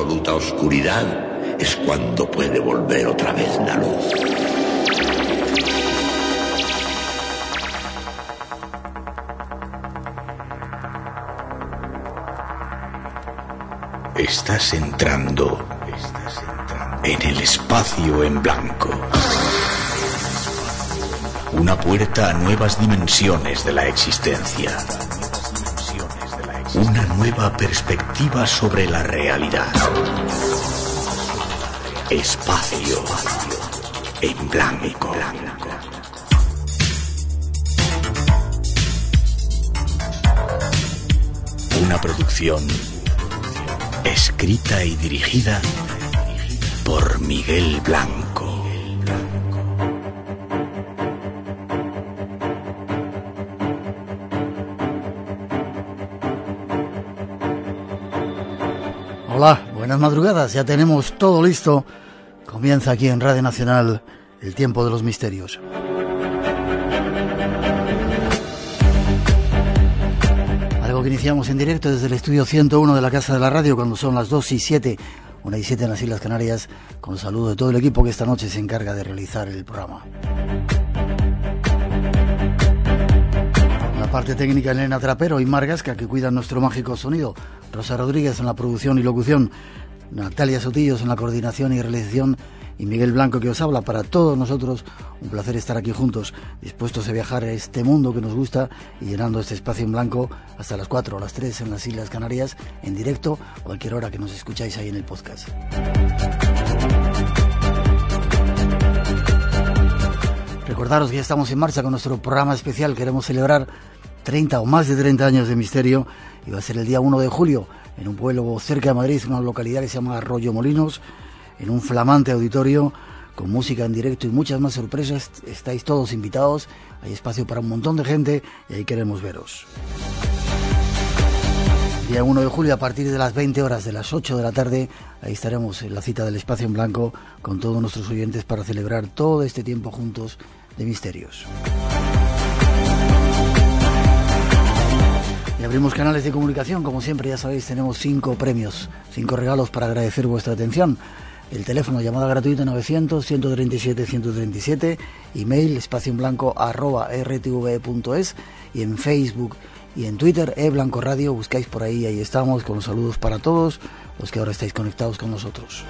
absoluta oscuridad es cuando puede volver otra vez la luz. Estás entrando en el espacio en blanco. Una puerta a nuevas dimensiones de la existencia. Una nueva perspectiva sobre la realidad. Espacio en blanco. Una producción escrita y dirigida por Miguel Blanco. Hola, buenas madrugadas, ya tenemos todo listo. Comienza aquí en Radio Nacional el tiempo de los misterios. Algo que iniciamos en directo desde el estudio 101 de la Casa de la Radio cuando son las 2:07, 1:07 en las Islas Canarias, con saludo de todo el equipo que esta noche se encarga de realizar el programa. En la parte técnica, Elena Trapero y Margasca, que cuidan nuestro mágico sonido. Rosa Rodríguez en la producción y locución. Natalia Sotillos en la coordinación y realización. Y Miguel Blanco que os habla. Para todos nosotros, un placer estar aquí juntos, dispuestos a viajar a este mundo que nos gusta y llenando este espacio en blanco hasta las 4 o las 3 en las Islas Canarias, en directo, cualquier hora que nos escucháis ahí en el podcast. Recordaros que ya estamos en marcha con nuestro programa especial. Queremos celebrar 30 o más de 30 años de misterio, y va a ser el día 1 de julio en un pueblo cerca de Madrid, una localidad que se llama Arroyomolinos, en un flamante auditorio con música en directo y muchas más sorpresas. Estáis todos invitados, hay espacio para un montón de gente y ahí queremos veros. Día 1 de julio a partir de las 20 horas, de las 8 de la tarde, ahí estaremos en la cita del Espacio en Blanco con todos nuestros oyentes para celebrar todo este tiempo juntos de misterios. Y abrimos canales de comunicación, como siempre, ya sabéis, tenemos 5 premios, 5 regalos para agradecer vuestra atención. El teléfono, llamada gratuita 900-137-137, email espacioenblanco@rtve.es, y en Facebook y en Twitter, Blanco Radio, buscáis por ahí estamos, con los saludos para todos los que ahora estáis conectados con nosotros.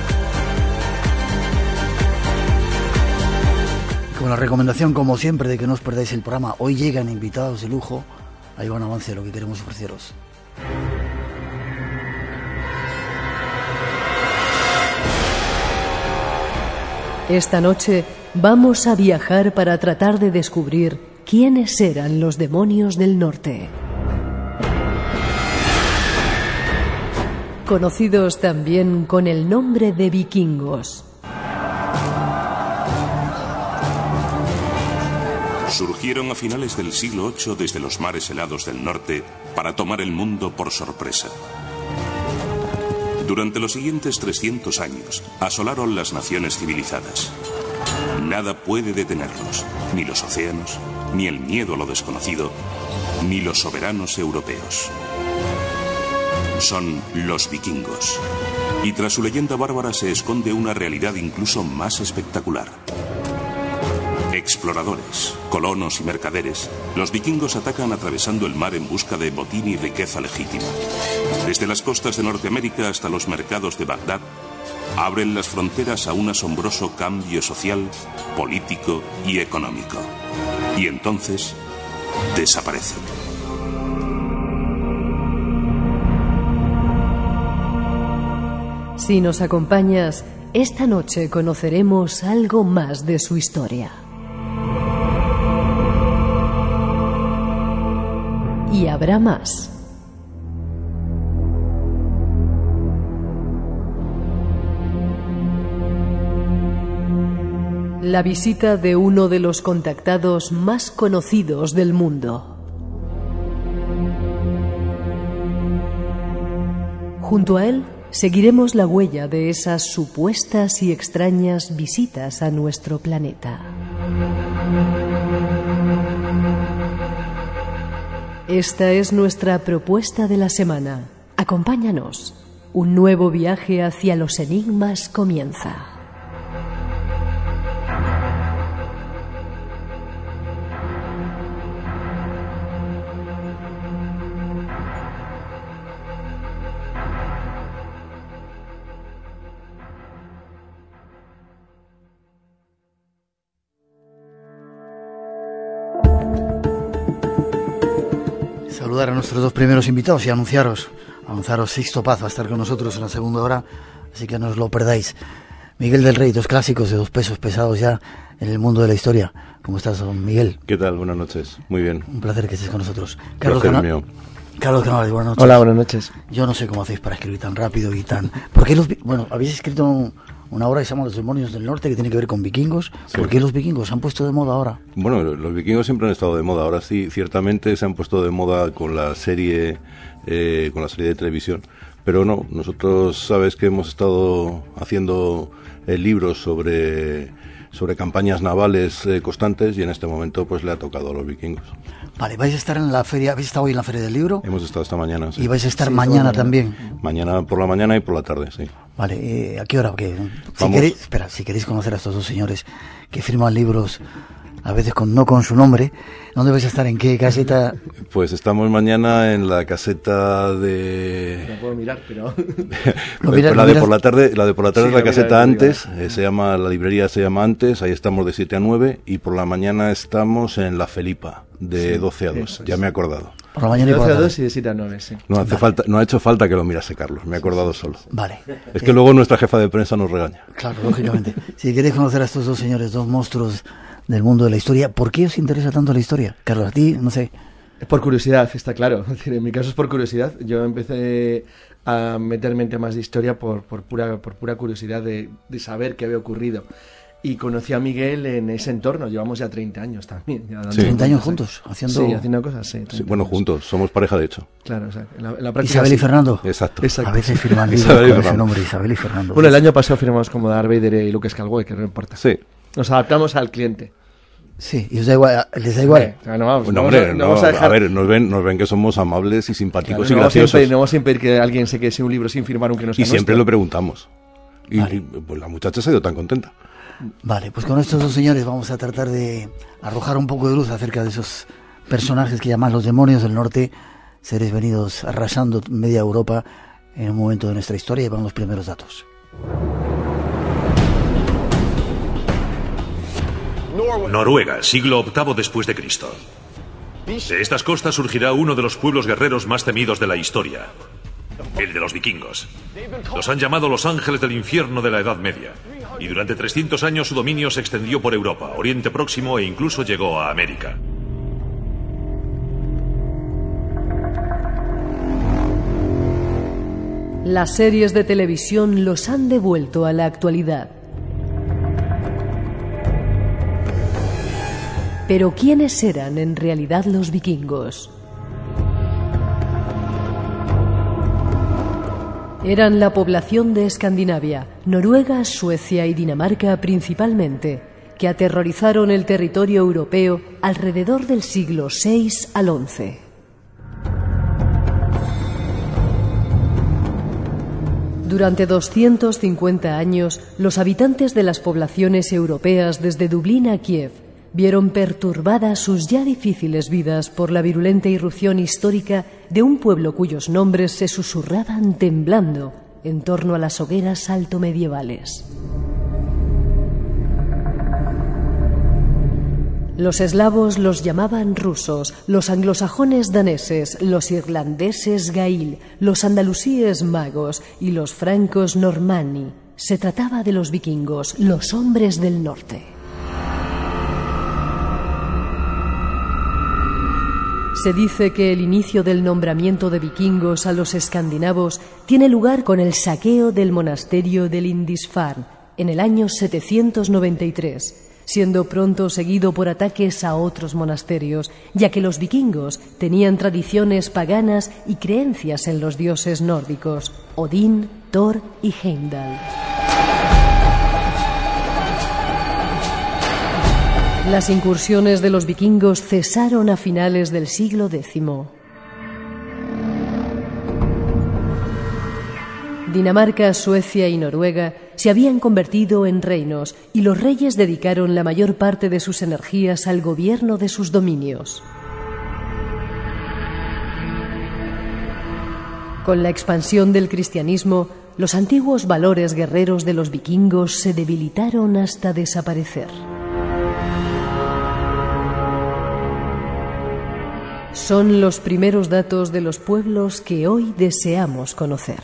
Y con la recomendación, como siempre, de que no os perdáis el programa, hoy llegan invitados de lujo. Ahí va un avance de lo que queremos ofreceros. Esta noche vamos a viajar para tratar de descubrir quiénes eran los demonios del norte. Conocidos también con el nombre de vikingos. Surgieron a finales del siglo VIII desde los mares helados del norte para tomar el mundo por sorpresa. Durante los siguientes 300 años asolaron las naciones civilizadas. Nada puede detenerlos, ni los océanos, ni el miedo a lo desconocido, ni los soberanos europeos. Son los vikingos. Y tras su leyenda bárbara se esconde una realidad incluso más espectacular. Exploradores, colonos y mercaderes, los vikingos atacan atravesando el mar en busca de botín y riqueza legítima. Desde las costas de Norteamérica hasta los mercados de Bagdad, abren las fronteras a un asombroso cambio social, político y económico. Y entonces, desaparecen. Si nos acompañas, esta noche conoceremos algo más de su historia. Y habrá más. La visita de uno de los contactados más conocidos del mundo. Junto a él seguiremos la huella de esas supuestas y extrañas visitas a nuestro planeta. Esta es nuestra propuesta de la semana. Acompáñanos un nuevo viaje hacia los enigmas comienza. Saludar a nuestros dos primeros invitados y anunciaros Sixto Paz va a estar con nosotros en la segunda hora, así que no os lo perdáis. Miguel del Rey, dos clásicos de dos pesos pesados ya en el mundo de la historia. ¿Cómo estás, don Miguel? ¿Qué tal? Buenas noches. Muy bien. Un placer que estés con nosotros. Carlos Canales, buenas noches. Hola, buenas noches. Yo no sé cómo hacéis para escribir tan rápido y tan... ¿Por qué habéis escrito una obra que se llama Los demonios del norte, que tiene que ver con vikingos? Sí. ¿Por qué los vikingos se han puesto de moda ahora? Bueno, los vikingos siempre han estado de moda. Ahora sí, ciertamente se han puesto de moda con la serie de televisión. Pero no, nosotros sabes que hemos estado haciendo libros sobre campañas navales constantes, y en este momento pues le ha tocado a los vikingos. Vale, ¿vais a estar en la feria? ¿Habéis estado hoy en la Feria del Libro? Hemos estado esta mañana, sí. ¿Y vais a estar mañana también? Mañana por la mañana y por la tarde, sí. Vale, ¿a qué hora? Si queréis conocer a estos dos señores que firman libros a veces no con su nombre, ¿dónde vais a estar? ¿En qué caseta? Pues estamos mañana en la caseta de... No puedo mirar, pero... La de por la tarde es la caseta Antes, la librería se llama Antes, ahí estamos de 7 a 9, y por la mañana estamos en La Felipa, de 12 a 2, ya me he acordado. Por la mañana y por la tarde. 12 a 2 y de 7 a 9, sí. No ha hecho falta que lo mirase, Carlos, me he acordado solo. Vale. Es que luego nuestra jefa de prensa nos regaña. Claro, lógicamente. Si queréis conocer a estos dos señores, dos monstruos del mundo de la historia, ¿por qué os interesa tanto la historia? Carlos, a ti, no sé. Por curiosidad, está claro. Es decir, en mi caso es por curiosidad. Yo empecé a meterme en temas de historia por pura curiosidad de saber qué había ocurrido. Y conocí a Miguel en ese entorno. Llevamos ya 30 años también. Sí. 30 años juntos, haciendo cosas, sí. Bueno, juntos, somos pareja de hecho. Claro, o sea, en la práctica, Isabel y Fernando. Exacto. A veces firman libros con ese nombre, Isabel y Fernando. Bueno, el año pasado firmamos como Darth Vader y Luke Skywalker, no importa. Sí. Nos adaptamos al cliente. Sí, y os da igual, les da igual. A ver, nos ven que somos amables y simpáticos, y graciosos. No vamos a impedir que alguien se quede sin un libro sin firmar aunque no sea nuestro. Y siempre lo preguntamos. Vale. Y pues la muchacha se ha ido tan contenta. Vale, pues con estos dos señores vamos a tratar de arrojar un poco de luz acerca de esos personajes que llaman los demonios del norte, seres venidos arrasando media Europa en un momento de nuestra historia, y van los primeros datos. Noruega, siglo VIII después de Cristo. De estas costas surgirá uno de los pueblos guerreros más temidos de la historia, el de los vikingos. Los han llamado los ángeles del infierno de la Edad Media, y durante 300 años su dominio se extendió por Europa, Oriente Próximo e incluso llegó a América. Las series de televisión los han devuelto a la actualidad. Pero ¿quiénes eran en realidad los vikingos? Eran la población de Escandinavia, Noruega, Suecia y Dinamarca principalmente, que aterrorizaron el territorio europeo alrededor del siglo VI al XI. Durante 250 años, los habitantes de las poblaciones europeas desde Dublín a Kiev vieron perturbadas sus ya difíciles vidas por la virulenta irrupción histórica de un pueblo cuyos nombres se susurraban temblando en torno a las hogueras altomedievales. Los eslavos los llamaban rusos, los anglosajones daneses, los irlandeses gail, los andalusíes magos y los francos normanni. Se trataba de los vikingos, los hombres del norte. Se dice que el inicio del nombramiento de vikingos a los escandinavos tiene lugar con el saqueo del monasterio de Lindisfarne en el año 793, siendo pronto seguido por ataques a otros monasterios, ya que los vikingos tenían tradiciones paganas y creencias en los dioses nórdicos, Odín, Thor y Heimdall. Las incursiones de los vikingos cesaron a finales del siglo X. Dinamarca, Suecia y Noruega se habían convertido en reinos y los reyes dedicaron la mayor parte de sus energías al gobierno de sus dominios. Con la expansión del cristianismo, los antiguos valores guerreros de los vikingos se debilitaron hasta desaparecer. Son los primeros datos de los pueblos que hoy deseamos conocer.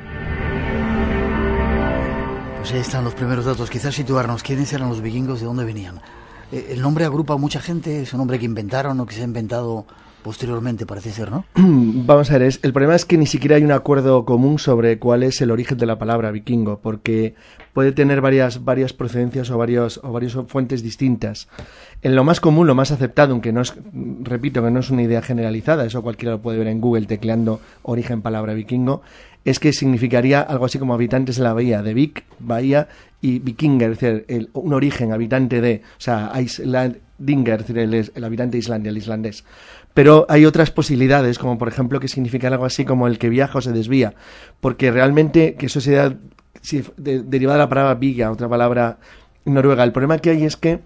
Pues ahí están los primeros datos. Quizás situarnos quiénes eran los vikingos, de dónde venían. El nombre agrupa a mucha gente, es un nombre que inventaron o que se ha inventado posteriormente, parece ser, ¿no? Vamos a ver, el problema es que ni siquiera hay un acuerdo común sobre cuál es el origen de la palabra vikingo, porque puede tener varias procedencias o varias fuentes distintas. En lo más común, lo más aceptado, aunque no es, repito, que no es una idea generalizada, eso cualquiera lo puede ver en Google tecleando origen palabra vikingo, es que significaría algo así como habitantes de la bahía, de Vik, bahía, y vikinger, es decir, un origen, habitante de, o sea, Islandinger, es decir, el habitante de Islandia, el islandés. Pero hay otras posibilidades, como por ejemplo que significa algo así como el que viaja o se desvía, porque realmente que eso sea derivada de la palabra viga, otra palabra noruega. El problema que hay es que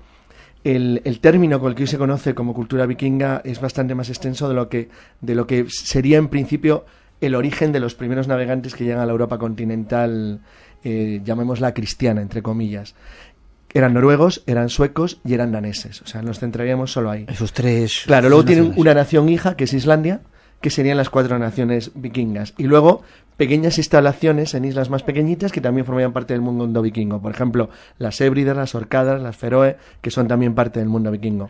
el término con el que hoy se conoce como cultura vikinga es bastante más extenso de lo que sería en principio el origen de los primeros navegantes que llegan a la Europa continental, llamémosla cristiana, entre comillas. Eran noruegos, eran suecos y eran daneses. O sea, nos centraríamos solo ahí. Esos tres. Claro, luego tienen una nación hija, que es Islandia, que serían las 4 naciones vikingas. Y luego pequeñas instalaciones en islas más pequeñitas que también formarían parte del mundo vikingo. Por ejemplo, las Hébridas, las Orcadas, las Feroe, que son también parte del mundo vikingo.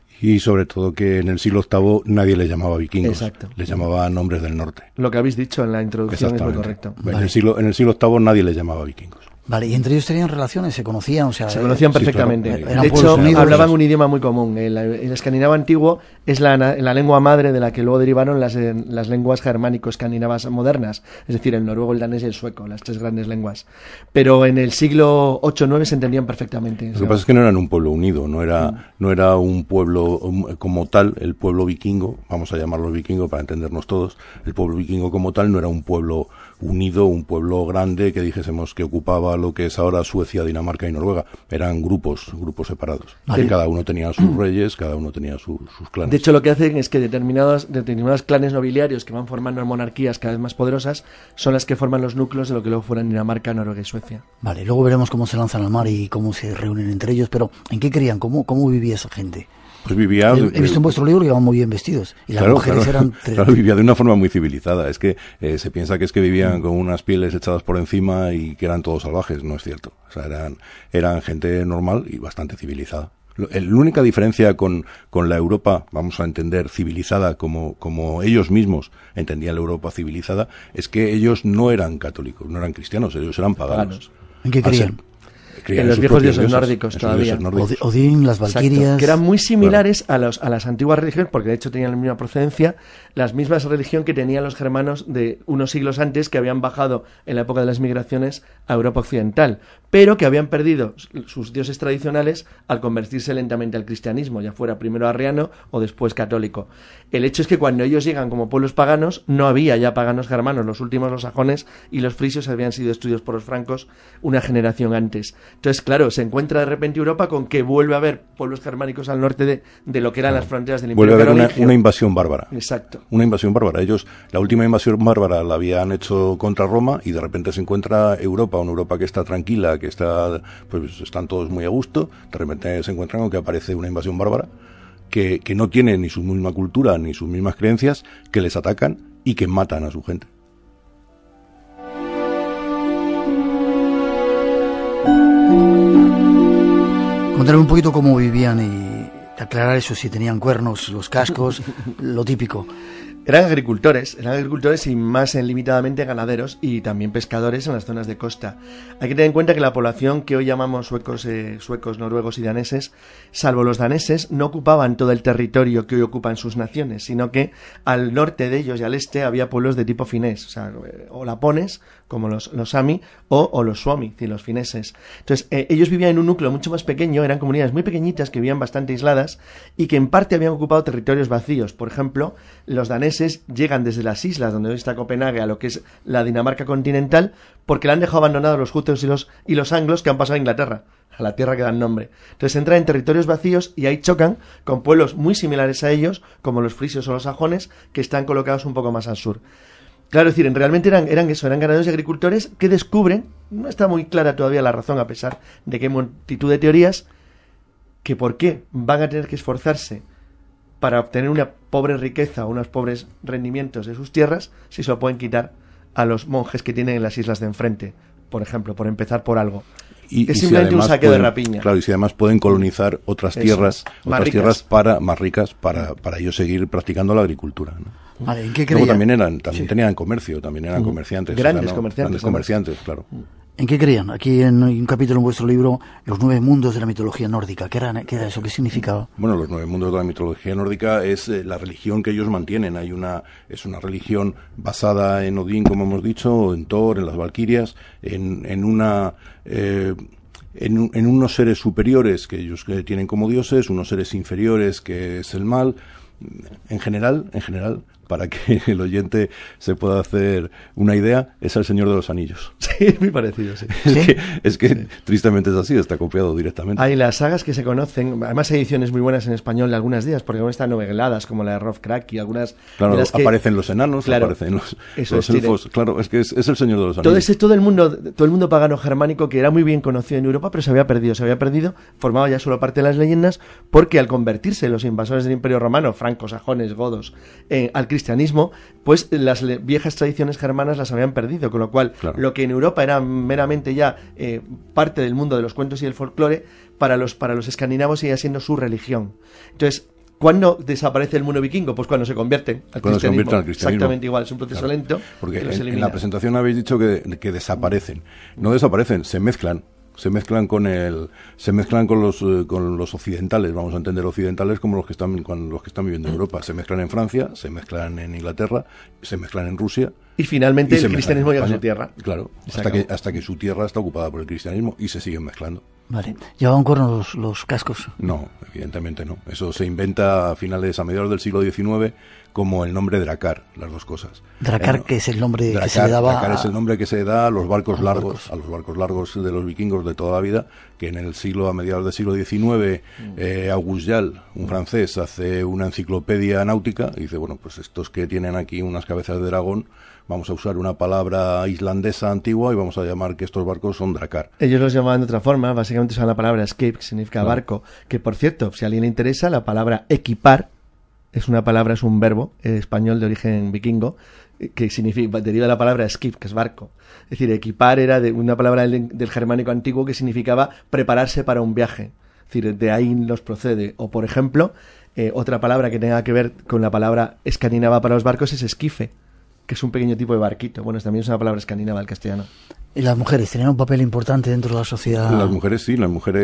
Y sobre todo que en el siglo VIII nadie les llamaba vikingos. Exacto. Les llamaba nombres del norte. Lo que habéis dicho en la introducción es muy correcto. Vale. En el siglo VIII nadie les llamaba vikingos. Vale, y entre ellos tenían relaciones, se conocían, o sea... Se conocían perfectamente. Sí, claro. De hecho, hablaban un idioma muy común. El escandinavo antiguo es la lengua madre de la que luego derivaron las lenguas germánico-escandinavas modernas, es decir, el noruego, el danés y el sueco, las 3 grandes lenguas. Pero en el siglo VIII-IX se entendían perfectamente. Lo que pasa es que no eran un pueblo unido, no era un pueblo como tal, el pueblo vikingo, vamos a llamarlo vikingo para entendernos todos, el pueblo vikingo como tal no era un pueblo unido, un pueblo grande que dijésemos que ocupaba lo que es ahora Suecia, Dinamarca y Noruega. Eran grupos separados. Vale. Que cada uno tenía sus reyes, cada uno tenía sus clanes. De hecho, lo que hacen es que determinados clanes nobiliarios que van formando monarquías cada vez más poderosas son las que forman los núcleos de lo que luego fueran Dinamarca, Noruega y Suecia. Vale, luego veremos cómo se lanzan al mar y cómo se reúnen entre ellos, pero ¿en qué creían? ¿Cómo vivía esa gente? Pues vivía... He visto en vuestro libro que iban muy bien vestidos. Y las mujeres eran... Claro, vivía de una forma muy civilizada. Es que se piensa que es que vivían con unas pieles echadas por encima y que eran todos salvajes. No es cierto. O sea, eran gente normal y bastante civilizada. La única diferencia con la Europa, vamos a entender, civilizada, como ellos mismos entendían la Europa civilizada, es que ellos no eran católicos, no eran cristianos, ellos eran paganos. ¿En qué creían? En los viejos dioses nórdicos todavía. Odín, las valquirias... Exacto, que eran muy similares a las antiguas religiones, porque de hecho tenían la misma procedencia, las mismas religión que tenían los germanos de unos siglos antes, que habían bajado en la época de las migraciones a Europa occidental, pero que habían perdido sus dioses tradicionales al convertirse lentamente al cristianismo, ya fuera primero arriano o después católico. El hecho es que cuando ellos llegan como pueblos paganos, no había ya paganos germanos. Los últimos, los sajones y los frisios, habían sido destruidos por los francos una generación antes. Entonces, claro, se encuentra de repente Europa con que vuelve a haber pueblos germánicos al norte de lo que eran las fronteras del Imperio Carolingio. Vuelve a haber una invasión bárbara. Exacto. Una invasión bárbara. Ellos, la última invasión bárbara la habían hecho contra Roma y de repente se encuentra Europa, una Europa que está tranquila, que está, pues están todos muy a gusto. De repente se encuentran con que aparece una invasión bárbara que no tiene ni su misma cultura ni sus mismas creencias, que les atacan y que matan a su gente. Contarme un poquito cómo vivían y aclarar eso, si tenían cuernos, los cascos, lo típico. Eran agricultores y más limitadamente ganaderos y también pescadores en las zonas de costa. Hay que tener en cuenta que la población que hoy llamamos suecos, noruegos y daneses, salvo los daneses, no ocupaban todo el territorio que hoy ocupan sus naciones, sino que al norte de ellos y al este había pueblos de tipo finés, o sea, o lapones, como los sami, o los suomi, los fineses. Entonces, ellos vivían en un núcleo mucho más pequeño, eran comunidades muy pequeñitas que vivían bastante aisladas, islas y que en parte habían ocupado territorios vacíos. Por ejemplo, los daneses llegan desde las islas donde hoy está Copenhague a lo que es la Dinamarca continental porque le han dejado abandonados los jutos y los anglos que han pasado a Inglaterra, a la tierra que dan nombre. Entonces entran en territorios vacíos y ahí chocan con pueblos muy similares a ellos, como los frisios o los sajones, que están colocados un poco más al sur. Claro, es decir, realmente eran ganaderos y agricultores que descubren, no está muy clara todavía la razón, a pesar de que hay multitud de teorías, que por qué van a tener que esforzarse para obtener una pobre riqueza o unos pobres rendimientos de sus tierras si se lo pueden quitar a los monjes que tienen en las islas de enfrente, por ejemplo, por empezar por algo. Es simplemente un saqueo de rapiña. Claro, y si además pueden colonizar otras tierras más ricas para ellos seguir practicando la agricultura, ¿no? Vale, ¿en qué creían? Luego también tenían comercio, también eran comerciantes. Grandes comerciantes, claro. ¿En qué creían? Aquí en un capítulo en vuestro libro, los 9 mundos de la mitología nórdica. ¿Qué era eso? ¿Qué significaba? Bueno, los 9 mundos de la mitología nórdica es la religión que ellos mantienen. Es una religión basada en Odín, como hemos dicho, en Thor, en las Valquirias, en unos seres superiores que ellos tienen como dioses, unos seres inferiores que es el mal. En general, para que el oyente se pueda hacer una idea, es El Señor de los Anillos. Sí, es muy parecido, sí. Es que tristemente es así, está copiado directamente. Hay las sagas que se conocen, además hay ediciones muy buenas en español de algunas de ellas, porque aún están noveladas, como la de Rolf Kraki, algunas... Claro, de las que aparecen los enanos, claro, aparecen los elfos, claro, es que es El Señor de los Anillos. Todo el mundo pagano germánico que era muy bien conocido en Europa, pero se había perdido, formaba ya solo parte de las leyendas, porque al convertirse los invasores del Imperio Romano, francos, sajones, godos, al cristianismo, pues las viejas tradiciones germanas las habían perdido, con lo cual lo que en Europa era meramente ya parte del mundo de los cuentos y el folclore, para los escandinavos seguía siendo su religión. Entonces, ¿cuándo desaparece el mundo vikingo? Pues cuando se convierten al cristianismo. Exactamente igual, es un proceso lento. Porque en la presentación habéis dicho que desaparecen. No desaparecen, se mezclan con los occidentales, vamos a entender occidentales como los que están viviendo en Europa. Se mezclan en Francia, se mezclan en Inglaterra, se mezclan en Rusia. Y finalmente el cristianismo llega a su tierra. Claro, hasta que su tierra está ocupada por el cristianismo y se siguen mezclando. Vale. ¿Llevaban cuernos los cascos? No, evidentemente no. Eso se inventa a mediados del siglo XIX como el nombre Drakkar, las dos cosas. Drakkar, que es el nombre que se le daba... Drakkar es el nombre que se da a los barcos largos, de los vikingos de toda la vida, que a mediados del siglo XIX, Auguste Jal, un francés, hace una enciclopedia náutica y dice, bueno, pues estos que tienen aquí unas cabezas de dragón, vamos a usar una palabra islandesa antigua y vamos a llamar que estos barcos son Drakkar. Ellos los llamaban de otra forma, básicamente usaban la palabra escape, que significa barco, que por cierto, si a alguien le interesa, la palabra equipar es un verbo español de origen vikingo, que deriva de la palabra skip, que es barco. Es decir, equipar era una palabra del germánico antiguo que significaba prepararse para un viaje. Es decir, de ahí los procede. O, por ejemplo, otra palabra que tenga que ver con la palabra escandinava para los barcos es esquife, que es un pequeño tipo de barquito. Bueno, también es una palabra escandinava al castellano. ¿Y las mujeres tenían un papel importante dentro de la sociedad? Las mujeres sí,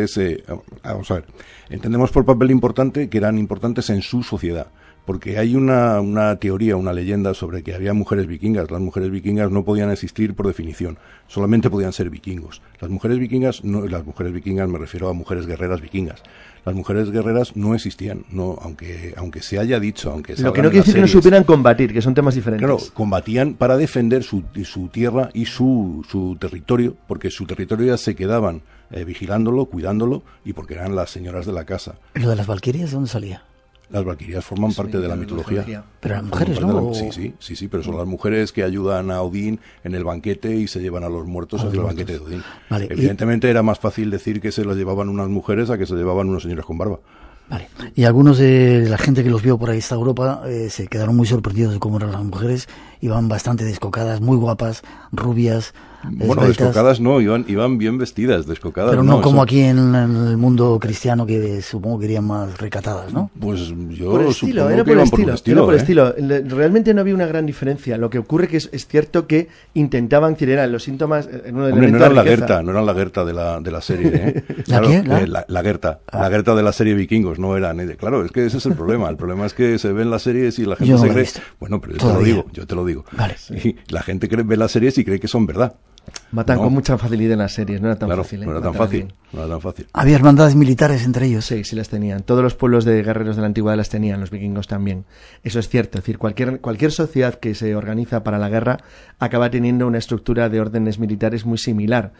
vamos a ver, entendemos por papel importante que eran importantes en su sociedad, porque hay una teoría, una leyenda sobre que había mujeres vikingas. Las mujeres vikingas no podían existir por definición, solamente podían ser vikingos. Las mujeres vikingas me refiero a mujeres guerreras vikingas. Las mujeres guerreras no existían, no, aunque se haya dicho, lo que no quiere decir que no supieran combatir, que son temas diferentes. Claro, combatían para defender su tierra y su territorio, porque su territorio ya se quedaban vigilándolo, cuidándolo, y porque eran las señoras de la casa. ¿Lo de las valquirias de dónde salía? Las valquirias forman parte de la mitología. Pero las mujeres, ¿no? Sí, pero son las mujeres que ayudan a Odín en el banquete y se llevan a los muertos hacia el banquete de Odín. Vale, evidentemente era más fácil decir que se las llevaban unas mujeres a que se llevaban unos señores con barba. Vale. Y algunos de la gente que los vio por ahí esta Europa se quedaron muy sorprendidos de cómo eran las mujeres. Iban bastante descocadas, muy guapas, rubias. Bueno, descocadas no, iban bien vestidas, descocadas. Pero no como aquí en el mundo cristiano, que supongo que irían más recatadas, ¿no? Pues yo por estilo, era por el estilo. Realmente no había una gran diferencia. Lo que ocurre que es cierto que intentaban, eran los síntomas... no eran la Gerta de la serie, ¿eh? Claro, ¿La Gerta de la serie Vikingos, no eran... Claro, es que ese es el problema. El problema es que se ven las series y la gente se cree... Bueno, pero yo te lo digo. Vale. Y la gente ve las series y cree que son verdad. Matan con mucha facilidad en las series, no era tan fácil. No era tan fácil. ¿Había hermandades militares entre ellos? Sí, sí las tenían. Todos los pueblos de guerreros de la antigüedad las tenían, los vikingos también. Eso es cierto. Es decir, cualquier sociedad que se organiza para la guerra acaba teniendo una estructura de órdenes militares muy similar.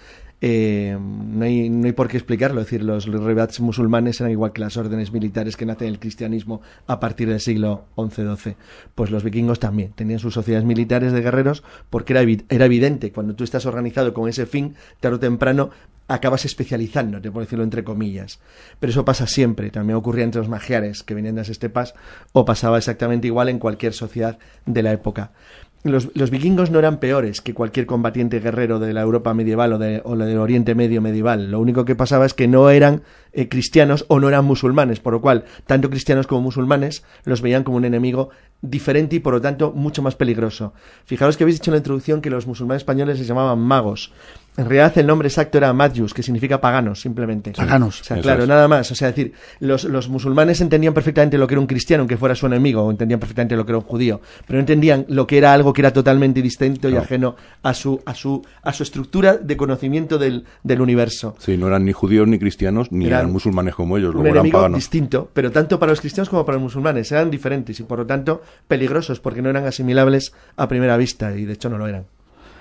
No hay por qué explicarlo. Es decir, los rebats musulmanes eran igual que las órdenes militares que nacen en el cristianismo a partir del siglo XI-XII. Pues los vikingos también tenían sus sociedades militares de guerreros, porque era evidente, cuando tú estás organizado con ese fin, tarde o temprano acabas especializándote, por decirlo entre comillas. Pero eso pasa siempre. También ocurría entre los magiares que venían de las estepas, o pasaba exactamente igual en cualquier sociedad de la época. Los vikingos no eran peores que cualquier combatiente guerrero de la Europa medieval o del Oriente Medio medieval. Lo único que pasaba es que no eran cristianos o no eran musulmanes, por lo cual tanto cristianos como musulmanes los veían como un enemigo diferente y por lo tanto mucho más peligroso. Fijaros que habéis dicho en la introducción que los musulmanes españoles se llamaban magos. En realidad el nombre exacto era Magyus, que significa paganos, simplemente. Paganos. O sea, claro, nada más. O sea, es decir, los musulmanes entendían perfectamente lo que era un cristiano, aunque fuera su enemigo, o entendían perfectamente lo que era un judío, pero no entendían lo que era algo que era totalmente distinto y ajeno a su estructura de conocimiento del universo. Sí, no eran ni judíos ni cristianos, ni eran musulmanes como ellos, luego eran paganos. Un enemigo distinto, pero tanto para los cristianos como para los musulmanes eran diferentes y por lo tanto peligrosos, porque no eran asimilables a primera vista, y de hecho no lo eran.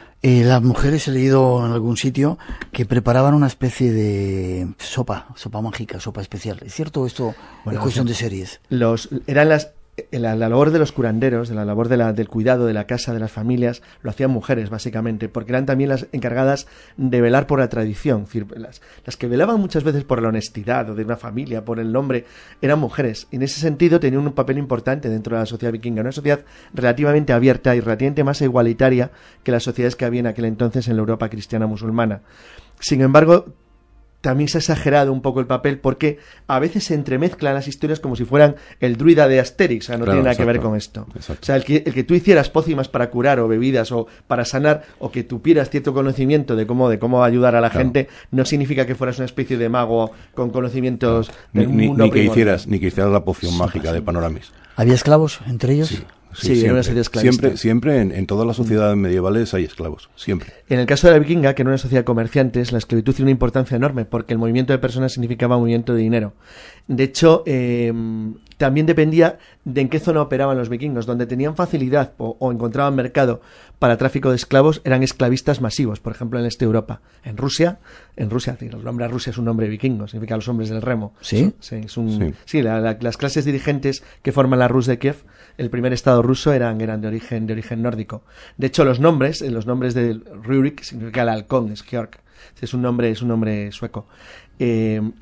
Las mujeres, he leído en algún sitio que preparaban una especie de sopa mágica, sopa especial. ¿Es cierto esto? Bueno, es cuestión de series. Eran la labor de los curanderos, de la labor del cuidado de la casa, de las familias, lo hacían mujeres básicamente, porque eran también las encargadas de velar por la tradición. Es decir, las que velaban muchas veces por la honestidad o de una familia, por el nombre, eran mujeres. Y en ese sentido tenían un papel importante dentro de la sociedad vikinga, una sociedad relativamente abierta y relativamente más igualitaria que las sociedades que había en aquel entonces en la Europa cristiana musulmana. Sin embargo, también se ha exagerado un poco el papel porque a veces se entremezclan las historias como si fueran el druida de Asterix, o sea, no tiene nada que ver con esto. Exacto. O sea, el que tú hicieras pócimas para curar o bebidas o para sanar o que tuvieras cierto conocimiento de cómo ayudar a la gente no significa que fueras una especie de mago con conocimientos del mundo ni que hicieras la poción mágica de Panoramis. ¿Había esclavos entre ellos? Sí, siempre, una sociedad esclavista. Siempre en todas las sociedades medievales hay esclavos, siempre. En el caso de la vikinga, que era una sociedad de comerciantes, la esclavitud tiene una importancia enorme, porque el movimiento de personas significaba movimiento de dinero. De hecho, también dependía de en qué zona operaban los vikingos. Donde tenían facilidad o encontraban mercado para tráfico de esclavos, eran esclavistas masivos, por ejemplo en el este de Europa. En Rusia, el nombre Rusia es un nombre vikingo, significa los hombres del remo. ¿Sí? Sí, las clases dirigentes que forman la Rus de Kiev, el primer estado ruso, eran de origen nórdico. De hecho, los nombres de Rurik significa el halcón, es Georg. Es un nombre sueco. El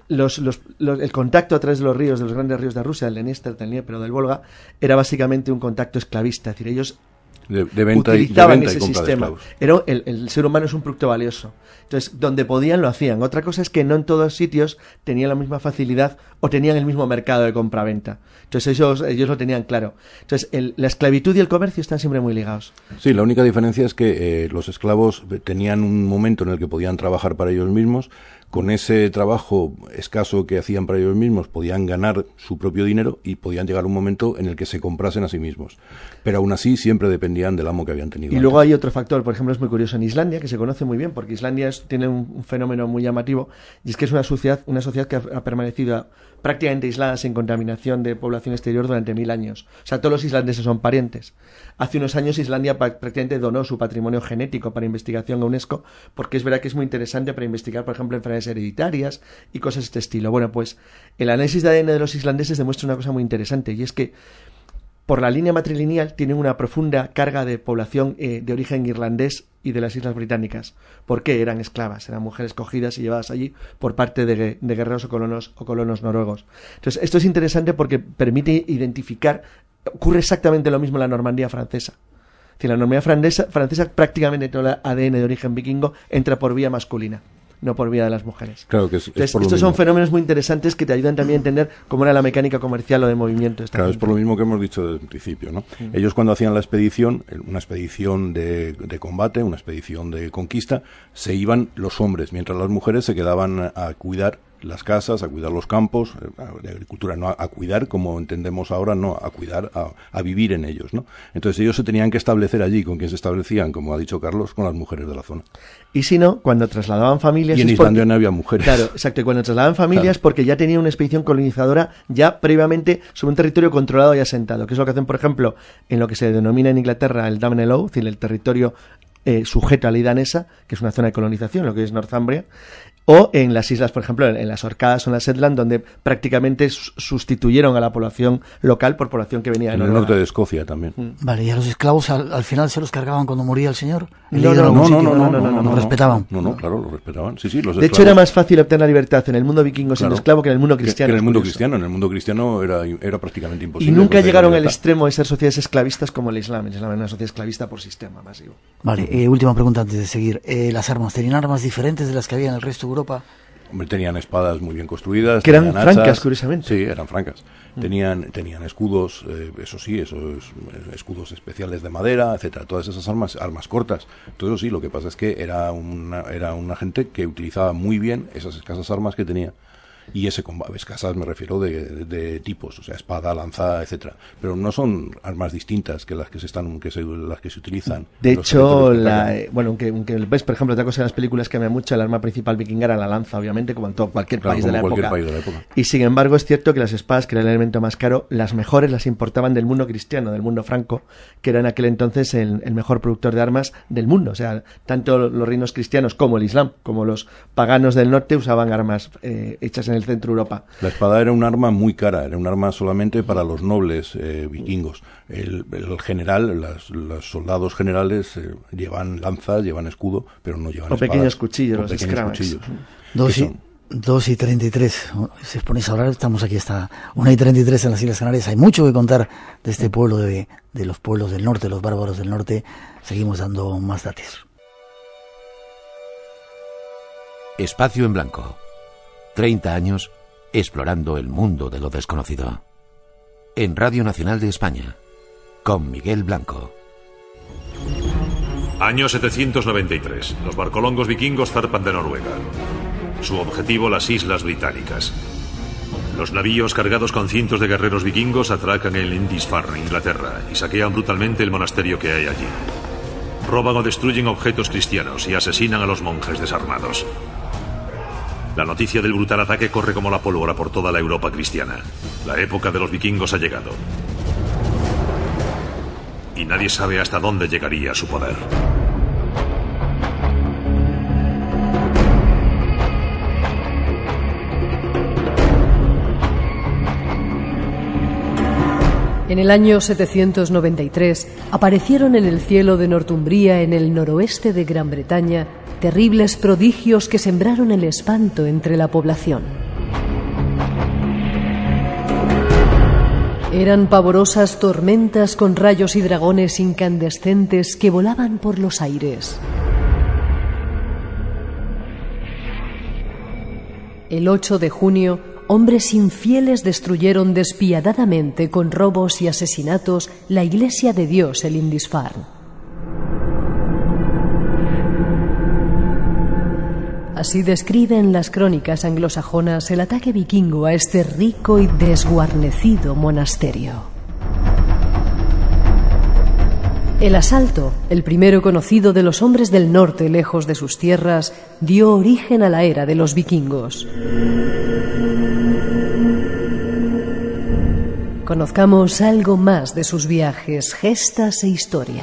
contacto a través de los ríos, de los grandes ríos de Rusia, del Dniester, del Dnieper o del Volga, era básicamente un contacto esclavista. Es decir, ellos utilizaban ese sistema. El ser humano es un producto valioso. Entonces, donde podían lo hacían. Otra cosa es que no en todos sitios tenían la misma facilidad o tenían el mismo mercado de compra-venta. Entonces ellos lo tenían claro. Entonces la esclavitud y el comercio están siempre muy ligados. Sí, la única diferencia es que los esclavos tenían un momento en el que podían trabajar para ellos mismos. Con ese trabajo escaso que hacían para ellos mismos podían ganar su propio dinero y podían llegar a un momento en el que se comprasen a sí mismos. Pero aún así siempre dependían del amo que habían tenido. Y luego hay otro factor, por ejemplo, es muy curioso en Islandia, que se conoce muy bien, porque Islandia tiene un fenómeno muy llamativo, y es que es una sociedad que ha permanecido prácticamente aislada sin contaminación de población exterior durante 1000 años. O sea, todos los islandeses son parientes. Hace unos años Islandia prácticamente donó su patrimonio genético para investigación a UNESCO, porque es verdad que es muy interesante para investigar, por ejemplo, enfermedades hereditarias y cosas de este estilo. Bueno, pues el análisis de ADN de los islandeses demuestra una cosa muy interesante, y es que por la línea matrilineal tienen una profunda carga de población de origen irlandés y de las Islas Británicas. ¿Por qué? Eran esclavas, eran mujeres cogidas y llevadas allí por parte de guerreros o colonos noruegos. Entonces, esto es interesante porque permite identificar, ocurre exactamente lo mismo en la Normandía francesa. Es decir, la Normandía francesa prácticamente todo el ADN de origen vikingo entra por vía masculina, no por vía de las mujeres. Claro que Entonces, estos son fenómenos muy interesantes que te ayudan también a entender cómo era la mecánica comercial o de movimiento. Claro, es por lo mismo que hemos dicho desde el principio, ¿no? Ellos cuando hacían la expedición, una expedición de combate, una expedición de conquista, se iban los hombres, mientras las mujeres se quedaban a cuidar las casas, a cuidar los campos, de agricultura, no a cuidar como entendemos ahora, no, a cuidar, a vivir en ellos, ¿no? Entonces ellos se tenían que establecer allí. ¿Con quién se establecían? Como ha dicho Carlos, con las mujeres de la zona. Y si no, cuando trasladaban familias... Y en Islandia no había mujeres. Claro, exacto, y cuando trasladaban familias porque ya tenían una expedición colonizadora ya previamente sobre un territorio controlado y asentado, que es lo que hacen, por ejemplo, en lo que se denomina en Inglaterra el Danelaw, es decir, el territorio sujeto a ley danesa, que es una zona de colonización, lo que es Northumbria, o en las islas, por ejemplo, en las Orcadas o en las Shetland, donde prácticamente sustituyeron a la población local por población que venía de Noruega. En el norte de Escocia también. Vale, ¿y a los esclavos al final se los cargaban cuando moría el señor? No, respetaban. No, claro, lo respetaban. Sí, los de esclavos. hecho, era más fácil obtener la libertad en el mundo vikingo siendo esclavo que en el mundo cristiano. Que en el mundo cristiano. En el mundo cristiano era prácticamente imposible. Y nunca llegaron al extremo de ser sociedades esclavistas como el Islam. El Islam era una sociedad esclavista por sistema masivo. Vale, última pregunta antes de seguir. ¿Las armas tenían armas diferentes de las que había en el resto de Europa? Hombre, tenían espadas muy bien construidas. Que eran francas, curiosamente. Sí, eran francas. Tenían escudos, eso sí, esos escudos especiales de madera, etcétera. Todas esas armas cortas. Todo eso sí, lo que pasa es que era una gente que utilizaba muy bien esas escasas armas que tenía. Y ese combate, escasas me refiero de tipos, o sea, espada, lanza, etcétera. Pero no son armas distintas que las que se utilizan. De hecho, aunque ves, por ejemplo, otra cosa de las películas que me mucho, el arma principal vikinga era la lanza, obviamente, como en todo cualquier país de la época. Y sin embargo, es cierto que las espadas, que era el elemento más caro, las mejores las importaban del mundo cristiano, del mundo franco, que era en aquel entonces el mejor productor de armas del mundo. O sea, tanto los reinos cristianos como el Islam, como los paganos del norte, usaban armas hechas en el centro de Europa. La espada era un arma muy cara, era un arma solamente para los nobles vikingos. El general, los soldados generales llevan lanzas, llevan escudo, pero no llevan espadas. O pequeños cuchillos, los scramax. 2:33. Si os ponéis a hablar, estamos aquí hasta 1:33 en las Islas Canarias. Hay mucho que contar de este pueblo, de los pueblos del norte, los bárbaros del norte. Seguimos dando más datos. Espacio en Blanco. 30 años explorando el mundo de lo desconocido. En Radio Nacional de España, con Miguel Blanco. Año 793. Los barcolongos vikingos zarpan de Noruega. Su objetivo, las Islas Británicas. Los navíos cargados con cientos de guerreros vikingos atracan en Lindisfarne, Inglaterra, y saquean brutalmente el monasterio que hay allí. Roban o destruyen objetos cristianos y asesinan a los monjes desarmados. La noticia del brutal ataque corre como la pólvora por toda la Europa cristiana. La época de los vikingos ha llegado. Y nadie sabe hasta dónde llegaría su poder. En el año 793 aparecieron en el cielo de Northumbria, en el noroeste de Gran Bretaña, terribles prodigios que sembraron el espanto entre la población. Eran pavorosas tormentas con rayos y dragones incandescentes que volaban por los aires. El 8 de junio, hombres infieles destruyeron despiadadamente con robos y asesinatos la iglesia de Dios, el Lindisfarne. Así describen las crónicas anglosajonas el ataque vikingo a este rico y desguarnecido monasterio. El asalto, el primero conocido de los hombres del norte lejos de sus tierras, dio origen a la era de los vikingos. Conozcamos algo más de sus viajes, gestas e historia.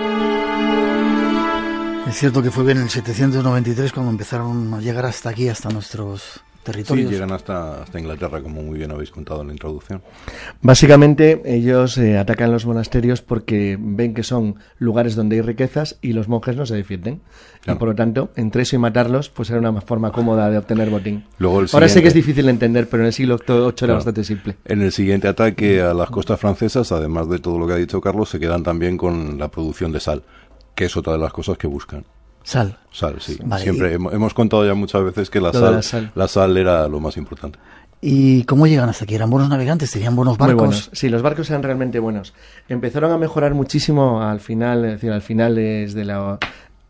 Es cierto que fue bien en el 793 cuando empezaron a llegar hasta aquí, hasta nuestros territorios. Sí, llegan hasta Inglaterra, como muy bien habéis contado en la introducción. Básicamente ellos atacan los monasterios porque ven que son lugares donde hay riquezas y los monjes no se defienden. Claro. Y por lo tanto, entre eso y matarlos, pues era una forma cómoda de obtener botín. Ahora sé que es difícil de entender, pero en el siglo VIII era bastante simple. En el siguiente ataque a las costas francesas, además de todo lo que ha dicho Carlos, se quedan también con la producción de sal, que es otra de las cosas que buscan. Sal, sí. Vale, siempre hemos contado ya muchas veces que la sal era lo más importante. ¿Y cómo llegan hasta aquí? ¿Eran buenos navegantes? ¿Tenían buenos barcos? Muy buenos. Sí, los barcos eran realmente buenos. Empezaron a mejorar muchísimo al final, es decir, al final de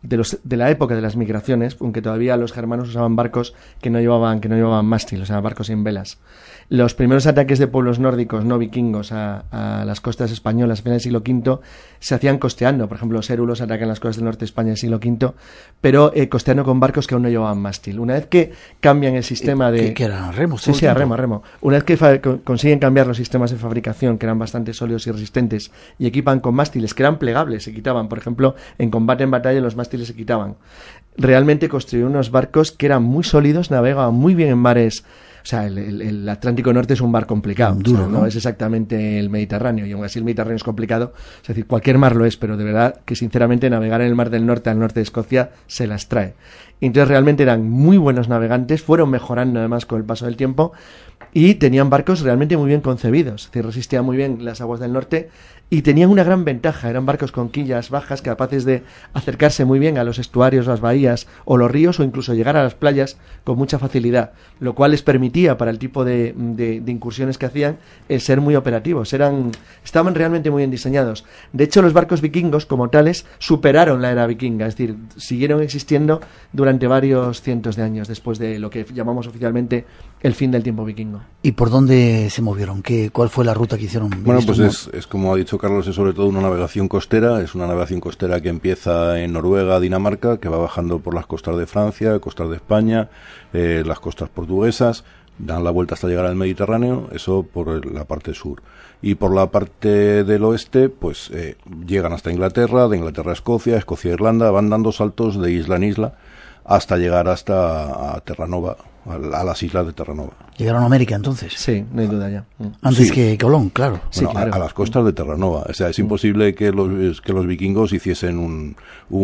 de la época de las migraciones, aunque todavía los germanos usaban barcos que no llevaban mástil, o sea, barcos sin velas. Los primeros ataques de pueblos nórdicos no vikingos a las costas españolas a finales del siglo V se hacían costeando. Por ejemplo, los érulos atacan las costas del norte de España en el siglo V, pero costeando con barcos que aún no llevaban mástil. Una vez que cambian el sistema de... ¿Que eran remos? Sí, a remo. Una vez que consiguen cambiar los sistemas de fabricación, que eran bastante sólidos y resistentes, y equipan con mástiles que eran plegables, se quitaban. Por ejemplo, en combate en batalla los mástiles se quitaban. Realmente construyeron unos barcos que eran muy sólidos, navegaban muy bien en mares. O sea, el Atlántico Norte es un mar complicado, duro, o sea, no es exactamente el Mediterráneo, y aún así el Mediterráneo es complicado, es decir, cualquier mar lo es, pero de verdad que sinceramente navegar en el Mar del Norte al norte de Escocia se las trae. Y entonces realmente eran muy buenos navegantes, fueron mejorando además con el paso del tiempo, y tenían barcos realmente muy bien concebidos, es decir, resistían muy bien las aguas del norte, y tenían una gran ventaja, eran barcos con quillas bajas capaces de acercarse muy bien a los estuarios, las bahías o los ríos, o incluso llegar a las playas con mucha facilidad, lo cual les permitía para el tipo de incursiones que hacían ser muy operativos, estaban realmente muy bien diseñados. De hecho, los barcos vikingos como tales superaron la era vikinga, es decir, siguieron existiendo durante varios cientos de años después de lo que llamamos oficialmente el fin del tiempo vikingo. ¿Y por dónde se movieron? ¿Cuál fue la ruta que hicieron? Bueno, pues es como ha dicho Carlos, es sobre todo una navegación costera, es una navegación costera que empieza en Noruega, Dinamarca, que va bajando por las costas de Francia, costas de España, las costas portuguesas, dan la vuelta hasta llegar al Mediterráneo, eso por la parte sur. Y por la parte del oeste, pues llegan hasta Inglaterra, de Inglaterra a Escocia, Escocia a Irlanda, van dando saltos de isla en isla hasta llegar hasta a Terranova, a las islas de Terranova. ¿Llegaron a América entonces? Sí, no hay duda ya. Antes sí. que Colón, claro. Bueno, sí, claro. A las costas de Terranova. O sea, es imposible que los vikingos hiciesen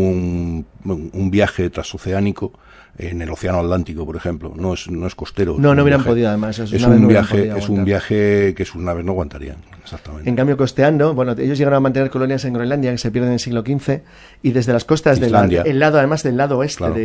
un viaje transoceánico en el Océano Atlántico, por ejemplo. No es costero. No hubieran podido, además. Es un viaje que sus naves no aguantarían. Exactamente. En cambio, costeando, bueno, ellos llegaron a mantener colonias en Groenlandia que se pierden en el siglo XV, y desde las costas del lado oeste, claro,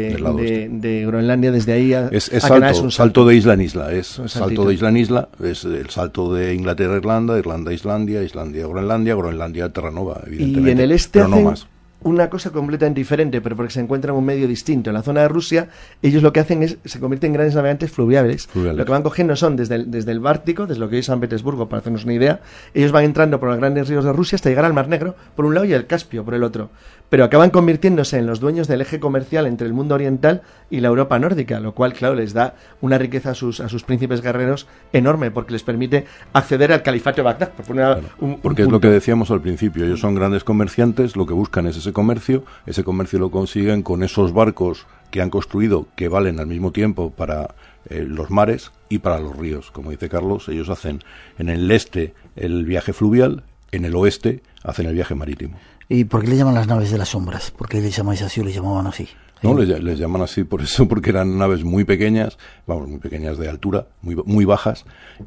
de Groenlandia, desde ahí es salto de isla en isla, es salto de isla en isla, es el salto de Inglaterra a Irlanda, Irlanda a Islandia, Islandia a Groenlandia, Groenlandia a Terranova, evidentemente. Y en el este pero no más. Una cosa completamente diferente, pero porque se encuentran en un medio distinto. En la zona de Rusia, ellos lo que hacen se convierten en grandes navegantes fluviales. Lo que van cogiendo son desde el Báltico, desde lo que hoy es San Petersburgo, para hacernos una idea, ellos van entrando por los grandes ríos de Rusia hasta llegar al Mar Negro, por un lado, y el Caspio, por el otro. Pero acaban convirtiéndose en los dueños del eje comercial entre el mundo oriental y la Europa nórdica, lo cual, claro, les da una riqueza a sus príncipes guerreros enorme, porque les permite acceder al califato de Bagdad. Porque es lo que decíamos al principio, ellos son grandes comerciantes, lo que buscan es ese comercio lo consiguen con esos barcos que han construido, que valen al mismo tiempo para los mares y para los ríos. Como dice Carlos, ellos hacen en el este el viaje fluvial, en el oeste hacen el viaje marítimo. ¿Y por qué le llaman las naves de las sombras? ¿Por qué les llamáis así o les llamaban así? No, les llaman así por eso, porque eran naves muy pequeñas, muy pequeñas de altura, muy bajas,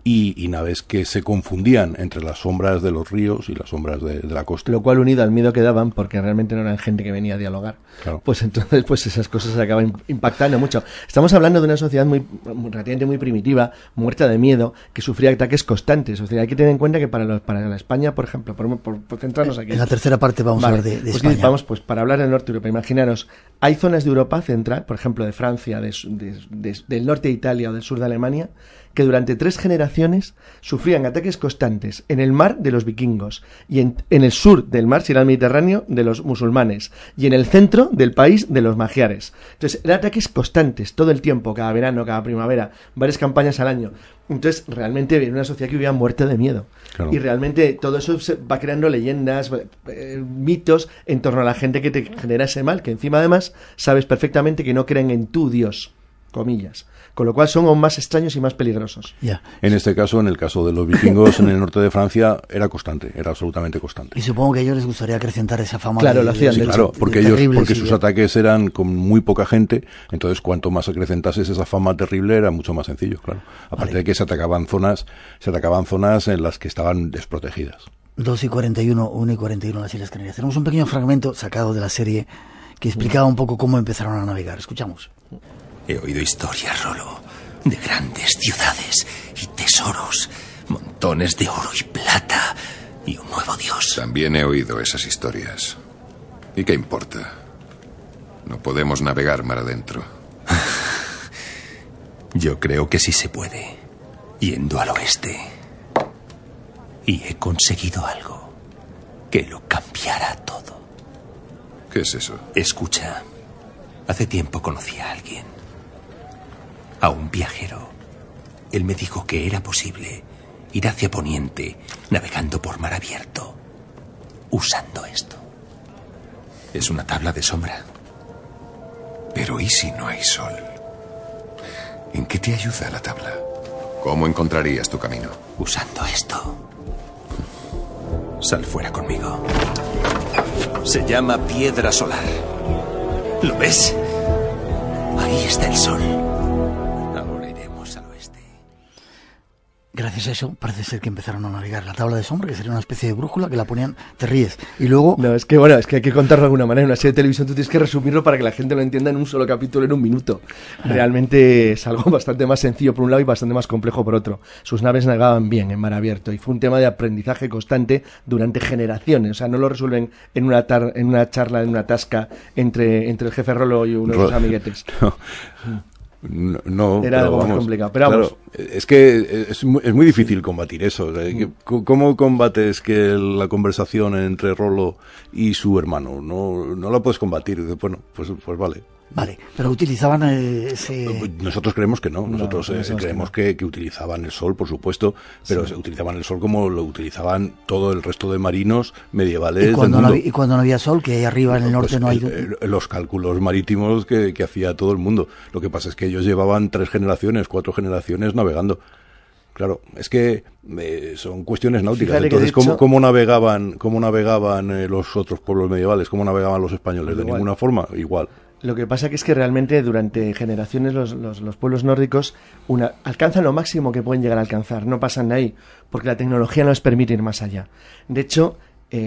y naves que se confundían entre las sombras de los ríos y las sombras de la costa. Lo cual, unido al miedo que daban, porque realmente no eran gente que venía a dialogar, claro. Pues entonces esas cosas se acaban impactando mucho. Estamos hablando de una sociedad relativamente muy primitiva, muerta de miedo, que sufría ataques constantes. O sea, hay que tener en cuenta que para la España, por ejemplo, por centrarnos aquí. En la tercera parte vamos a hablar de España. Vamos, pues para hablar del norte de Europa, imaginaros, hay zonas de Europa central, por ejemplo de Francia, del norte de Italia o del sur de Alemania, que durante 3 generaciones sufrían ataques constantes en el mar de los vikingos, y en el sur del mar, si era el Mediterráneo, de los musulmanes, y en el centro del país de los magiares. Entonces, eran ataques constantes, todo el tiempo, cada verano, cada primavera, varias campañas al año. Entonces, realmente era una sociedad que vivía muerta de miedo. Claro. Y realmente todo eso se va creando leyendas, mitos en torno a la gente que te genera ese mal, que encima además sabes perfectamente que no creen en tu Dios, comillas. Con lo cual son aún más extraños y más peligrosos. Yeah. En este caso, en el caso de los vikingos en el norte de Francia, era constante, era absolutamente constante. Y supongo que a ellos les gustaría acrecentar esa fama. Claro, lo hacían. Sí, claro, porque sus ataques eran con muy poca gente, entonces cuanto más acrecentases esa fama terrible era mucho más sencillo, claro. Aparte de que se atacaban zonas en las que estaban desprotegidas. 2:41, 1:41 las Islas Canarias. Tenemos un pequeño fragmento sacado de la serie que explicaba un poco cómo empezaron a navegar. Escuchamos. He oído historias, Rolo, de grandes ciudades y tesoros, montones de oro y plata y un nuevo dios. También he oído esas historias. ¿Y qué importa? No podemos navegar mar adentro. Yo creo que sí se puede, yendo al oeste. Y he conseguido algo que lo cambiará todo. ¿Qué es eso? Escucha, hace tiempo conocí a alguien, a un viajero. Él me dijo que era posible ir hacia Poniente navegando por mar abierto, usando esto. Es una tabla de sombra. Pero ¿y si no hay sol? ¿En qué te ayuda la tabla? ¿Cómo encontrarías tu camino? Usando esto. Sal fuera conmigo. Se llama piedra solar. ¿Lo ves? Ahí está el sol. Ahora iremos al oeste. Gracias a eso parece ser que empezaron a navegar la tabla de sombra, que sería una especie de brújula que la ponían, te ríes, y luego... No, es que hay que contarlo de alguna manera. En una serie de televisión tú tienes que resumirlo para que la gente lo entienda en un solo capítulo, en un minuto. Realmente es algo bastante más sencillo por un lado y bastante más complejo por otro. Sus naves navegaban bien en mar abierto y fue un tema de aprendizaje constante durante generaciones. O sea, no lo resuelven en una charla, en una tasca entre el jefe Rolo y uno de sus amiguetes. No, era algo más complicado, pero vamos. Claro, es que es muy difícil combatir eso. O sea, ¿cómo combates que la conversación entre Rolo y su hermano? No la puedes combatir. Bueno, pues vale. Vale, pero utilizaban ese... Nosotros creemos que no. Nosotros creemos que utilizaban el sol, por supuesto, pero utilizaban el sol como lo utilizaban todo el resto de marinos medievales del mundo. ¿Y cuando no había sol, que ahí arriba en el norte no hay...? Los cálculos marítimos que hacía todo el mundo. Lo que pasa es que ellos llevaban 3 generaciones, 4 generaciones navegando. Claro, es que son cuestiones náuticas. Entonces, ¿cómo navegaban los otros pueblos medievales? ¿Cómo navegaban los españoles? De ninguna forma, igual. Lo que pasa que es que realmente durante generaciones los pueblos nórdicos alcanzan lo máximo que pueden llegar a alcanzar, no pasan de ahí, porque la tecnología no les permite ir más allá. De hecho,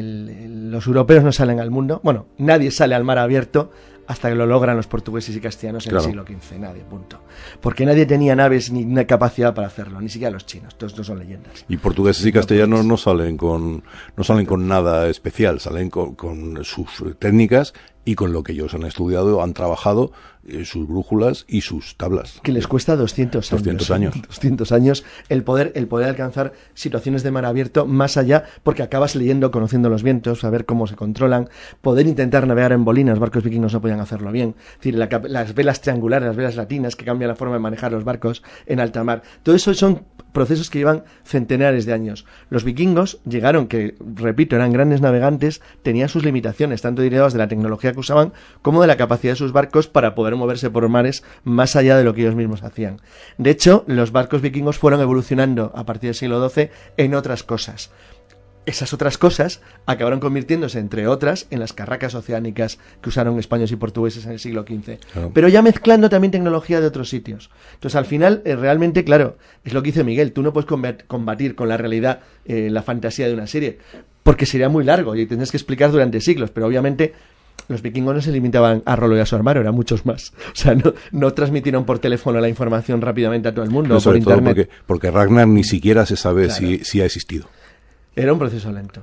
los europeos no salen al mundo, bueno, nadie sale al mar abierto hasta que lo logran los portugueses y castellanos en el siglo XV, nadie, punto. Porque nadie tenía naves ni una capacidad para hacerlo, ni siquiera los chinos, todos estos son leyendas. Y portugueses y castellanos no salen con nada especial, salen con sus técnicas y con lo que ellos han estudiado, han trabajado, sus brújulas y sus tablas. Que les cuesta 200 años. 200 años el poder alcanzar situaciones de mar abierto más allá, porque acabas leyendo, conociendo los vientos, saber cómo se controlan, poder intentar navegar en bolinas. Los barcos vikingos no podían hacerlo bien. Es decir, las velas triangulares, las velas latinas, que cambian la forma de manejar los barcos en alta mar. Todo eso son procesos que llevan centenares de años. Los vikingos llegaron, que repito, eran grandes navegantes, tenían sus limitaciones, tanto derivadas de la tecnología que usaban como de la capacidad de sus barcos para poder moverse por mares más allá de lo que ellos mismos hacían. De hecho, los barcos vikingos fueron evolucionando a partir del siglo XII en otras cosas. Esas otras cosas acabaron convirtiéndose, entre otras, en las carracas oceánicas que usaron españoles y portugueses en el siglo XV. Claro. Pero ya mezclando también tecnología de otros sitios. Entonces, al final, realmente, claro, es lo que dice Miguel, tú no puedes combatir con la realidad la fantasía de una serie, porque sería muy largo y tendrías que explicar durante siglos, pero obviamente los vikingos no se limitaban a Rolo y a su hermano, eran muchos más. O sea, no transmitieron por teléfono la información rápidamente a todo el mundo, no, por internet. Porque Ragnar ni siquiera se sabe si ha existido. Era un proceso lento.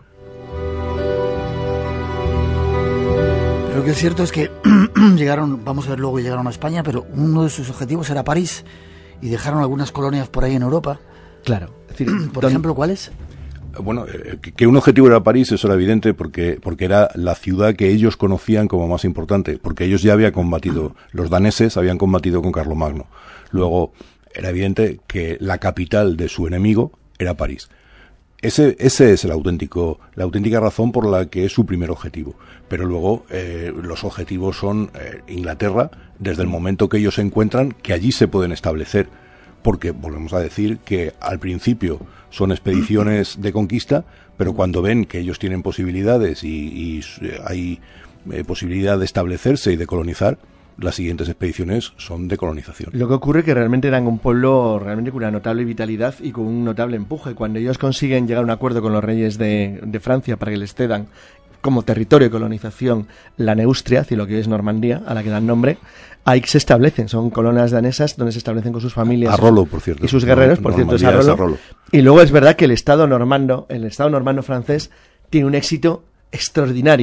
Pero lo que es cierto es que llegaron a España, pero uno de sus objetivos era París y dejaron algunas colonias por ahí en Europa. Claro. Es decir, por ejemplo, ¿cuáles? Bueno, que un objetivo era París, eso era evidente porque era la ciudad que ellos conocían como más importante, porque ellos ya habían combatido, los daneses habían combatido con Carlomagno. Luego, era evidente que la capital de su enemigo era París. Ese es la auténtica razón por la que es su primer objetivo. Pero luego los objetivos son Inglaterra, desde el momento que ellos se encuentran que allí se pueden establecer. Porque volvemos a decir que al principio son expediciones de conquista, pero cuando ven que ellos tienen posibilidades y hay posibilidad de establecerse y de colonizar, las siguientes expediciones son de colonización. Lo que ocurre es que realmente eran un pueblo realmente con una notable vitalidad y con un notable empuje. Cuando ellos consiguen llegar a un acuerdo con los reyes de Francia para que les cedan como territorio de colonización la Neustria, es decir, lo que es Normandía, a la que dan nombre, ahí se establecen, son colonias danesas donde se establecen con sus familias. A Rolo, por cierto. Y sus guerreros, por cierto, es a Rolo. Y luego es verdad que el Estado normando francés tiene un éxito extraordinario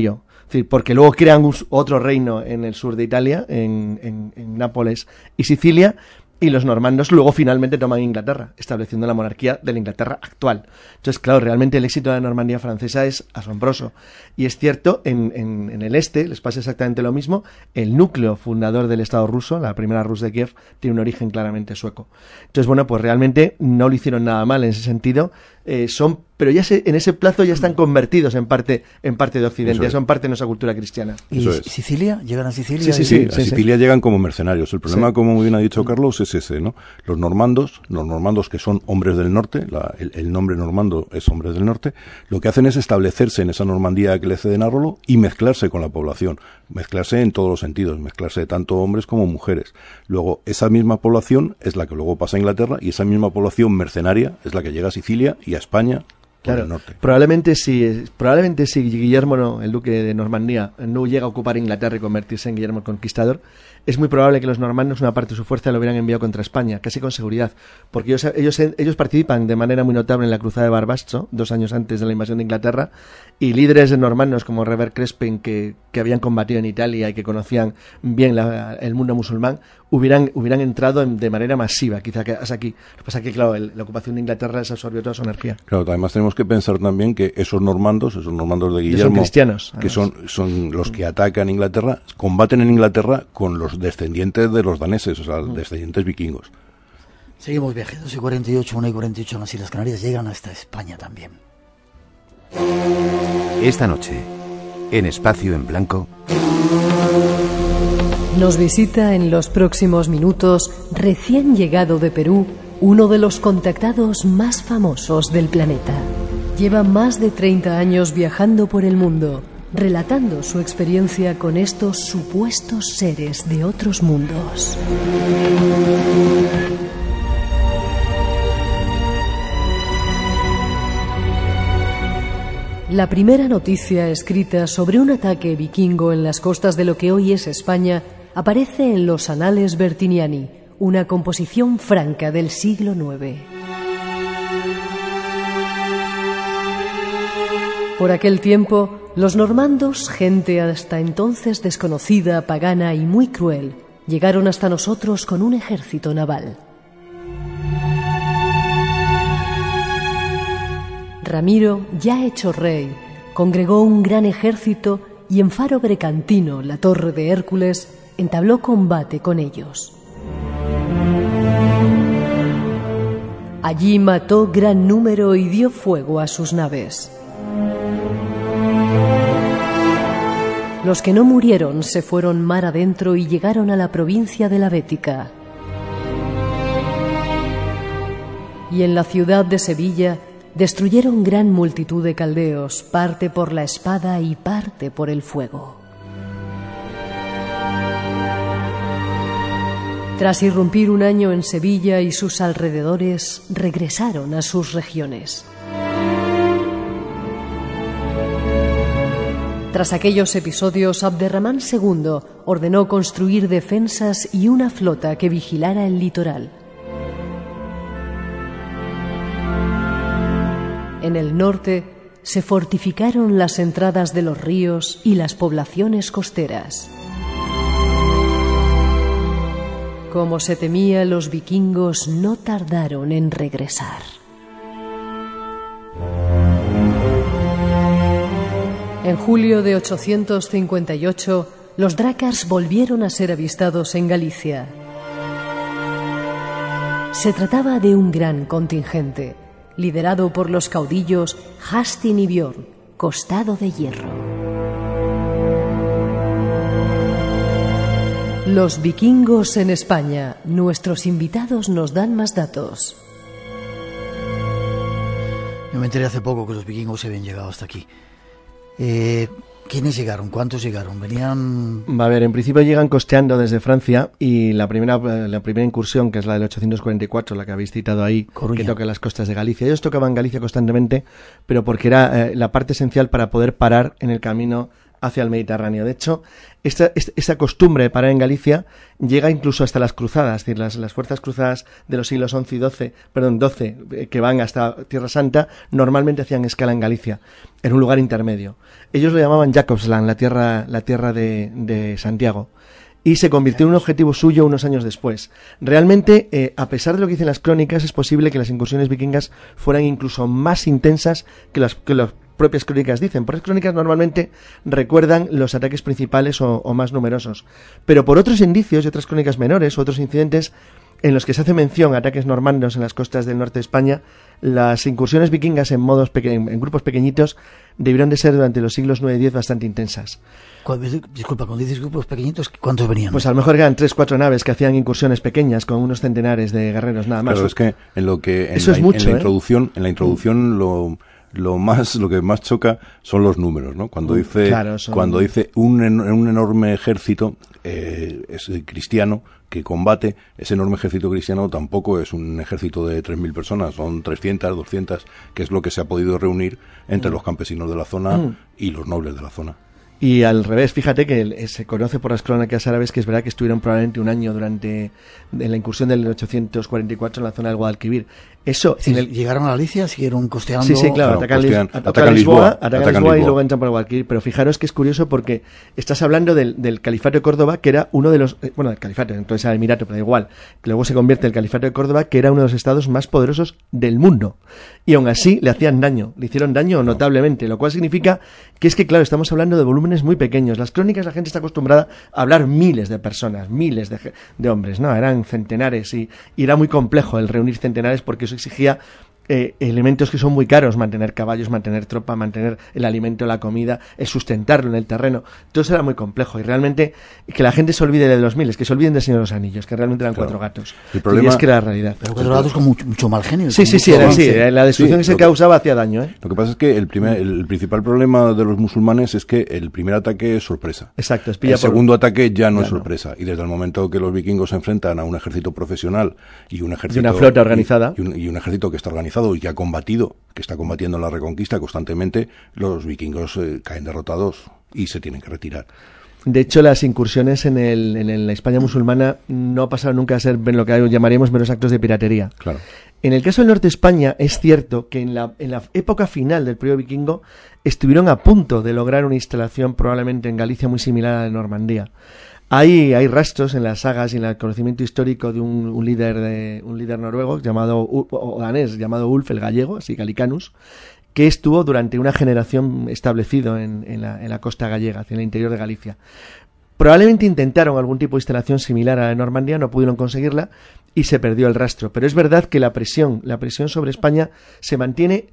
Es decir, porque luego crean otro reino en el sur de Italia, en Nápoles y Sicilia, y los normandos luego finalmente toman Inglaterra, estableciendo la monarquía de la Inglaterra actual. Entonces, claro, realmente el éxito de la Normandía francesa es asombroso. Y es cierto, en el este les pasa exactamente lo mismo. El núcleo fundador del Estado ruso, la primera Rus de Kiev, tiene un origen claramente sueco. Entonces, bueno, pues realmente no lo hicieron nada mal en ese sentido. Pero ya en ese plazo ya están convertidos en parte de Occidente, son parte de nuestra cultura cristiana. ¿Y Sicilia? ¿Llegan a Sicilia? Sí, a Sicilia llegan como mercenarios. El problema, como muy bien ha dicho Carlos, es ese, ¿no? Los normandos que son hombres del norte, el nombre normando es hombres del norte, lo que hacen es establecerse en esa Normandía que le ceden a Rollo y mezclarse con la población, mezclarse en todos los sentidos, mezclarse tanto hombres como mujeres. Luego, esa misma población es la que luego pasa a Inglaterra y esa misma población mercenaria es la que llega a Sicilia y a España. Claro, probablemente si Guillermo, el duque de Normandía, no llega a ocupar Inglaterra y convertirse en Guillermo el Conquistador, es muy probable que los normandos una parte de su fuerza lo hubieran enviado contra España, casi con seguridad, porque ellos participan de manera muy notable en la cruzada de Barbastro, 2 años antes de la invasión de Inglaterra, y líderes de normandos como Robert Crespin, que habían combatido en Italia y que conocían bien el mundo musulmán, hubieran entrado de manera masiva, quizá que hasta aquí. Lo que pasa es que, claro, la ocupación de Inglaterra les absorbió toda su energía. Claro, además tenemos que pensar también que esos normandos de Guillermo, son cristianos, que son los que atacan Inglaterra, combaten en Inglaterra con los descendientes de los daneses, o sea, descendientes vikingos. Seguimos viaje, 2:48, 1:48 en las Islas Canarias, llegan hasta España también. Esta noche, en Espacio en Blanco, nos visita en los próximos minutos, recién llegado de Perú, uno de los contactados más famosos del planeta. Lleva más de 30 años viajando por el mundo, relatando su experiencia con estos supuestos seres de otros mundos. La primera noticia escrita sobre un ataque vikingo en las costas de lo que hoy es España aparece en los Anales Bertiniani, una composición franca del siglo IX. Por aquel tiempo, los normandos, gente hasta entonces desconocida, pagana y muy cruel, llegaron hasta nosotros con un ejército naval. Ramiro, ya hecho rey, congregó un gran ejército y en Faro Brecantino, la Torre de Hércules, entabló combate con ellos. Allí mató gran número y dio fuego a sus naves. Los que no murieron se fueron mar adentro y llegaron a la provincia de la Bética. Y en la ciudad de Sevilla destruyeron gran multitud de caldeos, parte por la espada y parte por el fuego. Tras irrumpir un año en Sevilla y sus alrededores, regresaron a sus regiones. Tras aquellos episodios, Abderramán II ordenó construir defensas y una flota que vigilara el litoral. En el norte se fortificaron las entradas de los ríos y las poblaciones costeras. Como se temía, los vikingos no tardaron en regresar. En julio de 858, los drácars volvieron a ser avistados en Galicia. Se trataba de un gran contingente, liderado por los caudillos Hastin y Bjorn, Costado de Hierro. Los vikingos en España. Nuestros invitados nos dan más datos. Yo me enteré hace poco que los vikingos se habían llegado hasta aquí. ¿Quiénes llegaron? ¿Cuántos llegaron? ¿Venían...? A ver, en principio llegan costeando desde Francia y la primera incursión, que es la del 844, la que habéis citado ahí, Coruña, que toca las costas de Galicia. Ellos tocaban Galicia constantemente, pero porque era la parte esencial para poder parar en el camino hacia el Mediterráneo. De hecho, esta costumbre de parar en Galicia llega incluso hasta las cruzadas, es decir, las fuerzas cruzadas de los siglos XI y XII, que van hasta Tierra Santa, normalmente hacían escala en Galicia, en un lugar intermedio. Ellos lo llamaban Jacobsland, la tierra de Santiago, y se convirtió en un objetivo suyo unos años después. Realmente, a pesar de lo que dicen las crónicas, es posible que las incursiones vikingas fueran incluso más intensas que las propias crónicas dicen. Por las crónicas normalmente recuerdan los ataques principales o más numerosos, pero por otros indicios y otras crónicas menores, otros incidentes en los que se hace mención a ataques normandos en las costas del norte de España, las incursiones vikingas en grupos pequeñitos debieron de ser durante los siglos 9 y 10 bastante intensas. Disculpa, cuando dices grupos pequeñitos, ¿cuántos venían? Pues a lo mejor eran 3-4 naves que hacían incursiones pequeñas con unos centenares de guerreros nada más. Claro, es que en la introducción lo que más choca son los números, ¿no? Cuando dice un enorme ejército es cristiano que combate, ese enorme ejército cristiano tampoco es un ejército de 3.000 personas, son 300, 200, que es lo que se ha podido reunir entre los campesinos de la zona y los nobles de la zona. Y al revés, fíjate que se conoce por las crónicas árabes que es verdad que estuvieron probablemente un año en la incursión del 844 en la zona del Guadalquivir. Eso, llegaron a Galicia, siguieron costeando. Sí, claro, atacan Lisboa y luego entran por el Guadalquivir. Pero fijaros que es curioso porque estás hablando del Califato de Córdoba, que era uno de los, del Califato, entonces era el Emirato, pero da igual, que luego se convierte en el Califato de Córdoba, que era uno de los estados más poderosos del mundo. Y aún así le hacían daño, le hicieron daño notablemente, lo cual significa que es que, claro, estamos hablando de volúmenes muy pequeños. Las crónicas, la gente está acostumbrada a hablar miles de personas, miles de hombres, ¿no? Eran centenares y era muy complejo el reunir centenares porque eso exigía elementos que son muy caros, mantener caballos, mantener tropa, mantener el alimento, la comida, el sustentarlo en el terreno. Todo eso era muy complejo y realmente que la gente se olvide de los miles, que se olviden del Señor de los Anillos, que realmente eran 4 gatos. El problema es que era la realidad. Pero 4 gatos con mucho mal genio. Sí, la destrucción que se causaba hacía daño. Lo que pasa es que el principal problema de los musulmanes es que el primer ataque es sorpresa. Exacto, el segundo ataque ya no es sorpresa. Y desde el momento que los vikingos se enfrentan a un ejército profesional y un ejército y una flota organizada y un ejército que está organizado y que está combatiendo la Reconquista constantemente, los vikingos caen derrotados y se tienen que retirar. De hecho, las incursiones en la España musulmana no pasaron nunca a ser lo que llamaríamos meros actos de piratería. Claro. En el caso del norte de España es cierto que en la época final del periodo vikingo estuvieron a punto de lograr una instalación probablemente en Galicia muy similar a la de Normandía. Hay rastros en las sagas y en el conocimiento histórico de un líder noruego o danés llamado Ulf el Gallego, así Gallicanus, que estuvo durante una generación establecido en la costa gallega, hacia el interior de Galicia. Probablemente intentaron algún tipo de instalación similar a la de Normandía, no pudieron conseguirla y se perdió el rastro. Pero es verdad que la presión sobre España se mantiene.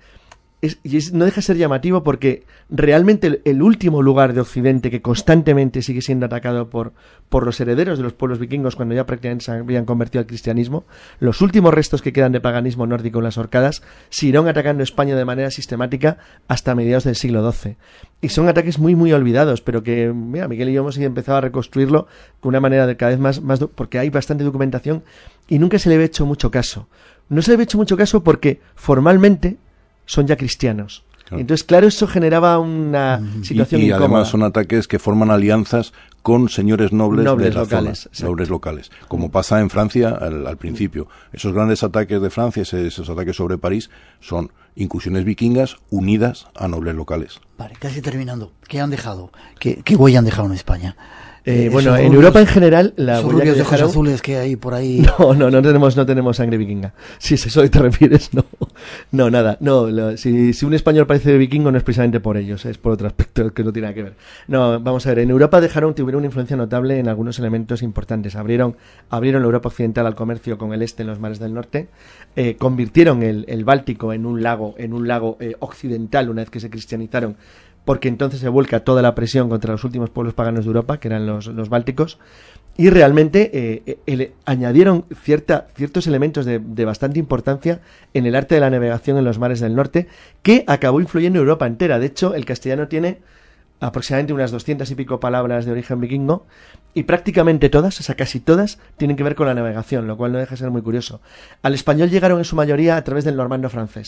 No deja de ser llamativo porque realmente el último lugar de Occidente que constantemente sigue siendo atacado por los herederos de los pueblos vikingos cuando ya prácticamente se habían convertido al cristianismo, los últimos restos que quedan de paganismo nórdico en las Orcadas siguieron atacando España de manera sistemática hasta mediados del siglo XII. Y son ataques muy muy olvidados, pero que Miguel y yo hemos empezado a reconstruirlo con una manera de cada vez más porque hay bastante documentación y nunca se le había hecho mucho caso. No se le había hecho mucho caso porque formalmente son ya cristianos. Claro. Entonces, claro, eso generaba una situación incómoda. Y además son ataques que forman alianzas con señores nobles de la locales, zona, nobles locales, como pasa en Francia al principio. Esos grandes ataques de Francia, esos ataques sobre París, son incursiones vikingas unidas a nobles locales. Vale, casi terminando. ¿Qué han dejado? ¿Qué huella han dejado en España? Bueno, en Europa en general la huella que dejaron... ojos azules que hay por ahí. No tenemos sangre vikinga. Si es eso que te refieres, no, nada. Si un español parece de vikingo no es precisamente por ellos, es por otro aspecto que no tiene nada que ver. No, vamos a ver, en Europa tuvieron una influencia notable en algunos elementos importantes. Abrieron la Europa occidental al comercio con el este en los mares del norte, convirtieron el Báltico en un lago occidental una vez que se cristianizaron, porque entonces se vuelca toda la presión contra los últimos pueblos paganos de Europa, que eran los bálticos, y realmente añadieron ciertos elementos de bastante importancia en el arte de la navegación en los mares del norte, que acabó influyendo en Europa entera. De hecho, el castellano tiene aproximadamente unas 200 y pico palabras de origen vikingo, y prácticamente todas, o sea, casi todas, tienen que ver con la navegación, lo cual no deja de ser muy curioso. Al español llegaron en su mayoría a través del normando francés.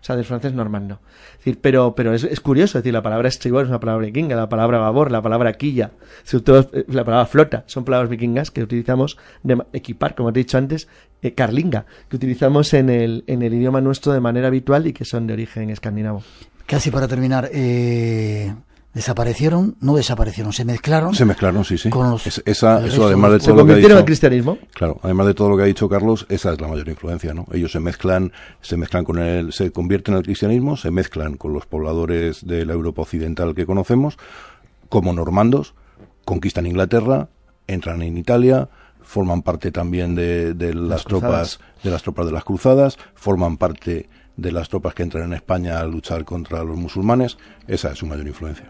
o sea, del francés normando. Es decir, pero es curioso, es decir, la palabra estribor es una palabra vikinga, la palabra babor, la palabra quilla, sobre todo la palabra flota, son palabras vikingas que utilizamos de equipar, como te he dicho antes, carlinga, que utilizamos en el idioma nuestro de manera habitual y que son de origen escandinavo. Casi para terminar, desaparecieron, se mezclaron. Se mezclaron, sí. Con los, eso además de todo lo que ha dicho, al cristianismo. Claro, además de todo lo que ha dicho Carlos, esa es la mayor influencia, ¿no? Ellos se mezclan se convierten al cristianismo, se mezclan con los pobladores de la Europa occidental que conocemos, como normandos, conquistan Inglaterra, entran en Italia, forman parte también de las tropas de las cruzadas, forman parte de las tropas que entran en España a luchar contra los musulmanes. Esa es su mayor influencia.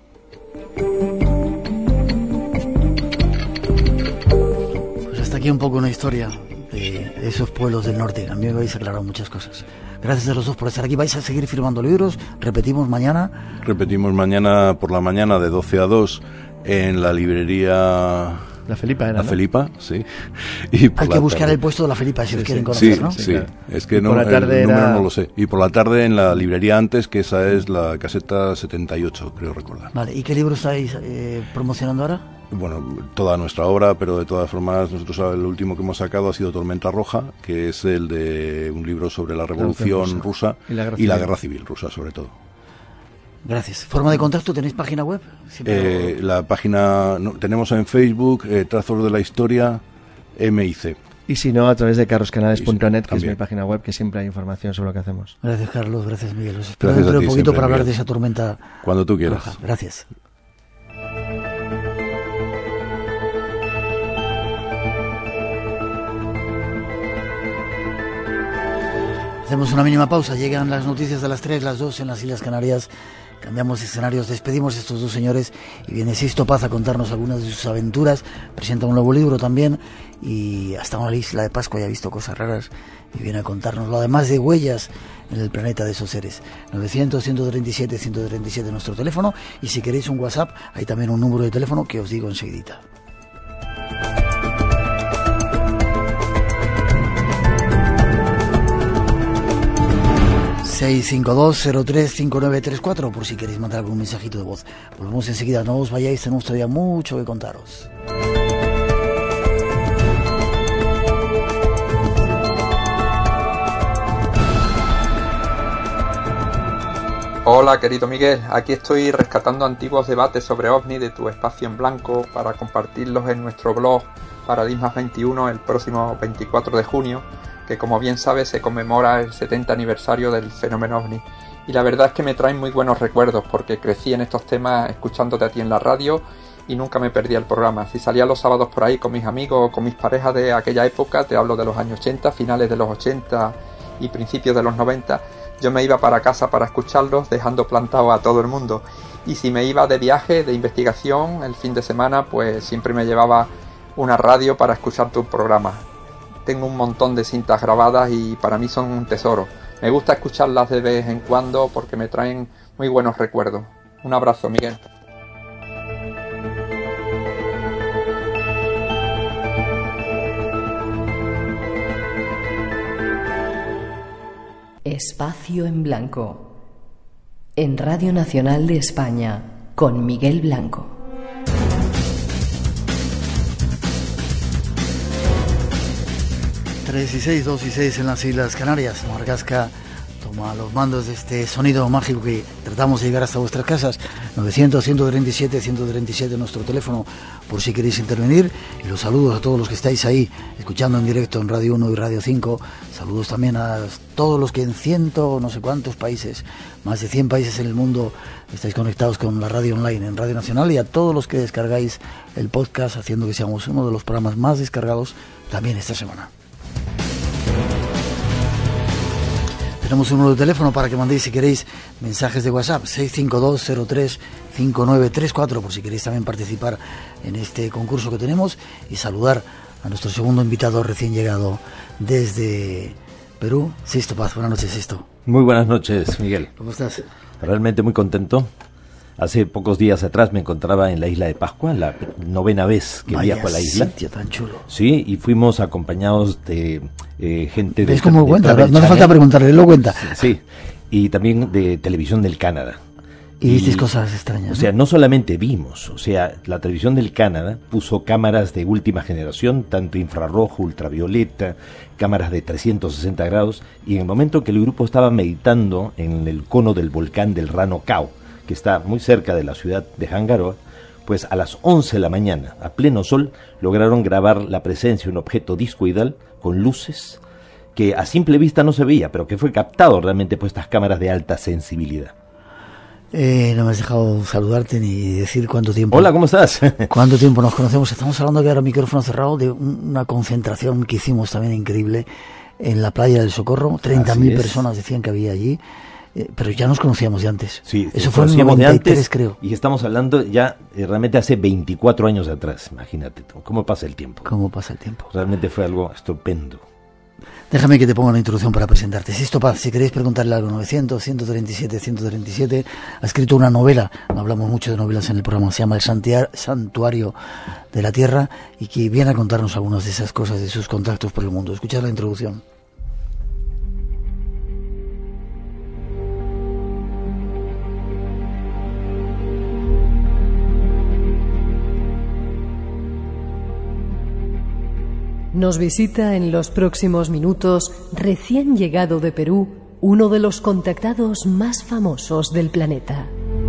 Pues hasta aquí un poco una historia de esos pueblos del norte. A mí me habéis aclarado muchas cosas. Gracias a los dos por estar aquí. ¿Vais a seguir firmando libros? ¿Repetimos mañana? Repetimos mañana por la mañana de 12 a 2 en la librería... La Felipa era, La ¿no? Felipa, sí. Y hay que buscar el puesto de la Felipa si os quieren conocer, ¿no? Sí, claro. Es que no, por la tarde el número era... no lo sé. Y por la tarde en la librería antes, que esa es la caseta 78, creo recordar. Vale, ¿y qué libro estáis promocionando ahora? Bueno, toda nuestra obra, pero de todas formas nosotros el último que hemos sacado ha sido Tormenta Roja, que es el de un libro sobre la Revolución Rusa y la Guerra Civil rusa, sobre todo. Gracias. ¿Forma de contacto? ¿Tenéis página web? La página tenemos en Facebook, Trazos de la Historia, MIC. Y si no, a través de carloscanales.net, que es mi también. página web, que siempre hay información sobre lo que hacemos. Gracias, Carlos. Gracias, Miguel. Os espero Gracias dentro de a ti, poquito siempre, para hablar Miguel. de esa tormenta Cuando tú quieras. roja. Gracias. Hacemos una mínima pausa, llegan las noticias de las 3, las 2 en las Islas Canarias, cambiamos escenarios, despedimos a estos dos señores y viene Sixto Paz a contarnos algunas de sus aventuras, presenta un nuevo libro también y hasta una isla de Pascua ya ha visto cosas raras y viene a contárnoslo, además de huellas en el planeta de esos seres. 900-137-137 nuestro teléfono y si queréis un WhatsApp hay también un número de teléfono que os digo enseguidita. 652-035934 por si queréis mandar algún mensajito de voz. Volvemos enseguida, no os vayáis, tenemos todavía mucho que contaros. Hola querido Miguel, aquí estoy rescatando antiguos debates sobre OVNI de tu espacio en blanco para compartirlos en nuestro blog Paradigmas 21 el próximo 24 de junio, que como bien sabes se conmemora el 70 aniversario del fenómeno OVNI. Y la verdad es que me traen muy buenos recuerdos porque crecí en estos temas escuchándote a ti en la radio y nunca me perdía el programa. Si salía los sábados por ahí con mis amigos o con mis parejas de aquella época, te hablo de los años 80, finales de los 80 y principios de los 90, yo me iba para casa para escucharlos dejando plantado a todo el mundo. Y si me iba de viaje, de investigación, el fin de semana, pues siempre me llevaba una radio para escuchar tu programa. Tengo un montón de cintas grabadas y para mí son un tesoro. Me gusta escucharlas de vez en cuando porque me traen muy buenos recuerdos. Un abrazo, Miguel. Espacio en Blanco. En Radio Nacional de España, con Miguel Blanco. Tres y 6, 2 y 6 en las Islas Canarias. Margasca toma los mandos de este sonido mágico que tratamos de llegar hasta vuestras casas. 900-137-137 nuestro teléfono por si queréis intervenir. Y los saludos a todos los que estáis ahí escuchando en directo en Radio 1 y Radio 5. Saludos también a todos los que en no sé cuántos países, más de 100 países en el mundo, estáis conectados con la radio online en Radio Nacional y a todos los que descargáis el podcast, haciendo que seamos uno de los programas más descargados también esta semana. Tenemos un número de teléfono para que mandéis, si queréis, mensajes de WhatsApp, 652-03-5934, por si queréis también participar en este concurso que tenemos, y saludar a nuestro segundo invitado recién llegado desde Perú, Sixto Paz. Buenas noches, Sixto. Muy buenas noches, Miguel. ¿Cómo estás? Realmente muy contento. Hace pocos días atrás me encontraba en la isla de Pascua, la 9ª vez que viajo a la isla. Sitio tan chulo. Sí, y fuimos acompañados de gente de... ¿Ves cómo cuenta? No hace falta preguntarle, él lo cuenta. Sí, y también de televisión del Canadá. Y visteis cosas extrañas, o sea, no solamente vimos, o sea, la televisión del Canadá puso cámaras de última generación, tanto infrarrojo, ultravioleta, cámaras de 360 grados, y en el momento que el grupo estaba meditando en el cono del volcán del Rano Khao, que está muy cerca de la ciudad de Hangaroa, pues a las 11 de la mañana, a pleno sol, lograron grabar la presencia de un objeto discoidal con luces que a simple vista no se veía, pero que fue captado realmente por estas cámaras de alta sensibilidad. No me has dejado saludarte ni decir cuánto tiempo. Hola, ¿cómo estás? ¿Cuánto tiempo nos conocemos? Estamos hablando que ahora micrófono cerrado de una concentración que hicimos también increíble en la playa del Socorro. 30.000 personas decían que había allí, pero ya nos conocíamos de antes. Sí, eso fue en 93, creo. Y estamos hablando ya realmente hace 24 años atrás. Imagínate cómo pasa el tiempo. ¿Cómo pasa el tiempo? Realmente fue algo estupendo. Déjame que te ponga una introducción para presentarte. Sisto Paz, si queréis preguntarle algo, 900-137-137, ha escrito una novela, no hablamos mucho de novelas en el programa, se llama El Santuario de la Tierra, y que viene a contarnos algunas de esas cosas, de sus contactos por el mundo. Escuchad la introducción. Nos visita en los próximos minutos, recién llegado de Perú, uno de los contactados más famosos del planeta.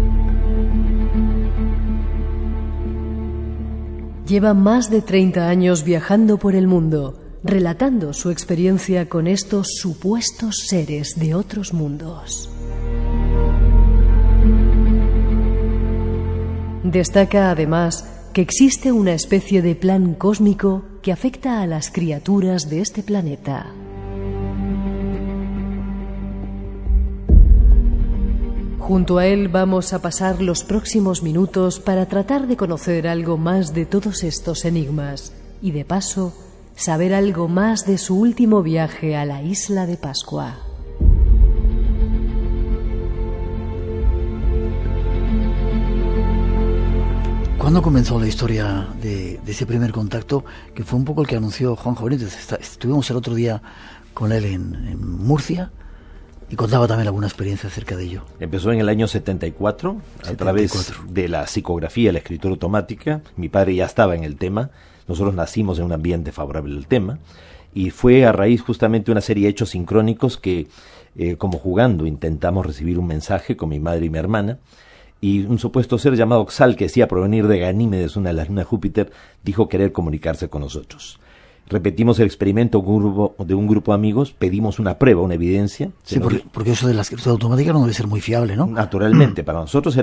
Lleva más de 30 años viajando por el mundo, relatando su experiencia con estos supuestos seres de otros mundos. Destaca además que existe una especie de plan cósmico que afecta a las criaturas de este planeta. Junto a él vamos a pasar los próximos minutos para tratar de conocer algo más de todos estos enigmas y, de paso, saber algo más de su último viaje a la isla de Pascua. ¿Cuándo comenzó la historia de ese primer contacto, que fue un poco el que anunció Juanjo Benítez? Estuvimos el otro día con él en Murcia y contaba también alguna experiencia acerca de ello. Empezó en el año 74, a través de la psicografía, la escritura automática. Mi padre ya estaba en el tema, nosotros nacimos en un ambiente favorable al tema, y fue a raíz justamente de una serie de hechos sincrónicos que, como jugando, intentamos recibir un mensaje con mi madre y mi hermana. Y un supuesto ser llamado Xal, que decía provenir de Ganímedes, una de las lunas de Júpiter, dijo querer comunicarse con nosotros. Repetimos el experimento con un grupo de amigos, pedimos una prueba, una evidencia. Sí, porque eso de la escritura automática no debe ser muy fiable, ¿no? Naturalmente, para nosotros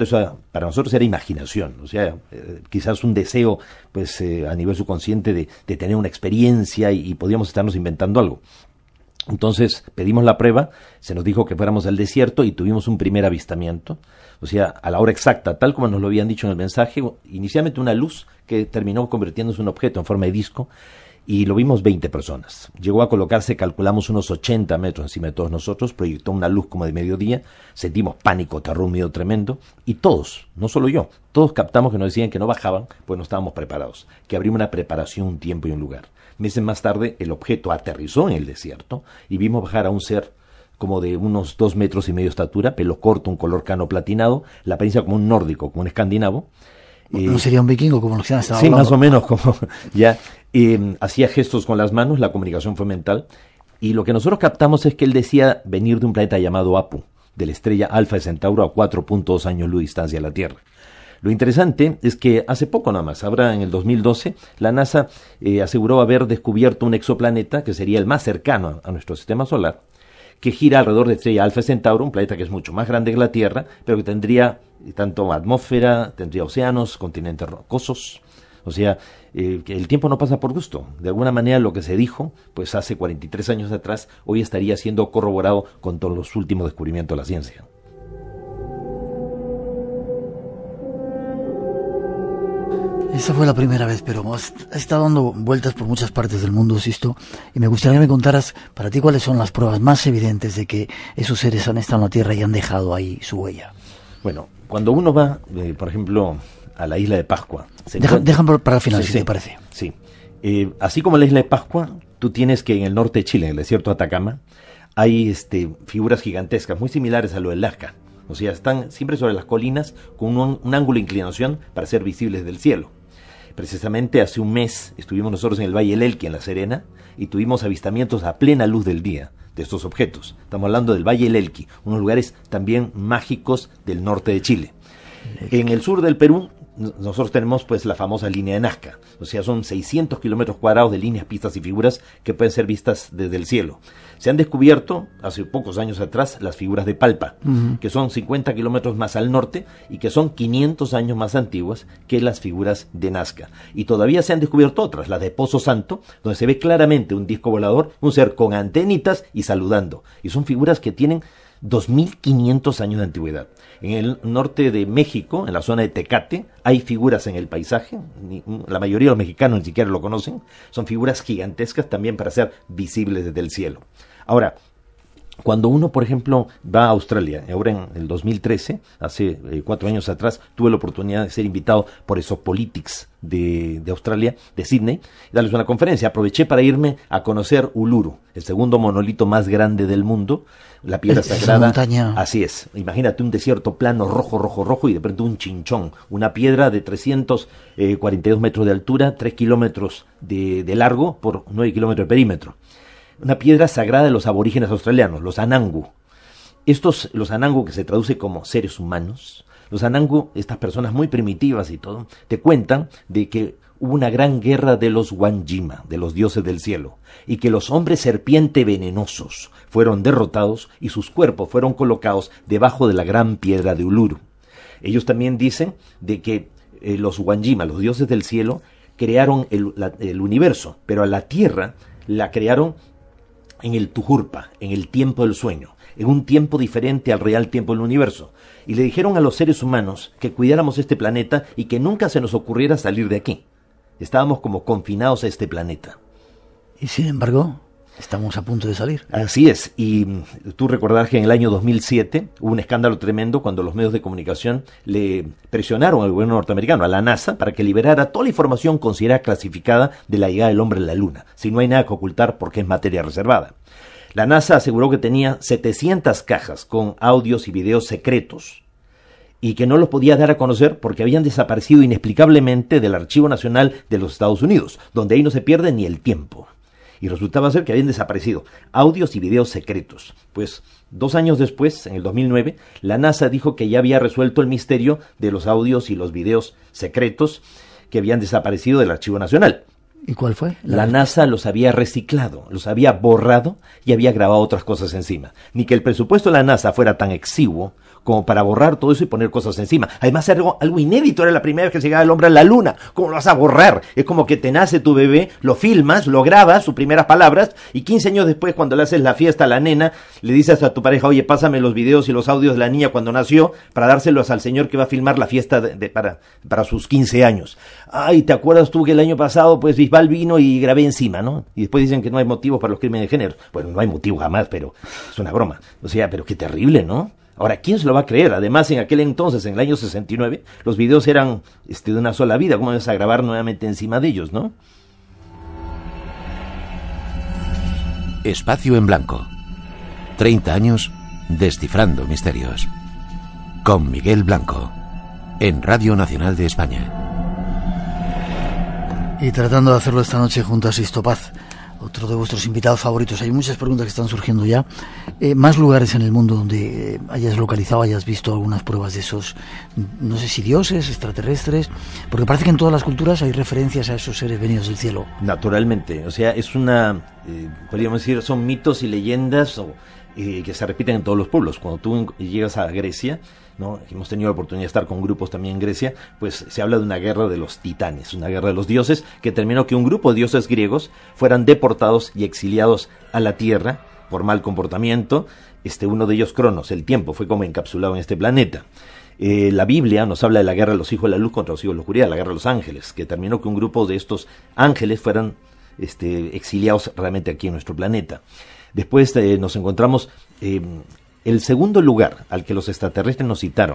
era imaginación, o sea, quizás un deseo, pues, a nivel subconsciente de tener una experiencia y podíamos estarnos inventando algo. Entonces pedimos la prueba, se nos dijo que fuéramos al desierto y tuvimos un primer avistamiento, o sea, a la hora exacta, tal como nos lo habían dicho en el mensaje, inicialmente una luz que terminó convirtiéndose en un objeto en forma de disco, y lo vimos 20 personas. Llegó a colocarse, calculamos, unos 80 metros encima de todos nosotros, proyectó una luz como de mediodía, sentimos pánico, terror, miedo tremendo, y todos, no solo yo, todos captamos que nos decían que no bajaban, pues no estábamos preparados, que habría una preparación, un tiempo y un lugar. Meses más tarde, el objeto aterrizó en el desierto y vimos bajar a un ser como de unos 2 metros y medio de estatura, pelo corto, un color cano platinado, la apariencia como un nórdico, como un escandinavo. ¿No sería un vikingo como nos estaba hablando? Sí, más o menos, como ya. Hacía gestos con las manos, la comunicación fue mental, y lo que nosotros captamos es que él decía venir de un planeta llamado Apu, de la estrella Alfa de Centauro, a 4.2 años luz de distancia de la Tierra. Lo interesante es que hace poco nada más, ahora en el 2012, la NASA aseguró haber descubierto un exoplaneta que sería el más cercano a nuestro sistema solar, que gira alrededor de estrella Alfa Centauro, un planeta que es mucho más grande que la Tierra, pero que tendría tanto atmósfera, tendría océanos, continentes rocosos. O sea, que el tiempo no pasa por gusto. De alguna manera lo que se dijo, pues hace 43 años atrás, hoy estaría siendo corroborado con todos los últimos descubrimientos de la ciencia. Esa fue la primera vez, pero has estado dando vueltas por muchas partes del mundo, Sisto, y me gustaría que me contaras para ti cuáles son las pruebas más evidentes de que esos seres han estado en la Tierra y han dejado ahí su huella. Bueno, cuando uno va, por ejemplo, a la isla de Pascua... Dejan para el final, si te parece. Sí. Así como en la isla de Pascua, tú tienes que en el norte de Chile, en el desierto de Atacama, hay figuras gigantescas, muy similares a lo del Nazca. O sea, están siempre sobre las colinas con un ángulo de inclinación para ser visibles del cielo. Precisamente hace un mes estuvimos nosotros en el Valle del Elqui, en La Serena, y tuvimos avistamientos a plena luz del día de estos objetos. Estamos hablando del Valle del Elqui, unos lugares también mágicos del norte de Chile. En el sur del Perú, nosotros tenemos pues la famosa línea de Nazca, o sea, son 600 kilómetros cuadrados de líneas, pistas y figuras que pueden ser vistas desde el cielo. Se han descubierto, hace pocos años atrás, las figuras de Palpa, que son 50 kilómetros más al norte y que son 500 años más antiguas que las figuras de Nazca. Y todavía se han descubierto otras, las de Pozo Santo, donde se ve claramente un disco volador, un ser con antenitas y saludando. Y son figuras que tienen 2.500 años de antigüedad. En el norte de México, en la zona de Tecate, hay figuras en el paisaje, la mayoría de los mexicanos ni siquiera lo conocen, son figuras gigantescas también para ser visibles desde el cielo. Ahora, cuando uno, por ejemplo, va a Australia, ahora en el 2013, hace 4 años atrás, tuve la oportunidad de ser invitado por Exopolitics de Australia, de Sydney, y darles una conferencia. Aproveché para irme a conocer Uluru, el segundo monolito más grande del mundo, la piedra sagrada. Montaña. Así es. Imagínate un desierto plano, rojo, y de pronto un chinchón, una piedra de 342 metros de altura, 3 kilómetros de largo por 9 kilómetros de perímetro. Una piedra sagrada de los aborígenes australianos, los Anangu. Los Anangu, que se traduce como seres humanos, los Anangu, estas personas muy primitivas y todo, te cuentan de que hubo una gran guerra de los Wangima, de los dioses del cielo, y que los hombres serpiente venenosos fueron derrotados y sus cuerpos fueron colocados debajo de la gran piedra de Uluru. Ellos también dicen de que los Wangima, los dioses del cielo, crearon el universo, pero a la tierra la crearon en el Tujurpa, en el tiempo del sueño, en un tiempo diferente al real tiempo del universo. Y le dijeron a los seres humanos que cuidáramos este planeta y que nunca se nos ocurriera salir de aquí. Estábamos como confinados a este planeta. Y sin embargo, estamos a punto de salir. Así es, y tú recordarás que en el año 2007 hubo un escándalo tremendo cuando los medios de comunicación le presionaron al gobierno norteamericano, a la NASA, para que liberara toda la información considerada clasificada de la llegada del hombre a la Luna, si no hay nada que ocultar porque es materia reservada. La NASA aseguró que tenía 700 cajas con audios y videos secretos y que no los podía dar a conocer porque habían desaparecido inexplicablemente del Archivo Nacional de los Estados Unidos, donde ahí no se pierde ni el tiempo. Y resultaba ser que habían desaparecido audios y videos secretos. Pues 2 años después, en el 2009, la NASA dijo que ya había resuelto el misterio de los audios y los videos secretos que habían desaparecido del Archivo Nacional. ¿Y cuál fue? La NASA los había reciclado, los había borrado y había grabado otras cosas encima. Ni que el presupuesto de la NASA fuera tan exiguo como para borrar todo eso y poner cosas encima. Además, algo inédito, era la primera vez que llegaba el hombre a la luna. ¿Cómo lo vas a borrar? Es como que te nace tu bebé, lo filmas, lo grabas, sus primeras palabras, y 15 años después, cuando le haces la fiesta a la nena, le dices a tu pareja, oye, pásame los videos y los audios de la niña cuando nació, para dárselos al señor que va a filmar la fiesta para sus 15 años. Ay, ¿te acuerdas tú que el año pasado, pues, Bisbal vino y grabé encima, ¿no? Y después dicen que no hay motivos para los crímenes de género. Bueno, no hay motivo jamás, pero es una broma. O sea, pero qué terrible, ¿no? Ahora, ¿quién se lo va a creer? Además, en aquel entonces, en el año 69, los videos eran de una sola vida. ¿Cómo vas a grabar nuevamente encima de ellos, no? Espacio en Blanco. 30 años descifrando misterios. Con Miguel Blanco. En Radio Nacional de España. Y tratando de hacerlo esta noche junto a Sisto Paz, otro de vuestros invitados favoritos. Hay muchas preguntas que están surgiendo ya. Más lugares en el mundo donde hayas localizado, hayas visto algunas pruebas de esos, no sé si dioses, extraterrestres, porque parece que en todas las culturas hay referencias a esos seres venidos del cielo. Naturalmente, o sea, es una, podríamos decir, son mitos y leyendas que se repiten en todos los pueblos. Cuando tú llegas a Grecia, ¿no? Hemos tenido la oportunidad de estar con grupos también en Grecia, pues se habla de una guerra de los titanes, una guerra de los dioses, que terminó que un grupo de dioses griegos fueran deportados y exiliados a la tierra por mal comportamiento. Uno de ellos, Cronos, el tiempo, fue como encapsulado en este planeta. La Biblia nos habla de la guerra de los hijos de la luz contra los hijos de la oscuridad, la guerra de los ángeles, que terminó que un grupo de estos ángeles fueran exiliados realmente aquí en nuestro planeta. Después nos encontramos el segundo lugar al que los extraterrestres nos citaron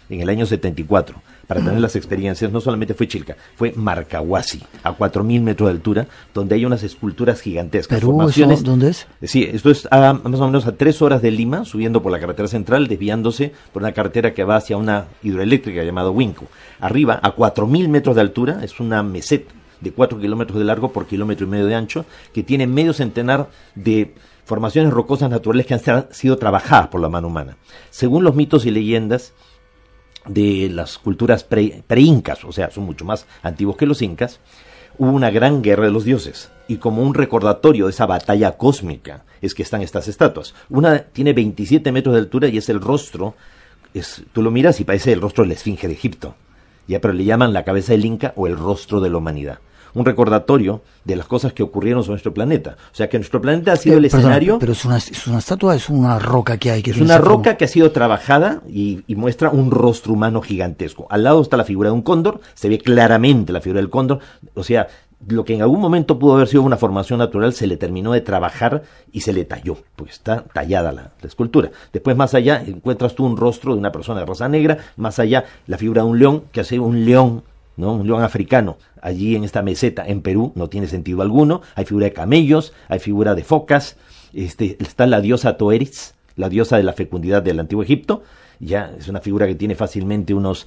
en el año 74, para tener las experiencias, no solamente fue Chilca, fue Marcahuasi, a 4.000 metros de altura, donde hay unas esculturas gigantescas. ¿Perú? Formaciones, ¿Dónde es? Sí, esto es más o menos a 3 horas de Lima, subiendo por la carretera central, desviándose por una carretera que va hacia una hidroeléctrica llamada Huinco. Arriba, a 4.000 metros de altura, es una meseta de 4 kilómetros de largo por 1,5 kilómetros de ancho, que tiene medio centenar de formaciones rocosas naturales que han sido trabajadas por la mano humana. Según los mitos y leyendas de las culturas pre-incas, o sea, son mucho más antiguos que los incas, hubo una gran guerra de los dioses, y como un recordatorio de esa batalla cósmica es que están estas estatuas. Una tiene 27 metros de altura y es el rostro, tú lo miras y parece el rostro de la Esfinge de Egipto, ya, pero le llaman la cabeza del Inca o el rostro de la humanidad. Un recordatorio de las cosas que ocurrieron sobre nuestro planeta. O sea, que nuestro planeta ha sido el escenario... Pero es una estatua, es una roca que hay. Que es una roca que ha sido trabajada y muestra un rostro humano gigantesco. Al lado está la figura de un cóndor, se ve claramente la figura del cóndor. O sea, lo que en algún momento pudo haber sido una formación natural se le terminó de trabajar y se le talló, porque está tallada la escultura. Después, más allá, encuentras tú un rostro de una persona de raza negra, más allá la figura de un león, que hace un león, ¿no? Un león africano, allí en esta meseta, en Perú, no tiene sentido alguno. Hay figura de camellos, hay figura de focas, está la diosa Toeris, la diosa de la fecundidad del antiguo Egipto. Ya es una figura que tiene fácilmente unos,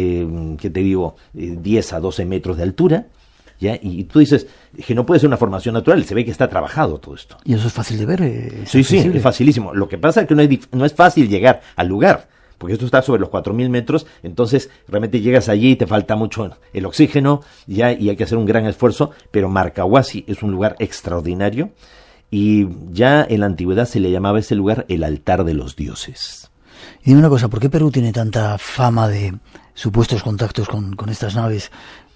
10 a 12 metros de altura. ¿Ya? Y tú dices que no puede ser una formación natural, se ve que está trabajado todo esto. ¿Y eso es fácil de ver? Sí, es facilísimo. Lo que pasa es que no es fácil llegar al lugar, porque esto está sobre los 4.000 metros, entonces realmente llegas allí y te falta mucho el oxígeno, ya, y hay que hacer un gran esfuerzo, pero Marcahuasi es un lugar extraordinario, y ya en la antigüedad se le llamaba a ese lugar el altar de los dioses. Y dime una cosa, ¿por qué Perú tiene tanta fama de supuestos contactos con estas naves,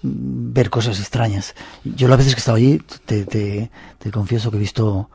ver cosas extrañas? Yo las veces que he estado allí, te confieso que he visto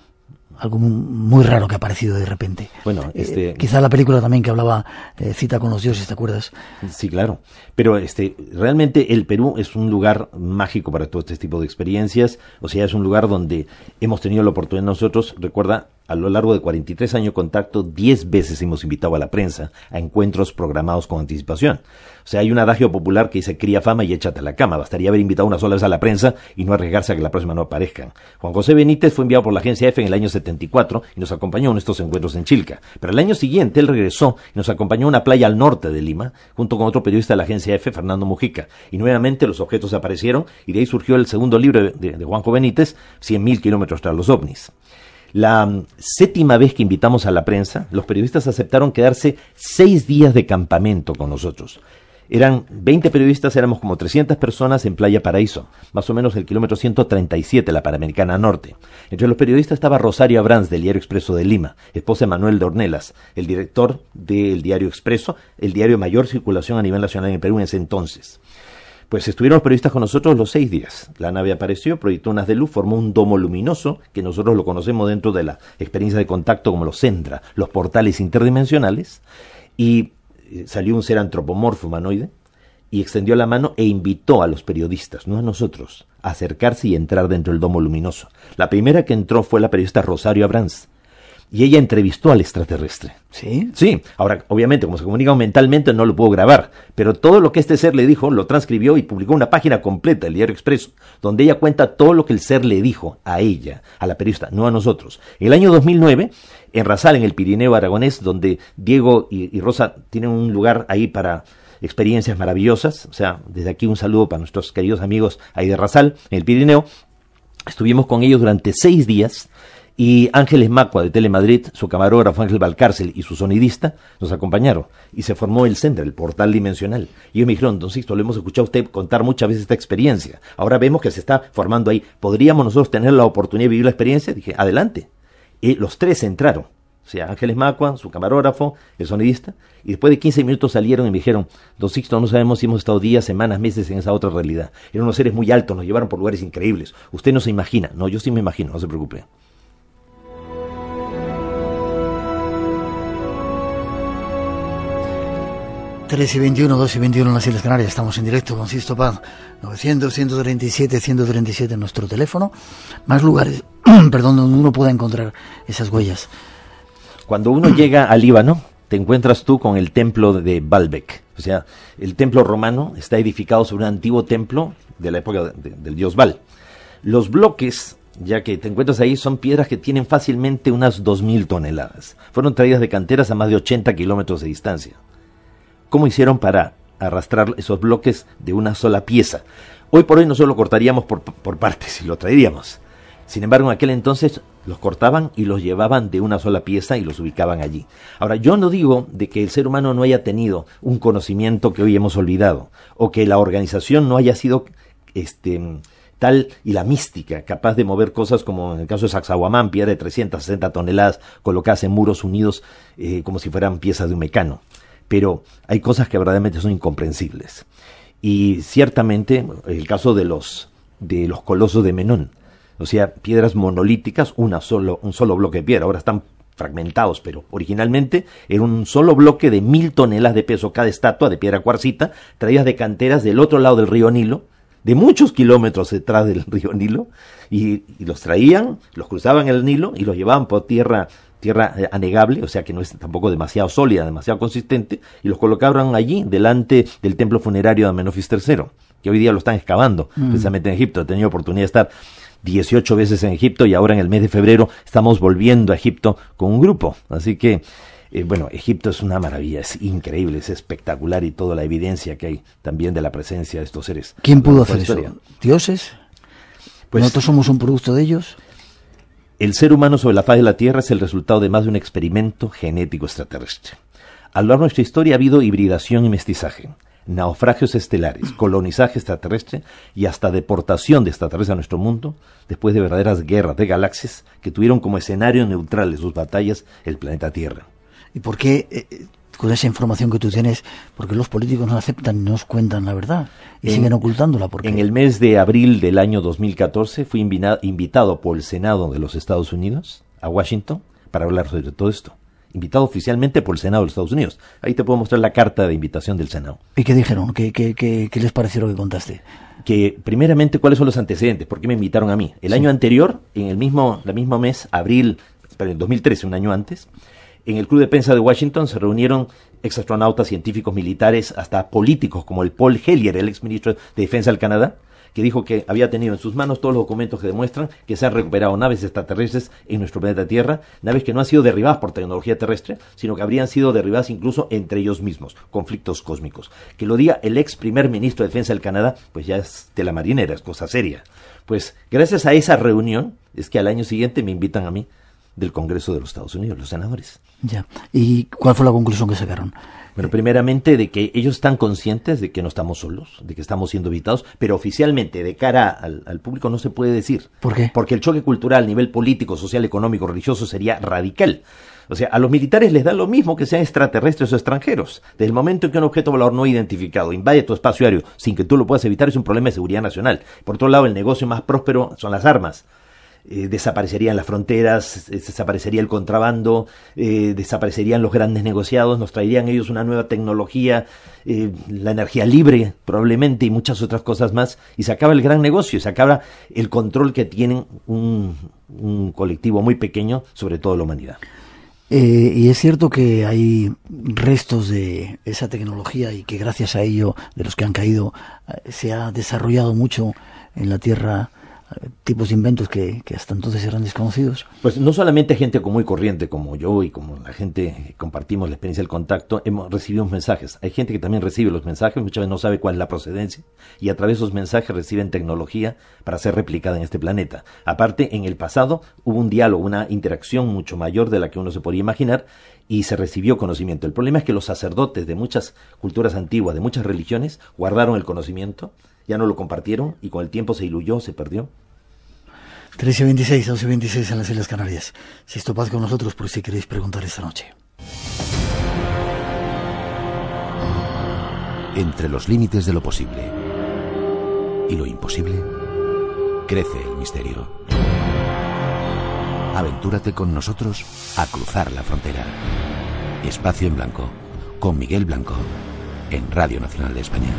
algo muy raro que ha aparecido de repente. Bueno, quizá la película también que hablaba Cita con los dioses, ¿te acuerdas? Sí, claro. Pero realmente el Perú es un lugar mágico para todo este tipo de experiencias. O sea, es un lugar donde hemos tenido la oportunidad nosotros, recuerda, a lo largo de 43 años de contacto, 10 veces hemos invitado a la prensa a encuentros programados con anticipación. O sea, hay un adagio popular que dice: cría fama y échate a la cama. Bastaría haber invitado una sola vez a la prensa y no arriesgarse a que la próxima no aparezcan. Juan José Benítez fue enviado por la agencia EFE en el año 74 y nos acompañó en estos encuentros en Chilca. Pero el año siguiente él regresó y nos acompañó a una playa al norte de Lima, junto con otro periodista de la agencia EFE, Fernando Mujica. Y nuevamente los objetos aparecieron y de ahí surgió el segundo libro de Juanjo Benítez, 100.000 kilómetros tras los ovnis. La 7ª vez que invitamos a la prensa, los periodistas aceptaron quedarse 6 días de campamento con nosotros. Eran 20 periodistas, éramos como 300 personas en Playa Paraíso, más o menos el kilómetro 137, la Panamericana Norte. Entre los periodistas estaba Rosario Abrams, del Diario Expreso de Lima, esposa de Manuel de Ornelas, el director del Diario Expreso, el diario de mayor circulación a nivel nacional en el Perú en ese entonces. Pues estuvieron los periodistas con nosotros los 6 días. La nave apareció, proyectó unas de luz, formó un domo luminoso, que nosotros lo conocemos dentro de la experiencia de contacto como los Sendra, los portales interdimensionales, y salió un ser antropomorfo humanoide y extendió la mano e invitó a los periodistas, no a nosotros, a acercarse y entrar dentro del domo luminoso. La primera que entró fue la periodista Rosario Abrams, y ella entrevistó al extraterrestre. ¿Sí? Sí. Ahora, obviamente, como se comunica mentalmente, no lo puedo grabar, pero todo lo que este ser le dijo, lo transcribió y publicó una página completa, el Diario Expreso, donde ella cuenta todo lo que el ser le dijo a ella, a la periodista, no a nosotros. En el año 2009, en Razal, en el Pirineo aragonés, donde Diego y Rosa tienen un lugar ahí para experiencias maravillosas, o sea, desde aquí un saludo para nuestros queridos amigos ahí de Razal, en el Pirineo. Estuvimos con ellos durante 6 días, y Ángeles Macua de Telemadrid, su camarógrafo Ángel Valcárcel y su sonidista nos acompañaron, y se formó el Sendra, el portal dimensional. Y ellos me dijeron: don Sixto, lo hemos escuchado a usted contar muchas veces esta experiencia, ahora vemos que se está formando ahí, ¿podríamos nosotros tener la oportunidad de vivir la experiencia? Dije: adelante. Y los 3 entraron, o sea, Ángeles Macua, su camarógrafo, el sonidista, y después de 15 minutos salieron y me dijeron: don Sixto, no sabemos si hemos estado días, semanas, meses en esa otra realidad. Eran unos seres muy altos, nos llevaron por lugares increíbles. Usted no se imagina. No, yo sí me imagino, no se preocupe. Tres y 21, 2 y 21 en las Islas Canarias. Estamos en directo con Sixto Paz. 900-137-137 en nuestro teléfono. Más lugares, perdón, donde uno pueda encontrar esas huellas. Cuando uno llega al Líbano, te encuentras tú con el templo de Baalbek. O sea, el templo romano está edificado sobre un antiguo templo de la época del dios Baal. Los bloques, ya que te encuentras ahí, son piedras que tienen fácilmente unas 2.000 toneladas. Fueron traídas de canteras a más de 80 kilómetros de distancia. ¿Cómo hicieron para arrastrar esos bloques de una sola pieza? Hoy por hoy nosotros lo cortaríamos por partes y lo traeríamos. Sin embargo, en aquel entonces los cortaban y los llevaban de una sola pieza y los ubicaban allí. Ahora, yo no digo de que el ser humano no haya tenido un conocimiento que hoy hemos olvidado, o que la organización no haya sido tal, y la mística, capaz de mover cosas como en el caso de Sacsayhuamán, piedra de 360 toneladas colocadas en muros unidos como si fueran piezas de un mecano. Pero hay cosas que verdaderamente son incomprensibles. Y ciertamente el caso de los colosos de Menón, o sea, piedras monolíticas, un solo bloque de piedra. Ahora están fragmentados, pero originalmente era un solo bloque de 1.000 toneladas de peso cada estatua de piedra cuarcita, traídas de canteras del otro lado del río Nilo, de muchos kilómetros detrás del río Nilo, y los traían, los cruzaban el Nilo y los llevaban por tierra anegable, o sea que no es tampoco demasiado sólida, demasiado consistente, y los colocaban allí delante del templo funerario de Amenofis III, que hoy día lo están excavando, precisamente en Egipto. He tenido oportunidad de estar 18 veces en Egipto y ahora en el mes de febrero estamos volviendo a Egipto con un grupo, así que bueno, Egipto es una maravilla, es increíble, es espectacular, y toda la evidencia que hay también de la presencia de estos seres. ¿Quién pudo hacer eso? ¿Dioses? Pues ¿nosotros somos un producto de ellos? El ser humano sobre la faz de la Tierra es el resultado de más de un experimento genético extraterrestre. A lo largo de nuestra historia ha habido hibridación y mestizaje, naufragios estelares, colonizaje extraterrestre y hasta deportación de extraterrestres a nuestro mundo, después de verdaderas guerras de galaxias que tuvieron como escenario neutral de sus batallas el planeta Tierra. ¿Y por qué, con esa información que tú tienes, porque los políticos no aceptan y nos cuentan la verdad y siguen ocultándola? ¿Por qué? En el mes de abril del año 2014 fui invitado por el Senado de los Estados Unidos a Washington para hablar sobre todo esto. Invitado oficialmente por el Senado de los Estados Unidos. Ahí te puedo mostrar la carta de invitación del Senado. ¿Y qué dijeron? ¿Qué les pareció lo que contaste? Que primeramente, ¿cuáles son los antecedentes? ¿Por qué me invitaron a mí? El año anterior, en el mismo mes, abril, pero en 2013, un año antes, en el Club de Prensa de Washington se reunieron exastronautas, científicos, militares, hasta políticos como el Paul Hellyer, el exministro de Defensa del Canadá, que dijo que había tenido en sus manos todos los documentos que demuestran que se han recuperado naves extraterrestres en nuestro planeta Tierra, naves que no han sido derribadas por tecnología terrestre, sino que habrían sido derribadas incluso entre ellos mismos, conflictos cósmicos. Que lo diga el ex primer ministro de Defensa del Canadá, pues ya es tela marinera, es cosa seria. Pues gracias a esa reunión es que al año siguiente me invitan a mí del Congreso de los Estados Unidos, los senadores. Ya. ¿Y cuál fue la conclusión que sacaron? Bueno, primeramente de que ellos están conscientes de que no estamos solos, de que estamos siendo invitados, pero oficialmente de cara al público no se puede decir. ¿Por qué? Porque el choque cultural a nivel político, social, económico, religioso sería radical. O sea, a los militares les da lo mismo que sean extraterrestres o extranjeros. Desde el momento en que un objeto volador no identificado invade tu espacio aéreo sin que tú lo puedas evitar, es un problema de seguridad nacional. Por otro lado, el negocio más próspero son las armas. Desaparecerían las fronteras, desaparecería el contrabando, desaparecerían los grandes negociados, nos traerían ellos una nueva tecnología, la energía libre probablemente y muchas otras cosas más, y se acaba el gran negocio, se acaba el control que tienen un colectivo muy pequeño sobre toda la humanidad. Y es cierto que hay restos de esa tecnología y que gracias a ello, de los que han caído, se ha desarrollado mucho en la Tierra, tipos de inventos que hasta entonces eran desconocidos. Pues no solamente gente común y corriente como yo y como la gente que compartimos la experiencia del contacto, hemos recibido mensajes. Hay gente que también recibe los mensajes, muchas veces no sabe cuál es la procedencia, y a través de esos mensajes reciben tecnología para ser replicada en este planeta. Aparte, en el pasado hubo un diálogo, una interacción mucho mayor de la que uno se podría imaginar, y se recibió conocimiento. El problema es que los sacerdotes de muchas culturas antiguas, de muchas religiones, guardaron el conocimiento, ya no lo compartieron y con el tiempo se diluyó, se perdió. 13:26, 12:26 en las Islas Canarias. Sixto Paz con nosotros por si queréis preguntar esta noche. Entre los límites de lo posible y lo imposible, crece el misterio. Aventúrate con nosotros a cruzar la frontera. Espacio en Blanco, con Miguel Blanco, en Radio Nacional de España.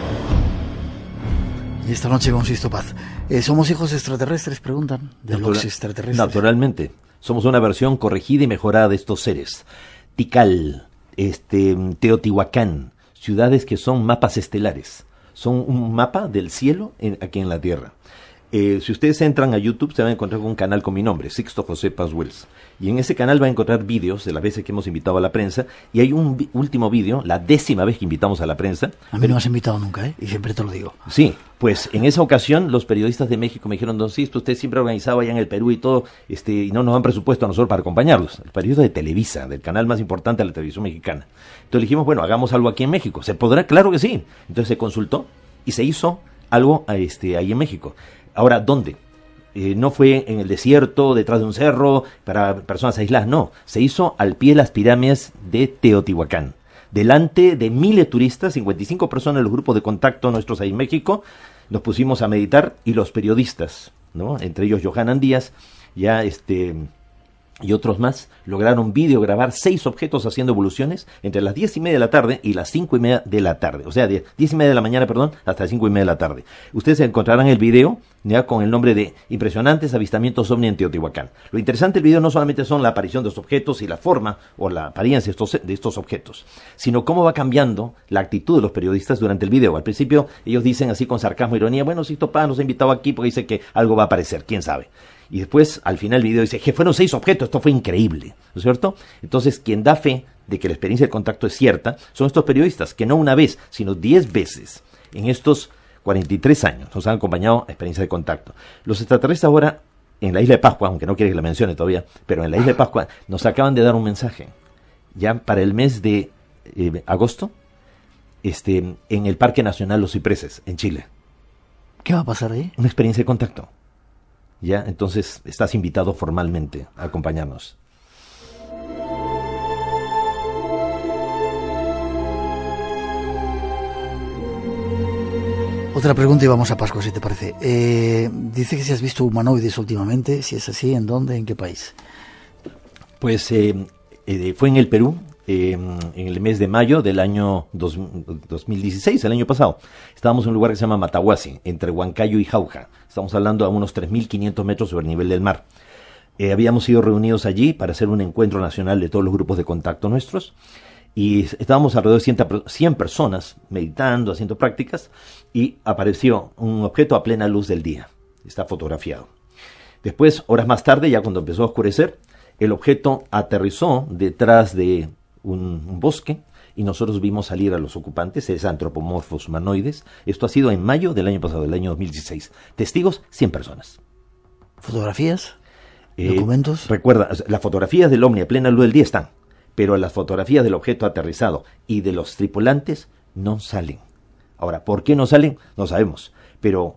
Y esta noche con Sixto Paz. ¿Somos hijos extraterrestres? Preguntan. ¿De los extraterrestres? Naturalmente. Somos una versión corregida y mejorada de estos seres. Tikal, Teotihuacán, ciudades que son mapas estelares. Son un mapa del cielo aquí en la Tierra. Si ustedes entran a YouTube, se van a encontrar con un canal con mi nombre, Sixto José Paz Wells. Y en ese canal van a encontrar vídeos de las veces que hemos invitado a la prensa. Y hay un último vídeo, la 10ª vez que invitamos a la prensa. A mí no me has invitado nunca, ¿eh? Y siempre te lo digo. Sí, pues en esa ocasión los periodistas de México me dijeron, don Sisto, usted siempre organizaba allá en el Perú y todo, y no nos dan presupuesto a nosotros para acompañarlos. El periodista de Televisa, del canal más importante de la televisión mexicana. Entonces dijimos, bueno, hagamos algo aquí en México. ¿Se podrá? Claro que sí. Entonces se consultó y se hizo algo ahí en México. Ahora, ¿dónde? No fue en el desierto, detrás de un cerro, para personas aisladas, no. Se hizo al pie de las pirámides de Teotihuacán. Delante de miles de turistas, 55 personas de los grupos de contacto nuestros ahí en México, nos pusimos a meditar, y los periodistas, ¿no? Entre ellos Johanan Díaz, y otros más, lograron videograbar 6 objetos haciendo evoluciones entre las 10:30 de la tarde y las 5:30 de la tarde. O sea, de 10:30 de la mañana, hasta las 5:30 de la tarde. Ustedes encontrarán el video ya con el nombre de Impresionantes Avistamientos OVNI en Teotihuacán. Lo interesante del video no solamente son la aparición de los objetos y la forma o la apariencia de estos objetos, sino cómo va cambiando la actitud de los periodistas durante el video. Al principio ellos dicen así con sarcasmo e ironía, bueno, Sisto Paz nos ha invitado aquí porque dice que algo va a aparecer, quién sabe. Y después, al final del video dice que fueron 6 objetos, esto fue increíble, ¿no es cierto? Entonces, quien da fe de que la experiencia de contacto es cierta son estos periodistas, que no una vez, sino 10 veces en estos 43 años nos han acompañado a experiencia de contacto. Los extraterrestres ahora, en la isla de Pascua, aunque no quiere que la mencione todavía, pero en la isla de Pascua nos acaban de dar un mensaje, ya para el mes de agosto, en el Parque Nacional Los Cipreses, en Chile. ¿Qué va a pasar ahí? Una experiencia de contacto. Ya, entonces estás invitado formalmente a acompañarnos. Otra pregunta y vamos a Pascua, si te parece. Dice que si has visto humanoides últimamente, si es así, ¿en dónde, en qué país? Pues fue en el Perú, en el mes de mayo del año 2016, el año pasado. Estábamos en un lugar que se llama Matahuasi, entre Huancayo y Jauja. Estamos hablando a unos 3.500 metros sobre el nivel del mar. Habíamos sido reunidos allí para hacer un encuentro nacional de todos los grupos de contacto nuestros, y estábamos alrededor de 100 personas meditando, haciendo prácticas, y apareció un objeto a plena luz del día. Está fotografiado. Después, horas más tarde, ya cuando empezó a oscurecer, el objeto aterrizó detrás de un bosque, y nosotros vimos salir a los ocupantes, seres antropomorfos humanoides. Esto ha sido en mayo del año pasado, del año 2016. Testigos, 100 personas. ¿Fotografías? ¿Documentos? Recuerda, las fotografías del ovni a plena luz del día están, pero las fotografías del objeto aterrizado y de los tripulantes no salen. Ahora, ¿por qué no salen? No sabemos. Pero,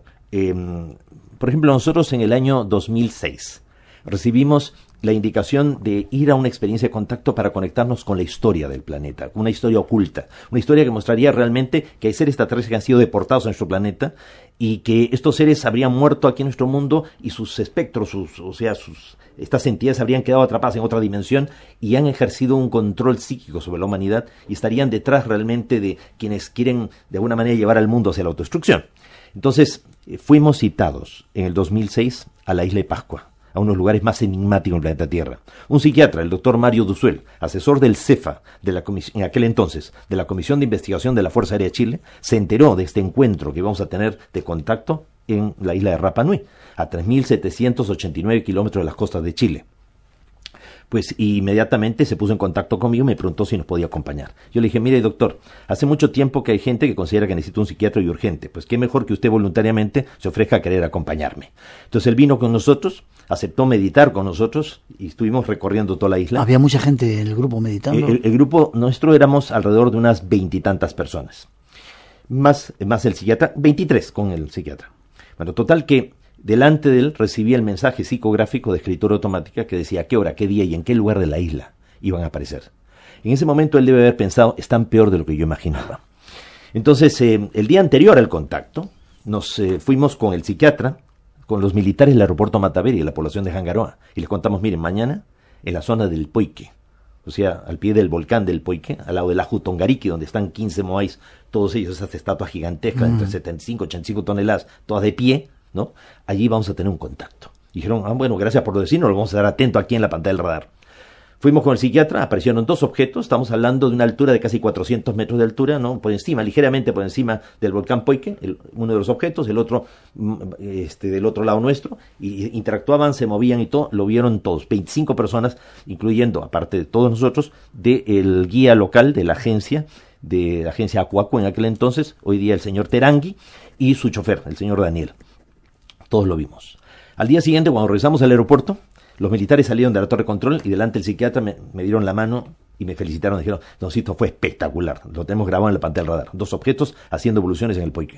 por ejemplo, nosotros en el año 2006 recibimos la indicación de ir a una experiencia de contacto para conectarnos con la historia del planeta, una historia oculta, una historia que mostraría realmente que hay seres extraterrestres que han sido deportados a nuestro planeta y que estos seres habrían muerto aquí en nuestro mundo y sus espectros, estas entidades habrían quedado atrapadas en otra dimensión y han ejercido un control psíquico sobre la humanidad y estarían detrás realmente de quienes quieren de alguna manera llevar al mundo hacia la autodestrucción. Entonces, fuimos citados en el 2006 a la isla de Pascua, a unos lugares más enigmáticos del planeta Tierra. Un psiquiatra, el doctor Mario Duzuel, asesor del CEFA, en aquel entonces, de la Comisión de Investigación de la Fuerza Aérea de Chile, se enteró de este encuentro que vamos a tener de contacto en la isla de Rapa Nui, a 3.789 kilómetros de las costas de Chile. Pues inmediatamente se puso en contacto conmigo y me preguntó si nos podía acompañar. Yo le dije, mire doctor, hace mucho tiempo que hay gente que considera que necesita un psiquiatra y urgente, pues qué mejor que usted voluntariamente se ofrezca a querer acompañarme. Entonces él vino con nosotros, aceptó meditar con nosotros y estuvimos recorriendo toda la isla. ¿Había mucha gente en el grupo meditando? El grupo nuestro éramos alrededor de unas 20 y tantas personas, más el psiquiatra, 23 con el psiquiatra. Bueno, total que delante de él recibía el mensaje psicográfico de escritura automática que decía a qué hora, qué día y en qué lugar de la isla iban a aparecer. En ese momento él debe haber pensado, están peor de lo que yo imaginaba. Entonces, el día anterior al contacto, nos fuimos con el psiquiatra, con los militares del aeropuerto Mataveri, de la población de Jangaroa, y les contamos, miren, mañana, en la zona del Poique, o sea, al pie del volcán del Poique, al lado del Aju Tongariki, donde están 15 moais, todos ellos, esas estatuas gigantescas, entre 75 y 85 toneladas, todas de pie, ¿no? Allí vamos a tener un contacto. Dijeron, bueno, gracias por decirnos, lo vamos a estar atento aquí en la pantalla del radar. Fuimos con el psiquiatra, aparecieron 2 objetos, estamos hablando de una altura de casi 400 metros de altura, ¿no? Por encima, ligeramente por encima del volcán Poique, uno de los objetos, el otro del otro lado nuestro, y interactuaban, se movían y todo, lo vieron todos, 25 personas, incluyendo, aparte de todos nosotros, del guía local de la agencia Acuacu en aquel entonces, hoy día el señor Terangui, y su chofer, el señor Daniel. Todos lo vimos. Al día siguiente, cuando regresamos al aeropuerto, los militares salieron de la torre de control y delante del psiquiatra me dieron la mano y me felicitaron. Dijeron, Doncito, fue espectacular. Lo tenemos grabado en la pantalla del radar. 2 objetos haciendo evoluciones en el Poique.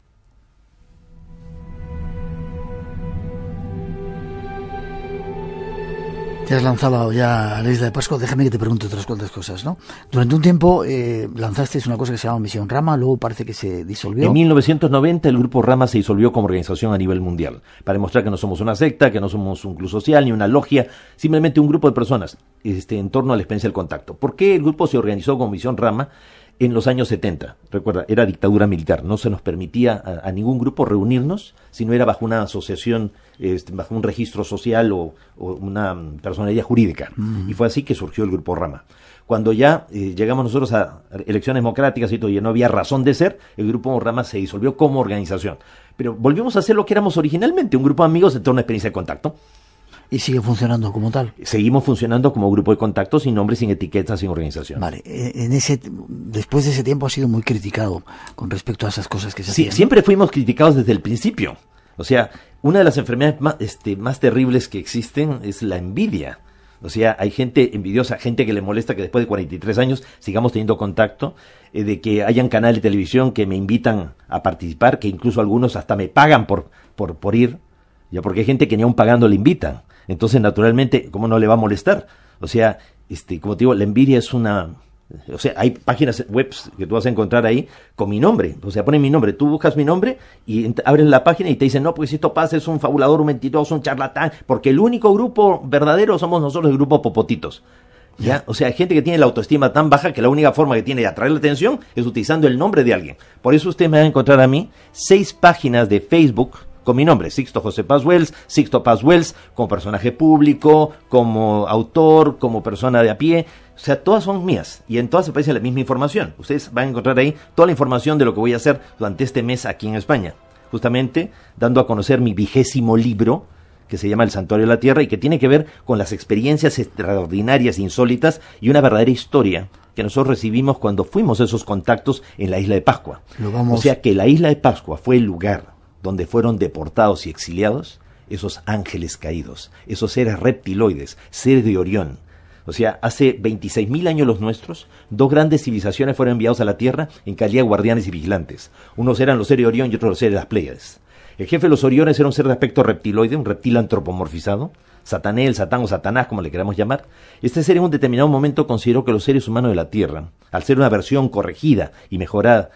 Te has lanzado ya a la isla de Pascua. Déjame que te pregunte otras cuantas cosas, ¿no? Durante un tiempo lanzaste una cosa que se llama Misión Rama, luego parece que se disolvió. En 1990 el grupo Rama se disolvió como organización a nivel mundial, para demostrar que no somos una secta, que no somos un club social ni una logia, simplemente un grupo de personas en torno a la experiencia del contacto. ¿Por qué el grupo se organizó como Misión Rama? En los años 70, recuerda, era dictadura militar, no se nos permitía a ningún grupo reunirnos si no era bajo una asociación, bajo un registro social o una personalidad jurídica. Y fue así que surgió el grupo Rama. Cuando ya llegamos nosotros a elecciones democráticas y todo, y no había razón de ser, el grupo Rama se disolvió como organización. Pero volvimos a ser lo que éramos originalmente, un grupo de amigos en torno a experiencia de contacto. ¿Y sigue funcionando como tal? Seguimos funcionando como grupo de contacto, sin nombre, sin etiquetas, sin organización. Vale, después de ese tiempo ha sido muy criticado con respecto a esas cosas que se hacían, ¿no? Siempre fuimos criticados desde el principio. O sea, una de las enfermedades más terribles que existen es la envidia. O sea, hay gente envidiosa, gente que le molesta que después de 43 años sigamos teniendo contacto, de que hayan canales de televisión que me invitan a participar, que incluso algunos hasta me pagan por ir, ya porque hay gente que ni aún pagando le invitan. Entonces, naturalmente, ¿cómo no le va a molestar? O sea, como te digo, la envidia es una... O sea, hay páginas web que tú vas a encontrar ahí con mi nombre. O sea, ponen mi nombre. Tú buscas mi nombre y abres la página y te dicen, no, pues si esto pasa es un fabulador, un mentiroso, un charlatán. Porque el único grupo verdadero somos nosotros, el grupo Popotitos. ¿Ya? O sea, hay gente que tiene la autoestima tan baja que la única forma que tiene de atraer la atención es utilizando el nombre de alguien. Por eso usted me va a encontrar a mí 6 páginas de Facebook con mi nombre, Sixto José Paz Wells, Sixto Paz Wells, como personaje público, como autor, como persona de a pie. O sea, todas son mías y en todas aparece la misma información. Ustedes van a encontrar ahí toda la información de lo que voy a hacer durante este mes aquí en España. Justamente dando a conocer mi 20º libro, que se llama El Santuario de la Tierra y que tiene que ver con las experiencias extraordinarias, insólitas y una verdadera historia que nosotros recibimos cuando fuimos a esos contactos en la isla de Pascua. O sea, que la isla de Pascua fue el lugar donde fueron deportados y exiliados esos ángeles caídos, esos seres reptiloides, seres de Orión. O sea, hace 26.000 años los nuestros, 2 grandes civilizaciones fueron enviados a la Tierra en calidad de guardianes y vigilantes. Unos eran los seres de Orión y otros los seres de las Pléyades. El jefe de los Oriones era un ser de aspecto reptiloide, un reptil antropomorfizado, Satanel, Satán o Satanás, como le queramos llamar. Este ser en un determinado momento consideró que los seres humanos de la Tierra, al ser una versión corregida y mejorada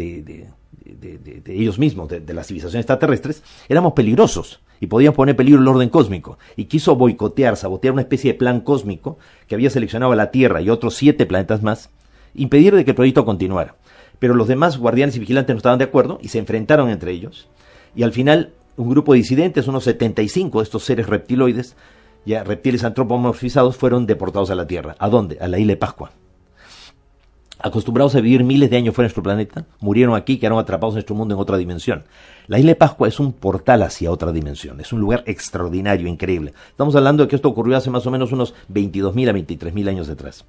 de ellos mismos, de las civilizaciones extraterrestres, éramos peligrosos y podían poner en peligro el orden cósmico, y quiso sabotear una especie de plan cósmico que había seleccionado a la Tierra y otros 7 planetas más, impedir de que el proyecto continuara. Pero los demás guardianes y vigilantes no estaban de acuerdo y se enfrentaron entre ellos, y al final un grupo de disidentes, unos 75 de estos seres reptiloides, ya reptiles antropomorfizados, fueron deportados a la Tierra. ¿A dónde? A la isla de Pascua. Acostumbrados a vivir miles de años fuera de nuestro planeta, murieron aquí y quedaron atrapados en nuestro mundo en otra dimensión. La isla de Pascua es un portal hacia otra dimensión, es un lugar extraordinario, increíble. Estamos hablando de que esto ocurrió hace más o menos unos 22.000 a 23.000 años atrás.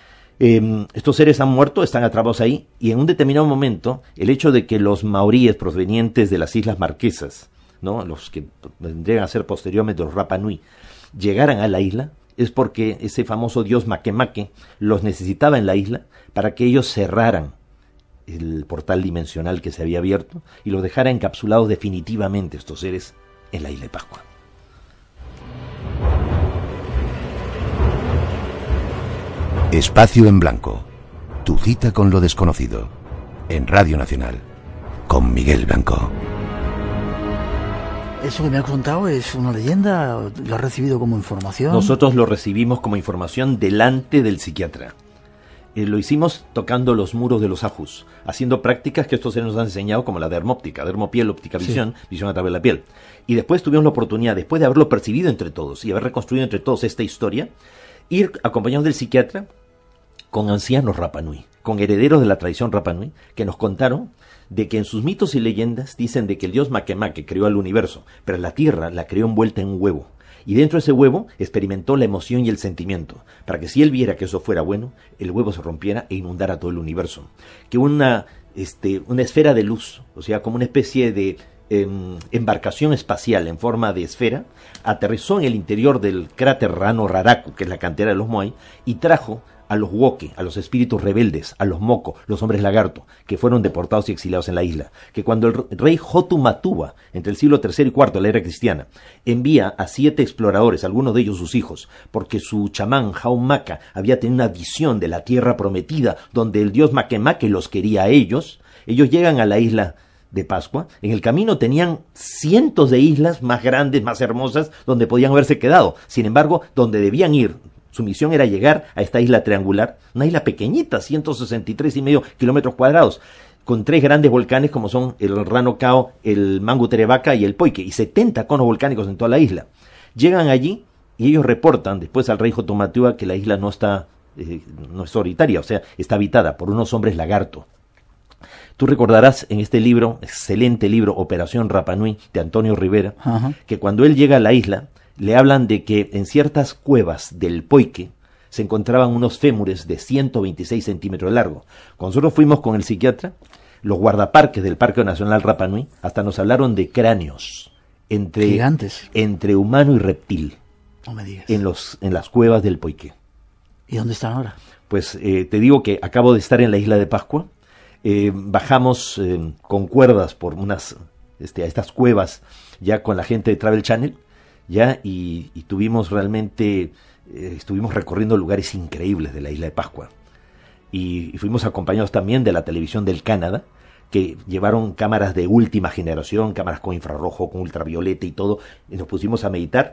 Estos seres han muerto, están atrapados ahí, y en un determinado momento, el hecho de que los maoríes provenientes de las Islas Marquesas, ¿no?, los que vendrían a ser posteriormente los Rapa Nui, llegaran a la isla, es porque ese famoso dios Makemake los necesitaba en la isla para que ellos cerraran el portal dimensional que se había abierto y los dejara encapsulados definitivamente estos seres en la isla de Pascua. Espacio en Blanco. Tu cita con lo desconocido. En Radio Nacional. Con Miguel Blanco. ¿Eso que me has contado es una leyenda? ¿Lo has recibido como información? Nosotros lo recibimos como información delante del psiquiatra. Lo hicimos tocando los muros de los ajus, haciendo prácticas que estos seres nos han enseñado, como la dermóptica, dermopiel, óptica visión, sí, visión a través de la piel. Y después tuvimos la oportunidad, después de haberlo percibido entre todos y haber reconstruido entre todos esta historia, ir acompañados del psiquiatra con ancianos Rapa Nui, con herederos de la tradición Rapa Nui, que nos contaron de que en sus mitos y leyendas dicen de que el dios Makemake creó al universo, pero la tierra la creó envuelta en un huevo. Y dentro de ese huevo experimentó la emoción y el sentimiento, para que si él viera que eso fuera bueno, el huevo se rompiera e inundara todo el universo. Que una esfera de luz, o sea, como una especie de embarcación espacial en forma de esfera, aterrizó en el interior del cráter Rano Raraku, que es la cantera de los Moai, y trajo a los Woke, a los espíritus rebeldes, a los Moko, los hombres lagarto, que fueron deportados y exiliados en la isla. Que cuando el rey Hotu Matuba, entre el siglo III y IV de la era cristiana, envía a 7 exploradores, algunos de ellos sus hijos, porque su chamán Jaumaka había tenido una visión de la tierra prometida, donde el dios Makemake los quería a ellos llegan a la isla de Pascua. En el camino tenían cientos de islas más grandes, más hermosas, donde podían haberse quedado. Sin embargo, donde debían ir, su misión era llegar a esta isla triangular, una isla pequeñita, 163,5 kilómetros cuadrados, con 3 grandes volcanes como son el Rano Cao, el Mangu Terebaca y el Poike, y 70 conos volcánicos en toda la isla. Llegan allí y ellos reportan después al rey Jotomatua que la isla no es solitaria, o sea, está habitada por unos hombres lagarto. Tú recordarás en este libro, excelente libro, Operación Rapa Nui, de Antonio Rivera, que cuando él llega a la isla, le hablan de que en ciertas cuevas del Poike se encontraban unos fémures de 126 centímetros de largo. Cuando nosotros fuimos con el psiquiatra, los guardaparques del Parque Nacional Rapa Nui hasta nos hablaron de cráneos gigantes, entre humano y reptil. No me digas. En las cuevas del Poike. ¿Y dónde están ahora? Pues te digo que acabo de estar en la isla de Pascua. Bajamos con cuerdas por a estas cuevas ya con la gente de Travel Channel, ya, y tuvimos realmente, estuvimos recorriendo lugares increíbles de la isla de Pascua, y fuimos acompañados también de la televisión del Canadá, que llevaron cámaras de última generación, cámaras con infrarrojo, con ultravioleta y todo, y nos pusimos a meditar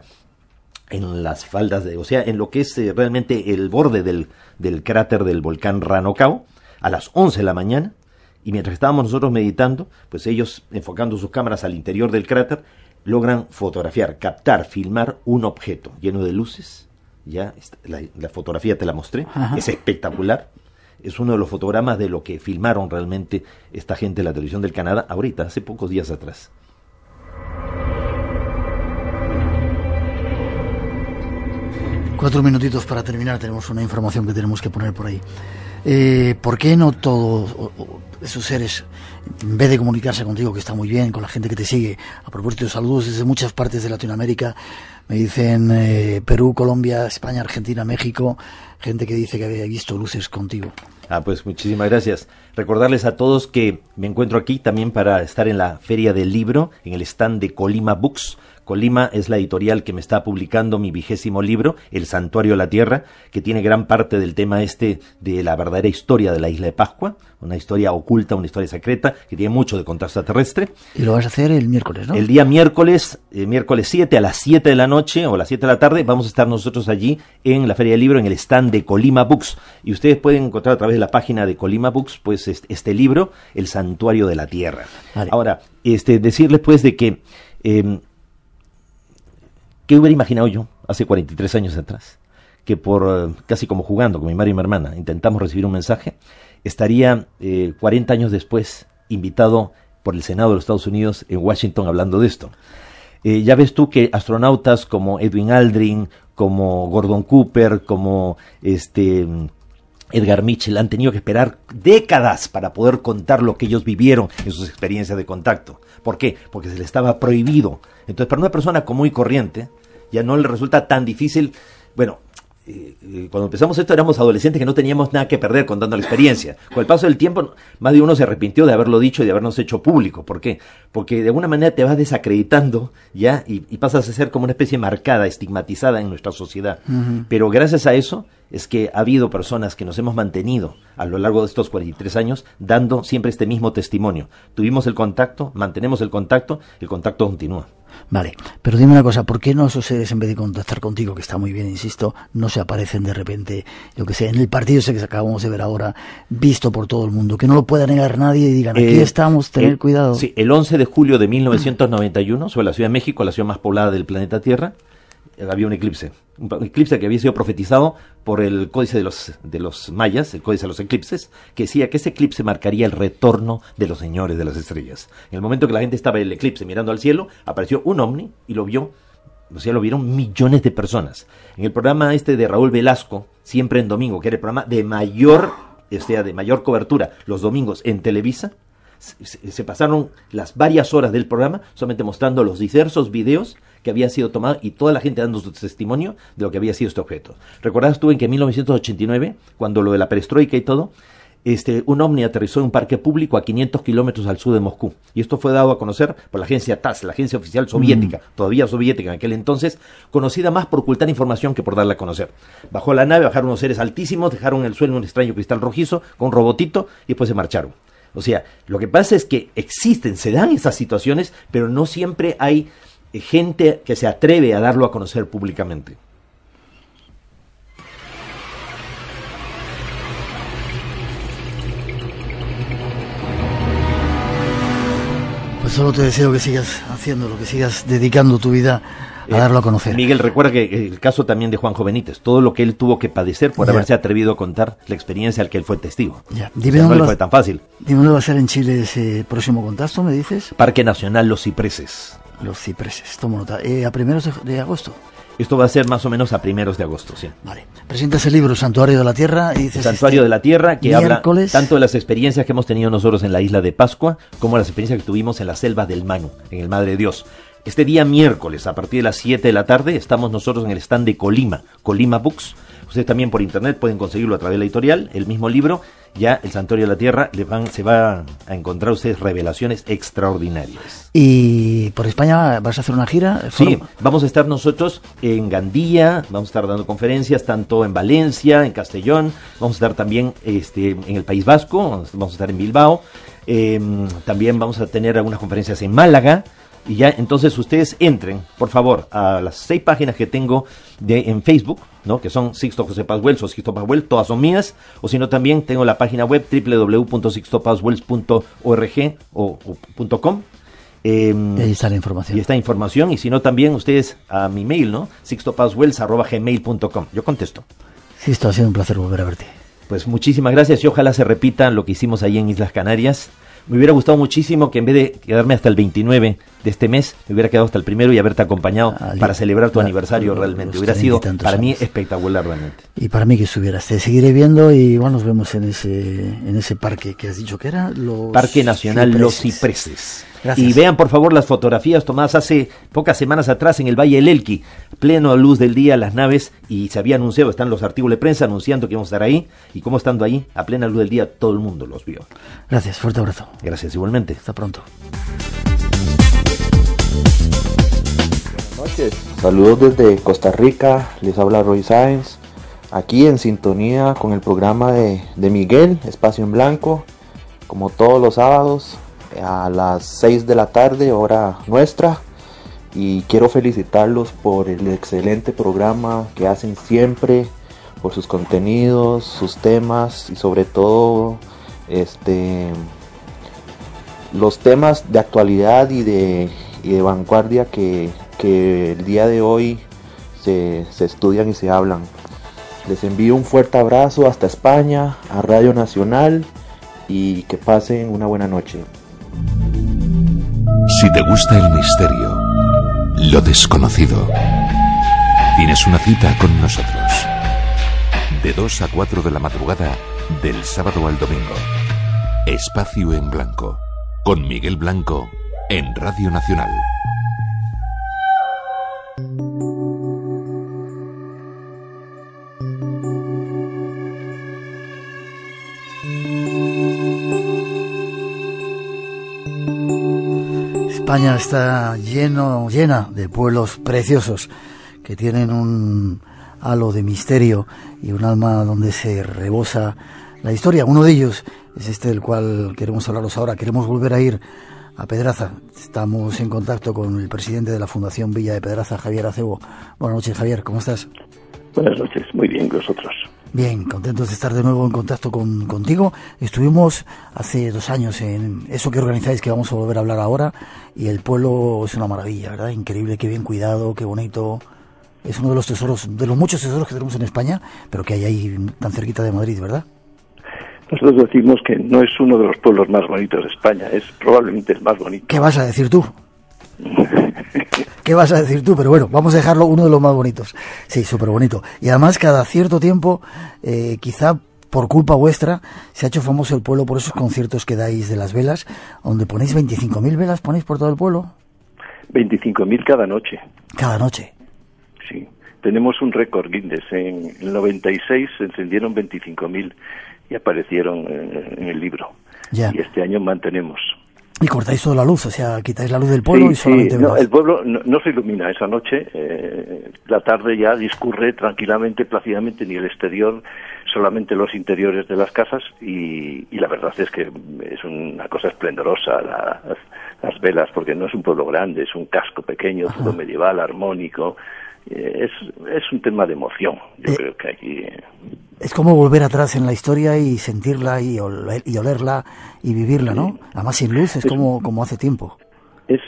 en las faldas o sea, en lo que es realmente el borde del cráter del volcán Rano Cao, a las 11 de la mañana, y mientras estábamos nosotros meditando, pues ellos, enfocando sus cámaras al interior del cráter, logran fotografiar, captar, filmar un objeto lleno de luces. Ya la fotografía te la mostré. Ajá. Es espectacular. Es uno de los fotogramas de lo que filmaron realmente esta gente de la televisión del Canadá ahorita, hace pocos días atrás. Cuatro minutitos para terminar. Tenemos una información que tenemos que poner por ahí. ¿Por qué no todos esos seres, en vez de comunicarse contigo, que está muy bien, con la gente que te sigue, a propósito de saludos desde muchas partes de Latinoamérica, me dicen Perú, Colombia, España, Argentina, México, gente que dice que había visto luces contigo? Pues muchísimas gracias. Recordarles a todos que me encuentro aquí también para estar en la Feria del Libro, en el stand de Colima Books. Colima es la editorial que me está publicando mi 20º libro, El Santuario de la Tierra, que tiene gran parte del tema de la verdadera historia de la isla de Pascua, una historia oculta, una historia secreta, que tiene mucho de contacto extraterrestre. Y lo vas a hacer el miércoles, ¿no? El día miércoles 7 a las 7 de la noche o a las 7 de la tarde, vamos a estar nosotros allí en la Feria del Libro, en el stand de Colima Books. Y ustedes pueden encontrar a través de la página de Colima Books, pues este libro, El Santuario de la Tierra. Vale. Ahora, decirles pues de que ¿qué hubiera imaginado yo hace 43 años atrás? Que casi como jugando con mi madre y mi hermana, intentamos recibir un mensaje, estaría 40 años después invitado por el Senado de los Estados Unidos en Washington hablando de esto. Ya ves tú que astronautas como Edwin Aldrin, como Gordon Cooper, como Edgar Mitchell han tenido que esperar décadas para poder contar lo que ellos vivieron en sus experiencias de contacto. ¿Por qué? Porque se les estaba prohibido. Entonces, para una persona común y corriente, ya no le resulta tan difícil. Bueno, cuando empezamos esto éramos adolescentes que no teníamos nada que perder contando la experiencia. Con el paso del tiempo, más de uno se arrepintió de haberlo dicho y de habernos hecho público. ¿Por qué? Porque de alguna manera te vas desacreditando ya y pasas a ser como una especie marcada, estigmatizada en nuestra sociedad. Uh-huh. Pero gracias a eso es que ha habido personas que nos hemos mantenido a lo largo de estos 43 años dando siempre este mismo testimonio. Tuvimos el contacto, mantenemos el contacto continúa. Vale, pero dime una cosa, ¿por qué no esos seres, en vez de contactar contigo, que está muy bien, insisto, no se aparecen de repente, yo que sé, en el partido ese que acabamos de ver ahora, visto por todo el mundo, que no lo pueda negar nadie y digan, aquí estamos, tener cuidado? Sí, el 11 de julio de 1991, sobre la Ciudad de México, la ciudad más poblada del planeta Tierra, había un eclipse que había sido profetizado por el códice de los mayas, el códice de los eclipses, que decía que ese eclipse marcaría el retorno de los señores de las estrellas. En el momento que la gente estaba en el eclipse mirando al cielo, apareció un ovni y lo vio. O sea, lo vieron millones de personas. En el programa de Raúl Velasco, Siempre en Domingo, que era el programa de mayor cobertura los domingos en Televisa, se pasaron las varias horas del programa solamente mostrando los diversos videos que habían sido tomados y toda la gente dando su testimonio de lo que había sido este objeto. ¿Recordás tú en que en 1989, cuando lo de la perestroika y todo, un ovni aterrizó en un parque público a 500 kilómetros al sur de Moscú? Y esto fue dado a conocer por la agencia TASS, la agencia oficial soviética, todavía soviética en aquel entonces, conocida más por ocultar información que por darla a conocer. Bajó la nave, bajaron unos seres altísimos, dejaron en el suelo un extraño cristal rojizo con un robotito y después se marcharon. O sea, lo que pasa es que se dan esas situaciones, pero no siempre hay gente que se atreve a darlo a conocer públicamente. Pues solo te deseo que sigas haciéndolo, que sigas dedicando tu vida a darlo a conocer. Miguel, recuerda que el caso también de Juanjo Benítez, todo lo que él tuvo que padecer por haberse atrevido a contar la experiencia al que él fue testigo. Dime no le fue tan fácil. Dime dónde va a ser en Chile ese próximo contacto, ¿me dices? Parque Nacional Los Cipreses. Los Cipreses, tomo nota. ¿A primeros de agosto? Esto va a ser más o menos a primeros de agosto, sí. Vale. Presentas el libro Santuario de la Tierra y dices... Santuario de la Tierra, que miércoles... habla tanto de las experiencias que hemos tenido nosotros en la isla de Pascua, como las experiencias que tuvimos en la selva del Manu, en el Madre de Dios. Este día miércoles, a partir de las 7 de la tarde, estamos nosotros en el stand de Colima Books. Ustedes también por internet pueden conseguirlo a través de la editorial, el mismo libro. Ya el Santuario de la Tierra se va a encontrar ustedes revelaciones extraordinarias. ¿Y por España vas a hacer una gira? Sí, vamos a estar nosotros en Gandía, vamos a estar dando conferencias tanto en Valencia, en Castellón, vamos a estar también en el País Vasco, vamos a estar en Bilbao, también vamos a tener algunas conferencias en Málaga. Y ya, entonces ustedes entren, por favor, a las 6 páginas que tengo en Facebook, ¿no? Que son Sixto José Paz Wells o Sixto Paz Wells, todas son mías, o si no también tengo la página web www.sixtopazwells.org o .com. Ahí está la información. Y está información, y si no también ustedes a mi mail, ¿no? sixtopazwells@gmail.com. Yo contesto. Sixto, ha sido un placer volver a verte. Pues muchísimas gracias y ojalá se repita lo que hicimos ahí en Islas Canarias. Me hubiera gustado muchísimo que en vez de quedarme hasta el 29 de este mes, me hubiera quedado hasta el 1 y haberte acompañado para celebrar tu aniversario realmente. Hubiera sido para mí espectacular realmente. Y para mí que estuvieras. Te seguiré viendo y bueno, nos vemos en ese parque que has dicho que era. Parque Nacional Los Cipreses. Gracias. Y vean por favor las fotografías tomadas hace pocas semanas atrás en el Valle del Elqui, pleno a luz del día, las naves, y se había anunciado, están los artículos de prensa anunciando que íbamos a estar ahí, y como estando ahí, a plena luz del día, todo el mundo los vio. Gracias, fuerte abrazo. Gracias, igualmente. Hasta pronto. Buenas noches, saludos desde Costa Rica, les habla Roy Sáenz, aquí en sintonía con el programa de Miguel, Espacio en Blanco, como todos los sábados, a las 6 de la tarde, hora nuestra, y quiero felicitarlos por el excelente programa que hacen siempre, por sus contenidos, sus temas y sobre todo los temas de actualidad y de vanguardia que el día de hoy se estudian y se hablan. Les envío un fuerte abrazo hasta España, a Radio Nacional, y que pasen una buena noche. Si te gusta el misterio, lo desconocido, tienes una cita con nosotros. De 2 a 4 de la madrugada, del sábado al domingo. Espacio en Blanco, con Miguel Blanco, en Radio Nacional. España está llena de pueblos preciosos que tienen un halo de misterio y un alma donde se rebosa la historia. Uno de ellos es del cual queremos hablaros ahora. Queremos volver a ir a Pedraza. Estamos en contacto con el presidente de la Fundación Villa de Pedraza, Javier Acebo. Buenas noches, Javier, ¿cómo estás? Buenas noches, muy bien, vosotros. Bien, contentos de estar de nuevo en contacto contigo. Estuvimos hace 2 años en eso que organizáis, que vamos a volver a hablar ahora, y el pueblo es una maravilla, ¿verdad? Increíble, qué bien cuidado, qué bonito. es uno de los tesoros, de los muchos tesoros que tenemos en España, pero que hay ahí tan cerquita de Madrid, ¿verdad? Nosotros decimos que no es uno de los pueblos más bonitos de España, es probablemente el más bonito. ¿Qué vas a decir tú? ¿Qué vas a decir tú? Pero bueno, vamos a dejarlo uno de los más bonitos. Sí, súper bonito. Y además, cada cierto tiempo, quizá por culpa vuestra, se ha hecho famoso el pueblo por esos conciertos que dais de las velas, donde ponéis 25.000 velas, ponéis por todo el pueblo. 25.000 cada noche. Cada noche. Sí. Tenemos un récord Guinness. En el 96 se encendieron 25.000 y aparecieron en el libro. Ya. Y este año mantenemos. Y cortáis toda la luz, o sea, quitáis la luz del pueblo, sí, y solamente no, el pueblo no se ilumina esa noche. La tarde ya discurre tranquilamente, plácidamente, ni el exterior, solamente los interiores de las casas, y la verdad es que es una cosa esplendorosa las velas, porque no es un pueblo grande, es un casco pequeño, todo medieval, armónico. Es un tema de emoción. Yo creo que aquí es como volver atrás en la historia y sentirla y olerla y vivirla, ¿no? Además sin luz es como hace tiempo. Es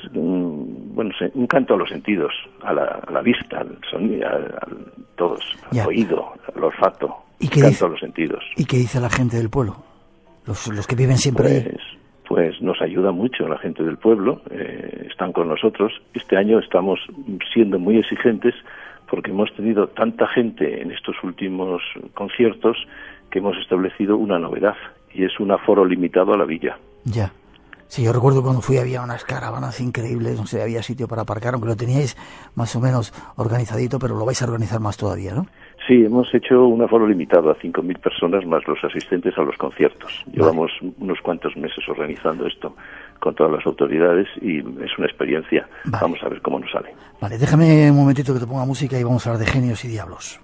un canto a los sentidos, a la vista, al sonido, todos, al oído, al olfato. ¿Y qué canto a los sentidos. ¿Y qué dice la gente del pueblo? Los que viven siempre ahí. Pues nos ayuda mucho la gente del pueblo, están con nosotros. Este año estamos siendo muy exigentes porque hemos tenido tanta gente en estos últimos conciertos que hemos establecido una novedad, y es un aforo limitado a la villa. Ya. Sí, yo recuerdo cuando fui había unas caravanas increíbles, no sé, había sitio para aparcar, aunque lo teníais más o menos organizadito, pero lo vais a organizar más todavía, ¿no? Sí, hemos hecho un aforo limitado a 5.000 personas más los asistentes a los conciertos. Llevamos unos cuantos meses organizando esto con todas las autoridades y es una experiencia. Vamos a ver cómo nos sale. Vale, déjame un momentito que te ponga música y vamos a hablar de genios y diablos.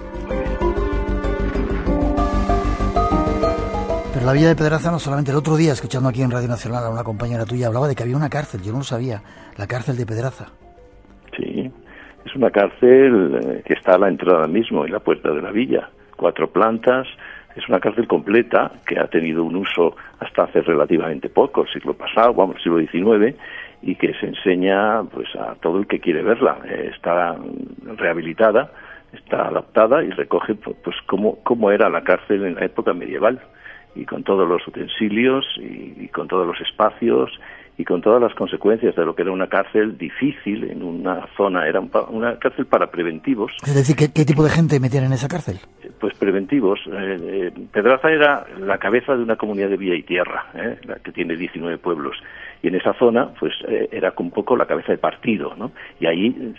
Pero la Villa de Pedraza no solamente. El otro día, escuchando aquí en Radio Nacional a una compañera tuya, hablaba de que había una cárcel, yo no lo sabía, la cárcel de Pedraza. Sí. Es una cárcel que está a la entrada mismo, en la puerta de la villa. 4 plantas, es una cárcel completa que ha tenido un uso hasta hace relativamente poco, el siglo pasado, el siglo XIX, y que se enseña pues a todo el que quiere verla. Está rehabilitada, está adaptada y recoge pues cómo era la cárcel en la época medieval, y con todos los utensilios y con todos los espacios y con todas las consecuencias de lo que era una cárcel difícil en una zona. Era una cárcel para preventivos. Es decir, ¿qué tipo de gente metían en esa cárcel? Pues preventivos. Pedraza era la cabeza de una comunidad de villa y tierra, la que tiene 19 pueblos. Y en esa zona, pues era un poco la cabeza de partido, ¿no? Y ahí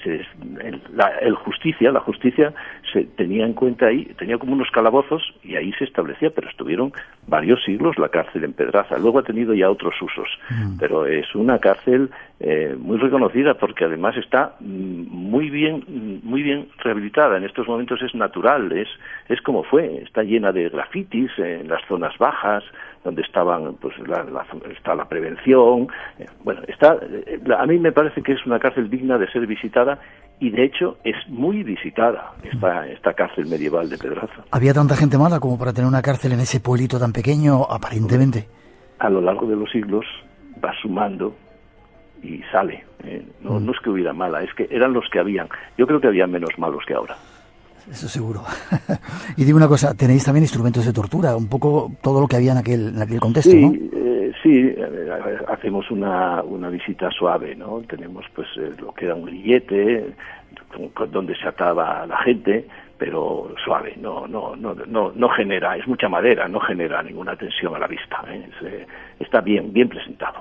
la justicia se tenía en cuenta ahí, tenía como unos calabozos y ahí se establecía, pero estuvieron varios siglos la cárcel en Pedraza. Luego ha tenido ya otros usos, pero es una cárcel muy reconocida porque además está muy bien rehabilitada. En estos momentos es natural, es como fue, está llena de grafitis en las zonas bajas donde estaban pues está la prevención. A mí me parece que es una cárcel digna de ser visitada, y de hecho es muy visitada esta cárcel medieval de Pedraza. ¿Había tanta gente mala como para tener una cárcel en ese pueblito tan pequeño, aparentemente? A lo largo de los siglos va sumando y sale. No es que hubiera mala, es que eran los que habían. Yo creo que había menos malos que ahora. Eso seguro. Y digo una cosa, tenéis también instrumentos de tortura, un poco todo lo que había en aquel contexto, sí, ¿no? Sí, hacemos una visita suave, ¿no? Tenemos pues lo que era un grillete donde se ataba a la gente, pero suave, no genera, es mucha madera, no genera ninguna tensión a la vista, está bien presentado.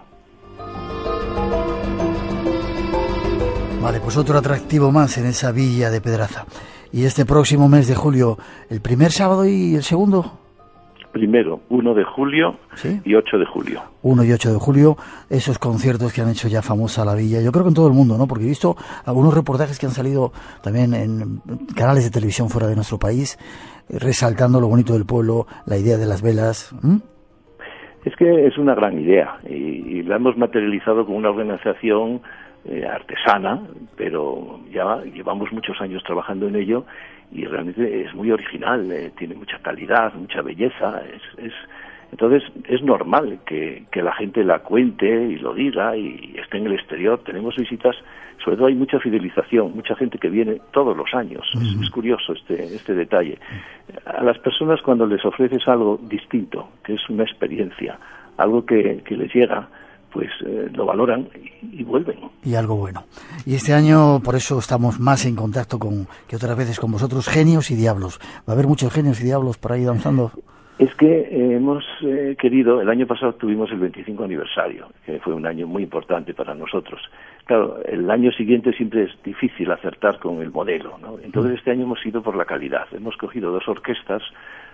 Vale, pues otro atractivo más en esa villa de Pedraza. Y este próximo mes de julio, ¿el primer sábado y el segundo? Primero, 1 de julio, ¿sí? Y 8 de julio. 1 y 8 de julio, esos conciertos que han hecho ya famosa la villa, yo creo que en todo el mundo, ¿no? Porque he visto algunos reportajes que han salido también en canales de televisión fuera de nuestro país, resaltando lo bonito del pueblo, la idea de las velas. Es que es una gran idea y la hemos materializado con una organización artesana, pero ya llevamos muchos años trabajando en ello y realmente es muy original, tiene mucha calidad, mucha belleza, Entonces es normal que la gente la cuente y lo diga y esté en el exterior. Tenemos visitas, sobre todo hay mucha fidelización, mucha gente que viene todos los años. Es curioso este detalle. A las personas, cuando les ofreces algo distinto, que es una experiencia, algo que les llega, pues lo valoran y vuelven. Y algo bueno. Y este año, por eso estamos más en contacto que otras veces con vosotros, genios y diablos. ¿Va a haber muchos genios y diablos por ahí danzando? Es que hemos querido, el año pasado tuvimos el 25 aniversario, que fue un año muy importante para nosotros. Claro, el año siguiente siempre es difícil acertar con el modelo, ¿no? Entonces este año hemos ido por la calidad. Hemos cogido dos orquestas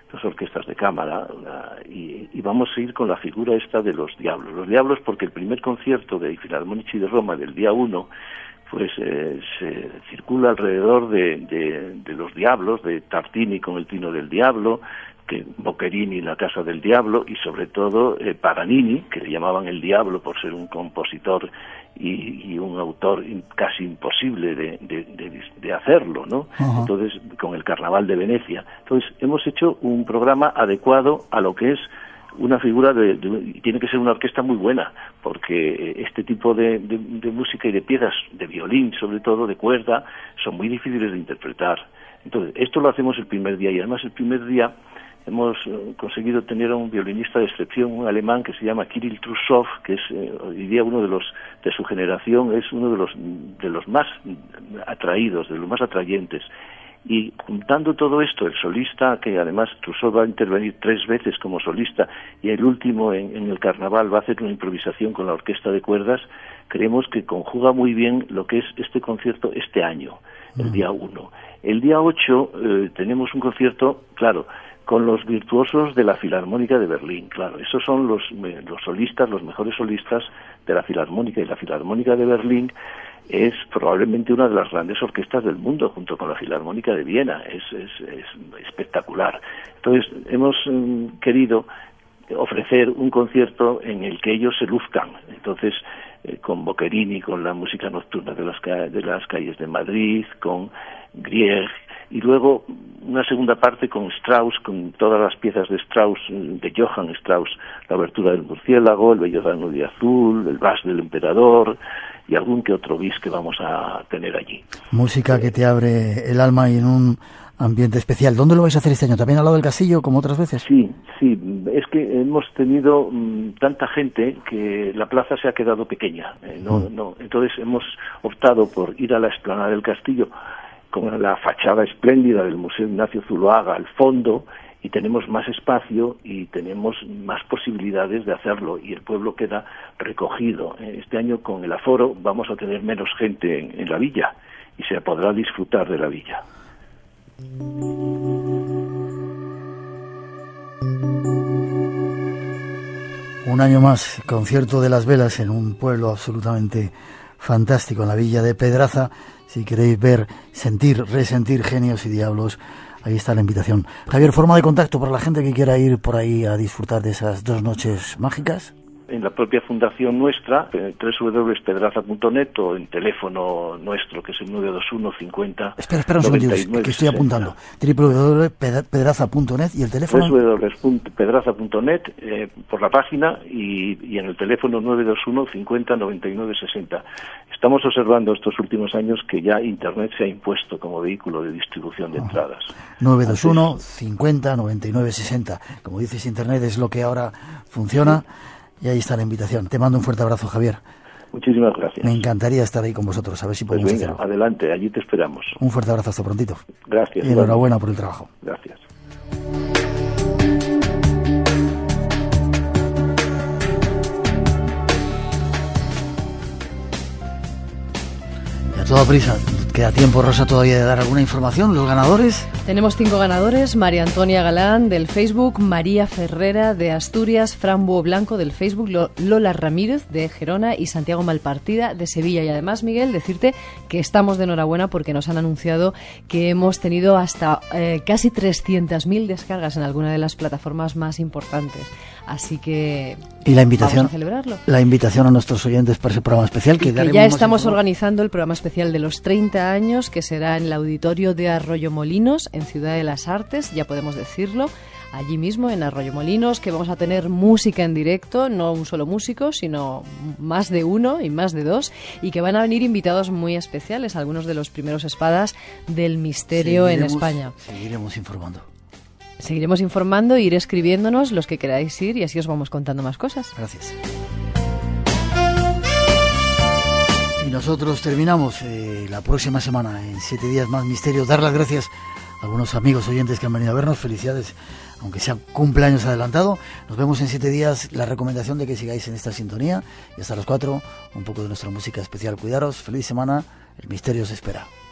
de cámara, y vamos a ir con la figura esta de los diablos. Los diablos porque el primer concierto de Filarmonici de Roma del día 1 pues se circula alrededor de los diablos, de Tartini con el Trino del Diablo, que Boccherini la Casa del Diablo, y sobre todo Paganini, que le llamaban el Diablo por ser un compositor y un autor casi imposible de hacerlo, ¿no? Uh-huh. Entonces, con el Carnaval de Venecia. Entonces, hemos hecho un programa adecuado a lo que es una figura y tiene que ser una orquesta muy buena, porque este tipo de música y de piezas, de violín sobre todo, de cuerda, son muy difíciles de interpretar. Entonces, esto lo hacemos el primer día, y además el primer día hemos conseguido tener a un violinista de excepción, un alemán que se llama Kirill Trusov, que es hoy día uno de su generación, es uno de los más atraídos, de los más atrayentes. Y juntando todo esto, el solista, que además Trusov va a intervenir 3 veces como solista, y el último en el carnaval va a hacer una improvisación con la orquesta de cuerdas, creemos que conjuga muy bien lo que es este concierto este año, el día 1. El día 8 tenemos un concierto, claro, con los virtuosos de la Filarmónica de Berlín, claro. Esos son los solistas, los mejores solistas de la Filarmónica, y la Filarmónica de Berlín es probablemente una de las grandes orquestas del mundo, junto con la Filarmónica de Viena. Es espectacular. Entonces, hemos querido ofrecer un concierto en el que ellos se luzcan. Entonces, con Boccherini, con la música nocturna de las calles de Madrid, con Grieg, y luego una segunda parte con Strauss, con todas las piezas de Strauss, de Johann Strauss, la Obertura del Murciélago, el Bello Danubio Azul, el Vals del Emperador y algún que otro bis que vamos a tener allí. Música que te abre el alma y en un ambiente especial. ¿Dónde lo vais a hacer este año? ¿También al lado del Castillo, como otras veces? Sí, es que hemos tenido tanta gente que la plaza se ha quedado pequeña. Entonces hemos optado por ir a la explanada del Castillo, con la fachada espléndida del Museo Ignacio Zuloaga al fondo, y tenemos más espacio y tenemos más posibilidades de hacerlo, y el pueblo queda recogido. Este año, con el aforo, vamos a tener menos gente en la villa y se podrá disfrutar de la villa. Un año más, concierto de las velas en un pueblo absolutamente fantástico, en la villa de Pedraza. Si queréis ver, sentir, resentir genios y diablos, ahí está la invitación. Javier, ¿forma de contacto para la gente que quiera ir por ahí a disfrutar de esas 2 noches mágicas? En la propia fundación nuestra, www.pedraza.net, o en teléfono nuestro, que es el 921 50. Espera un segundito, que estoy apuntando. www.pedraza.net y el teléfono. www.pedraza.net, por la página, y en el teléfono 921 50 99 60. Estamos observando estos últimos años que ya Internet se ha impuesto como vehículo de distribución de entradas. 921 50 99 60. Como dices, Internet es lo que ahora funciona. Y ahí está la invitación. Te mando un fuerte abrazo, Javier. Muchísimas gracias. Me encantaría estar ahí con vosotros, a ver si podemos hacerlo. Adelante, allí te esperamos. Un fuerte abrazo, hasta prontito. Gracias. Y enhorabuena por el trabajo. Gracias. Y a toda prisa. ¿Queda tiempo, Rosa, todavía de dar alguna información? ¿Los ganadores? Tenemos 5 ganadores: María Antonia Galán del Facebook, María Ferrera de Asturias, Fran Búho Blanco del Facebook, Lola Ramírez de Gerona y Santiago Malpartida de Sevilla. Y además, Miguel, decirte que estamos de enhorabuena porque nos han anunciado que hemos tenido hasta casi 300.000 descargas en alguna de las plataformas más importantes. Así que y la invitación, vamos a celebrarlo. La invitación a nuestros oyentes para ese programa especial. Que ya estamos organizando el programa especial de los 30 años, que será en el Auditorio de Arroyomolinos, en Ciudad de las Artes, ya podemos decirlo. allí mismo en Arroyomolinos, que vamos a tener música en directo, no un solo músico, sino más de uno y más de dos, y que van a venir invitados muy especiales, algunos de los primeros espadas del misterio en España. Seguiremos informando. Seguiremos informando e ir escribiéndonos los que queráis ir, y así os vamos contando más cosas. Gracias. Y nosotros terminamos la próxima semana, en 7 días más misterios. Dar las gracias a algunos amigos oyentes que han venido a vernos. Felicidades, aunque sea cumpleaños adelantado. Nos vemos en 7 días. La recomendación de que sigáis en esta sintonía. Y hasta las 4, un poco de nuestra música especial. Cuidaros, feliz semana. El misterio os espera.